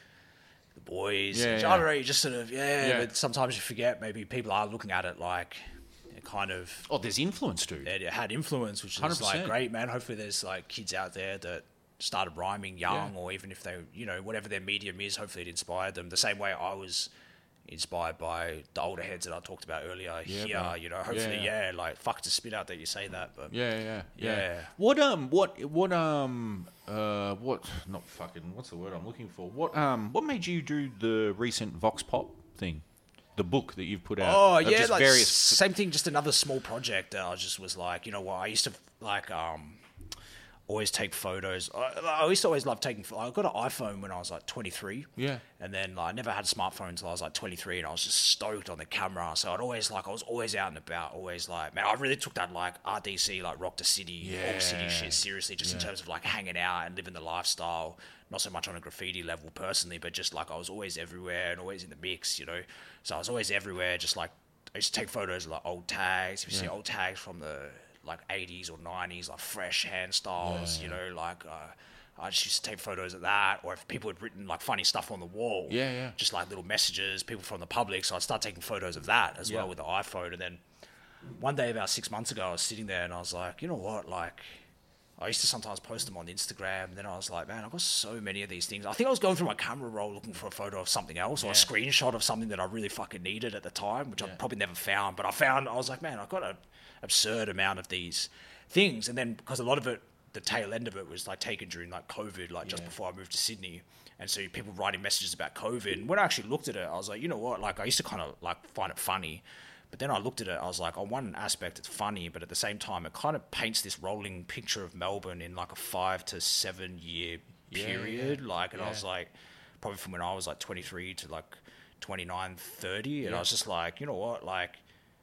The boys, Mm, Yeah, which yeah. I don't know. You just sort of yeah, Yeah. but sometimes you forget. Maybe people are looking at it like it kind of Oh, there's influence, dude. it had influence, which is one hundred percent. like great, man. Hopefully, there's like kids out there that started rhyming young, Yeah. or even if they, you know, whatever their medium is, hopefully it inspired them. The same way I was inspired by the older heads that I talked about earlier Yeah, here. bro. You know, hopefully, Yeah. yeah, like fuck to spit out that you say that, but Yeah, yeah, yeah. Yeah. What um, what what um, uh, what? Not fucking. What's the word I'm looking for? What um, what made you do the recent Vox Pop thing, the book that you've put out? Oh of yeah, just like various. same thing. Just another small project that I just was like, you know what? I used to like um, always take photos. I, I used to always love taking. pho- I got an iPhone when I was like twenty-three. Yeah. And then like, I never had a smartphone until I was like twenty-three, and I was just stoked on the camera. So I'd always like, I was always out and about. Always like, man, I really took that like R D C, like Rock the City, Yeah. Orc City shit seriously, just in Yeah. terms of like hanging out and living the lifestyle. Not so much on a graffiti level personally, but just like I was always everywhere and always in the mix, you know. So I was always everywhere, just like I used to take photos of like old tags. If you see Yeah. old tags from the like eighties or nineties, like fresh hand styles, Yeah, you know, like uh, I just used to take photos of that. Or if people had written like funny stuff on the wall, Yeah, yeah. just like little messages, people from the public. So I'd start taking photos of that as Yeah. well with the iPhone. And then one day about six months ago, I was sitting there and I was like, you know what, like. I used to sometimes post them on Instagram, and then I was like, man, I've got so many of these things. I think I was going through my camera roll looking for a photo of something else or a Yeah. screenshot of something that I really fucking needed at the time, which I Yeah. probably never found. But I found, I was like, man, I've got an absurd amount of these things. And then because a lot of it, the tail end of it was like taken during like COVID, like just Yeah. before I moved to Sydney. And so people writing messages about COVID. And when I actually looked at it, I was like, you know what? Like I used to kind of like find it funny. But then I looked at it, I was like, on one aspect, it's funny, but at the same time, it kind of paints this rolling picture of Melbourne in like a five to seven year Yeah, period. yeah, Like, and I yeah. was like, probably from when I was like twenty-three to like twenty-nine, thirty. And Yeah. I was just like, you know what? Like,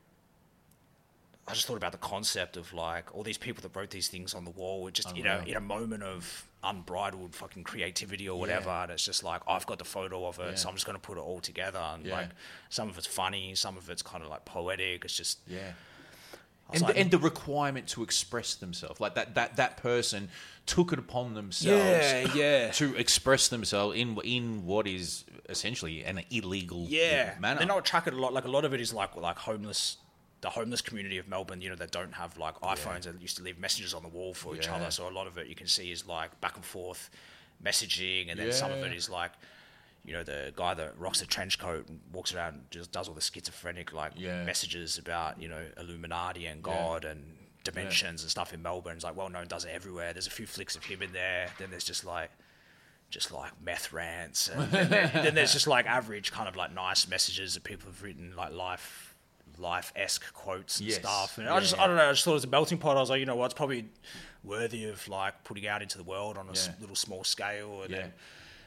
I just thought about the concept of like all these people that wrote these things on the wall were just, you know, Unreal. in a moment of unbridled fucking creativity or whatever. Yeah. And it's just like, I've got the photo of it, Yeah. so I'm just going to put it all together. And Yeah. like, some of it's funny, some of it's kind of like poetic. It's just, Yeah. I was And, like- the, and the requirement to express themselves, like that, that, that person took it upon themselves Yeah, yeah. to express themselves in in what is essentially an illegal yeah. manner. Then I'll track it a lot. Like a lot of it is like like homeless, the homeless community of Melbourne. You know, that don't have like iPhones and used to leave messages on the wall for each Yeah. other. So a lot of it you can see is like back and forth messaging, and then some of Yeah. it is like, you know, the guy that rocks a trench coat and walks around and just does all the schizophrenic like Yeah. messages about, you know, Illuminati and God and dimensions and stuff in Melbourne. It's like well known, does it everywhere. There's a few flicks of him in there. Then there's just like just like meth rants, and then, there- then there's just like average kind of like nice messages that people have written, like life life-esque quotes and Yes. stuff. And Yeah, I just yeah. I don't know, I just thought it was a melting pot. I was like, you know what, it's probably worthy of like putting out into the world on a s- Yeah. little small scale. And Yeah. then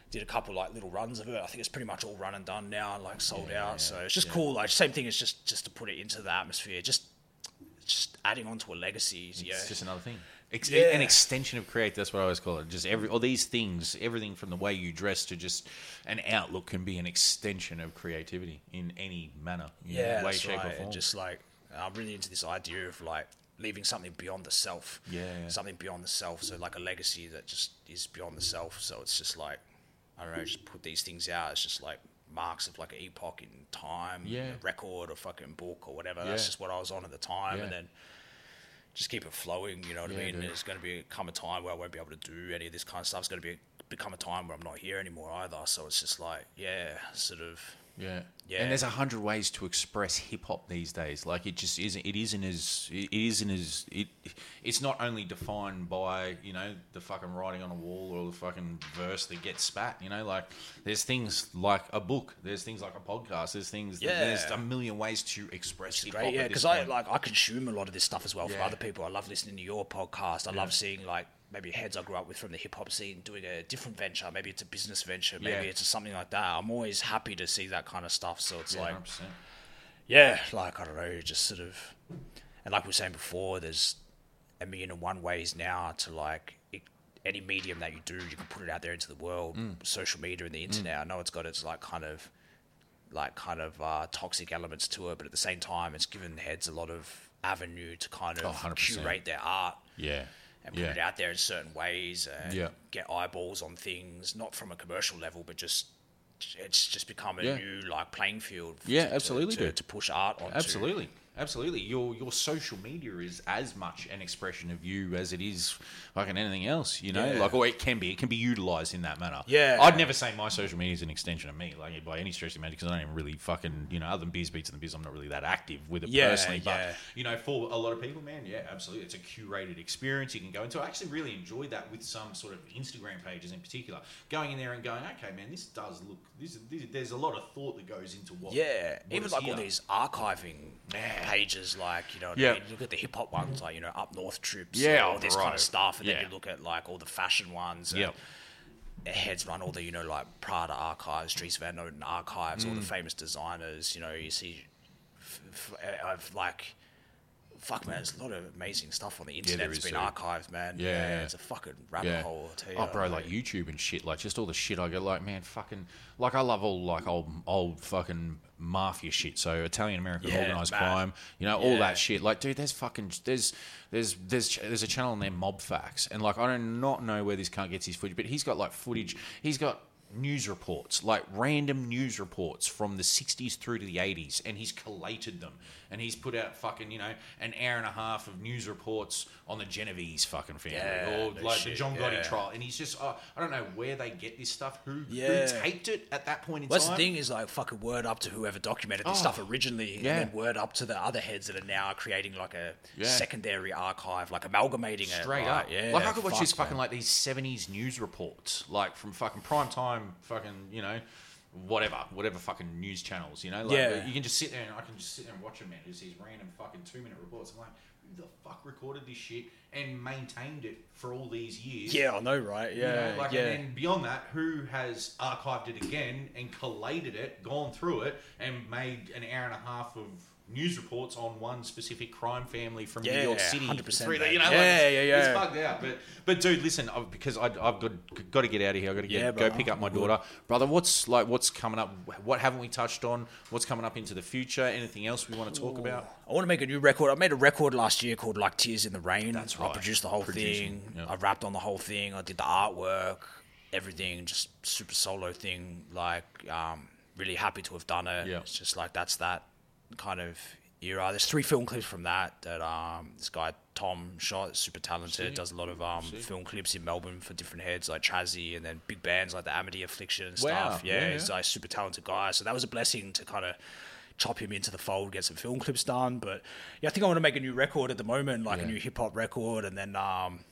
did a couple like little runs of it. I think it's pretty much all run and done now, like sold Yeah, out. yeah, So it's just yeah. cool. Like same thing as just just to put it into the atmosphere. Just just adding on to a legacy. Yeah, It's just another thing. Ex- Yeah. An extension of create. That's what I always call it. Just every all these things, everything from the way you dress to just an outlook can be an extension of creativity in any manner, in yeah, way, that's shape, right. or form. And just like I'm really into this idea of like leaving something beyond the self. Yeah, yeah. something beyond the self. So like a legacy that just is beyond the self. So it's just like I don't know, just put these things out. It's just like marks of like an epoch in time, Yeah. a record or fucking book or whatever. Yeah. That's just what I was on at the time, Yeah. and then just keep it flowing. You know what Yeah, I mean? dude. There's going to be come a time where I won't be able to do any of this kind of stuff. It's going to be become a time where I'm not here anymore either. So it's just like, yeah, sort of. Yeah. Yeah. And there's a hundred ways to express hip hop these days. Like it just isn't. It isn't as. It isn't as. It. It's not only defined by you know the fucking writing on a wall or the fucking verse that gets spat. You know, like there's things like a book. There's things like a podcast. There's things. Yeah. There's a million ways to express hip hop. Great, yeah, because because I like I consume a lot of this stuff as well from Yeah. other people. I love listening to your podcast. I love seeing like maybe heads I grew up with from the hip hop scene doing a different venture. Maybe it's a business venture. Maybe Yeah. it's something like that. I'm always happy to see that kind of stuff. So it's Yeah, like, one hundred percent. yeah, like I don't know, just sort of, and like we were saying before, there's a million and one ways now to like it, any medium that you do, you can put it out there into the world. Social media and the internet. I know it's got its like kind of, like kind of uh, toxic elements to it, but at the same time, it's given heads a lot of avenue to kind of Oh, one hundred percent. curate their art Yeah. and put Yeah. it out there in certain ways and Yeah. get eyeballs on things, not from a commercial level, but just it's just become a Yeah. new like playing field. f- Yeah, to, absolutely, to, dude. to push art on. Absolutely. Absolutely. Your your social media is as much an expression of you as it is fucking anything else, you know? Yeah. Like or it can be. It can be utilised in that manner. Yeah. I'd never say my social media is an extension of me, like by any stretch of the imagination, because I don't even really fucking, you know, other than Beers Beats and the Biz, I'm not really that active with it Yeah, personally. But yeah. you know, for a lot of people, man, yeah, absolutely. It's a curated experience you can go into. I actually really enjoyed that with some sort of Instagram pages in particular. Going in there and going, okay, man, this does look this, this there's a lot of thought that goes into what Yeah, what even is like here. all these archiving pages, like you know, what Yeah. I mean? You look at the hip hop ones, like you know, Up North Trips, Yeah, all this kind right. of stuff, and Yeah. then you look at like all the fashion ones. Yep. And heads run all the you know like Prada archives, Dries Van Noten archives, Mm. all the famous designers. You know, you see, f- f- I've like. Fuck man, there's a lot of amazing stuff on the internet there that's is, been dude. archived, man. Yeah, yeah. It's a fucking rabbit Yeah. hole. I'll tell you. Oh, bro, like YouTube and shit, like just all the shit I get, like, man, fucking, like I love all like old, old fucking mafia shit. So Italian American Yeah, organized man. crime, you know, all Yeah. that shit. Like, dude, there's fucking, there's, there's, there's, there's a channel on there, Mob Facts, and like I do not know where this cunt gets his footage, but he's got like footage. He's got news reports, like random news reports from the sixties through to the eighties, and he's collated them, and he's put out fucking, you know, an hour and a half of news reports on the Genovese fucking family, Yeah, or no like the shit, John Gotti yeah. trial, and he's just, oh, I don't know where they get this stuff, who, Yeah. who taped it at that point in Well, that's time. the thing is like fucking word up to whoever documented this Oh, stuff originally, yeah. and then word up to the other heads that are now creating like a Yeah. secondary archive, like amalgamating Straight it. up, right? Yeah, like I could watch fuck, this fucking man. like these seventies news reports, like from fucking prime time, fucking, you know, whatever, whatever fucking news channels, you know, like Yeah. you can just sit there and I can just sit there and watch them, man. Just these random fucking two minute reports. I'm like, who the fuck recorded this shit and maintained it for all these years? Yeah, I know, right? You Yeah, know, like, yeah. and then beyond that, who has archived it again and collated it, gone through it, and made an hour and a half of news reports on one specific crime family from New Yeah, York City? one hundred percent, Three- man. You know, like, Yeah, it's, yeah, yeah. It's bugged out. But, but dude, listen, I've, because I, I've got got to get out of here. I've got to get, Yeah, go brother. pick up my daughter, brother. What's like? What's coming up? What haven't we touched on? What's coming up into the future? Anything else we want to talk about? I want to make a new record. I made a record last year called like Tears in the Rain. That's I right. produced the whole Producing, thing. yeah. I rapped on the whole thing. I did the artwork, everything, just super solo thing. Like, um, really happy to have done it. Yeah. It's just like that's that kind of era. There's three film clips from that that um, this guy Tom shot, super talented, Sick. does a lot of um, Sick. film clips in Melbourne for different heads like Chazzy, and then big bands like the Amity Affliction and Wow. stuff. Yeah, Yeah, he's yeah. like a super talented guy. So that was a blessing to kind of chop him into the fold, get some film clips done. But yeah, I think I want to make a new record at the moment, like Yeah. a new hip hop record, and then um,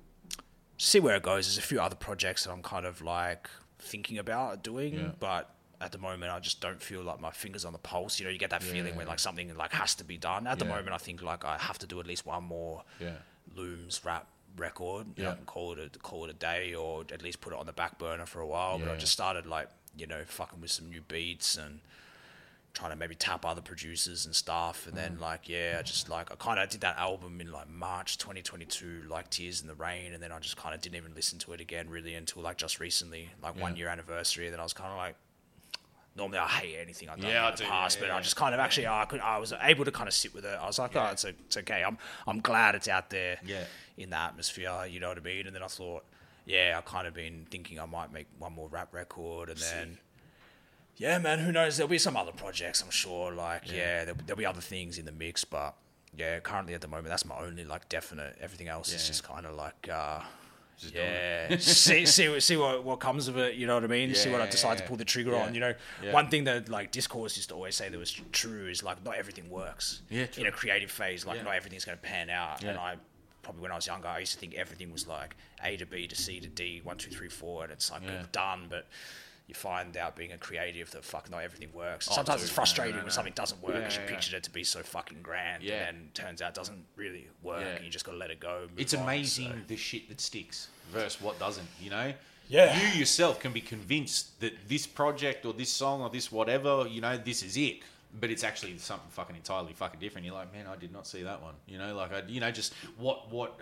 see where it goes. There's a few other projects that I'm kind of like thinking about doing, Yeah. but at the moment I just don't feel like my fingers on the pulse. You know, you get that feeling when like something like has to be done. At the Yeah. moment, I think like I have to do at least one more Yeah. Looms rap record. You Yeah. know, I can call it a, call it a day, or at least put it on the back burner for a while. But I Yeah. just started like, you know, fucking with some new beats and trying to maybe tap other producers and stuff. And then like, yeah, I just like, I kind of did that album in like March twenty twenty-two, like Tears in the Rain. And then I just kind of didn't even listen to it again really until like just recently, like one year anniversary. And then I was kind of like, normally I hate anything I've done Yeah, I in the do, past, yeah, but yeah. I just kind of actually, I could, I was able to kind of sit with it. I was like, oh, it's, a, it's okay. I'm, I'm glad it's out there Yeah. in the atmosphere. You know what I mean? And then I thought, yeah, I've kind of been thinking I might make one more rap record, and then, yeah, man, who knows? There'll be some other projects, I'm sure. Like, yeah, yeah there'll, there'll be other things in the mix, but yeah, currently at the moment, that's my only like definite. Everything else Yeah. is just kind of like. Uh, Just doing yeah, see, see, see what, what comes of it. You know what I mean? See what I decide to Yeah. pull the trigger Yeah. on. You know, Yeah. one thing that like Discourse used to always say that was true is like not everything works. Yeah, true. In a creative phase, like Yeah. not everything's going to pan out. Yeah. And I probably when I was younger, I used to think everything was like A to B to C to D, one, two, three, four, and it's like Yeah. done. But you find out being a creative that fuck not everything works. Oh, Sometimes dude, it's no, frustrating no, no. when something doesn't work because Yeah, you yeah. pictured it to be so fucking grand, Yeah. and then turns out it doesn't really work, Yeah. and you just got to let it go. move It's on, amazing so. the shit that sticks versus what doesn't, you know? Yeah. You yourself can be convinced that this project or this song or this whatever, you know, this is it. But it's actually something fucking entirely fucking different. You're like, man, I did not see that one. You know, like, I, you know, just what what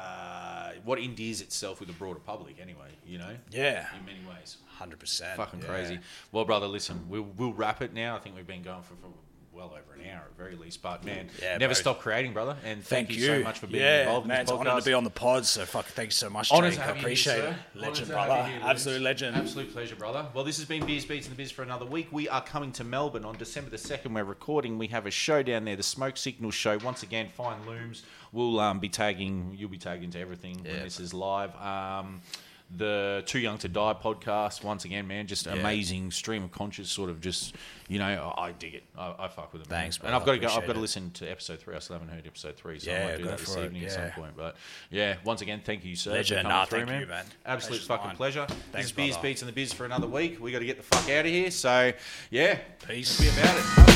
uh, what endears itself with the broader public anyway, you know? Yeah. In many ways. one hundred percent. Fucking yeah. crazy. Well, brother, listen, we'll, we'll wrap it now. I think we've been going for, for well over an hour at very least. But, man, Yeah, never bro. stop creating, brother. And thank, Thank you so much for being yeah, involved in man, this it's podcast. an honour to be on the pod, so fuck, thanks so much, Honour Jake. to I have you appreciate here, it. sir. Honour Legend, to have brother. you here, Lewis. Absolute legend. Absolute pleasure, brother. Well, this has been Beers, Beats and the Biz for another week. We are coming to Melbourne on December the second. We're recording. We have a show down there, the Smoke Signal Show. Once again, Fine Looms. We'll um, be tagging, you'll be tagging to everything when Yeah. this is live. Um, the Too Young to Die podcast, once again, man, just amazing stream of conscious sort of just, you know, I, I dig it. I, I fuck with it. Man. Thanks, And brother. I've got to go, I've Appreciate got to it. listen to episode three. I still haven't heard episode three, so I Yeah, might do go that this for it, evening at some yeah. point. But yeah, once again, thank you, sir. Legend. for coming Nah, through, thank man. you, man. Absolute Pleasure's fucking mine. pleasure. Thanks, this is Beers, brother. Beats and the Biz for another week. We got to get the fuck out of here. So, yeah, Peace. be about it.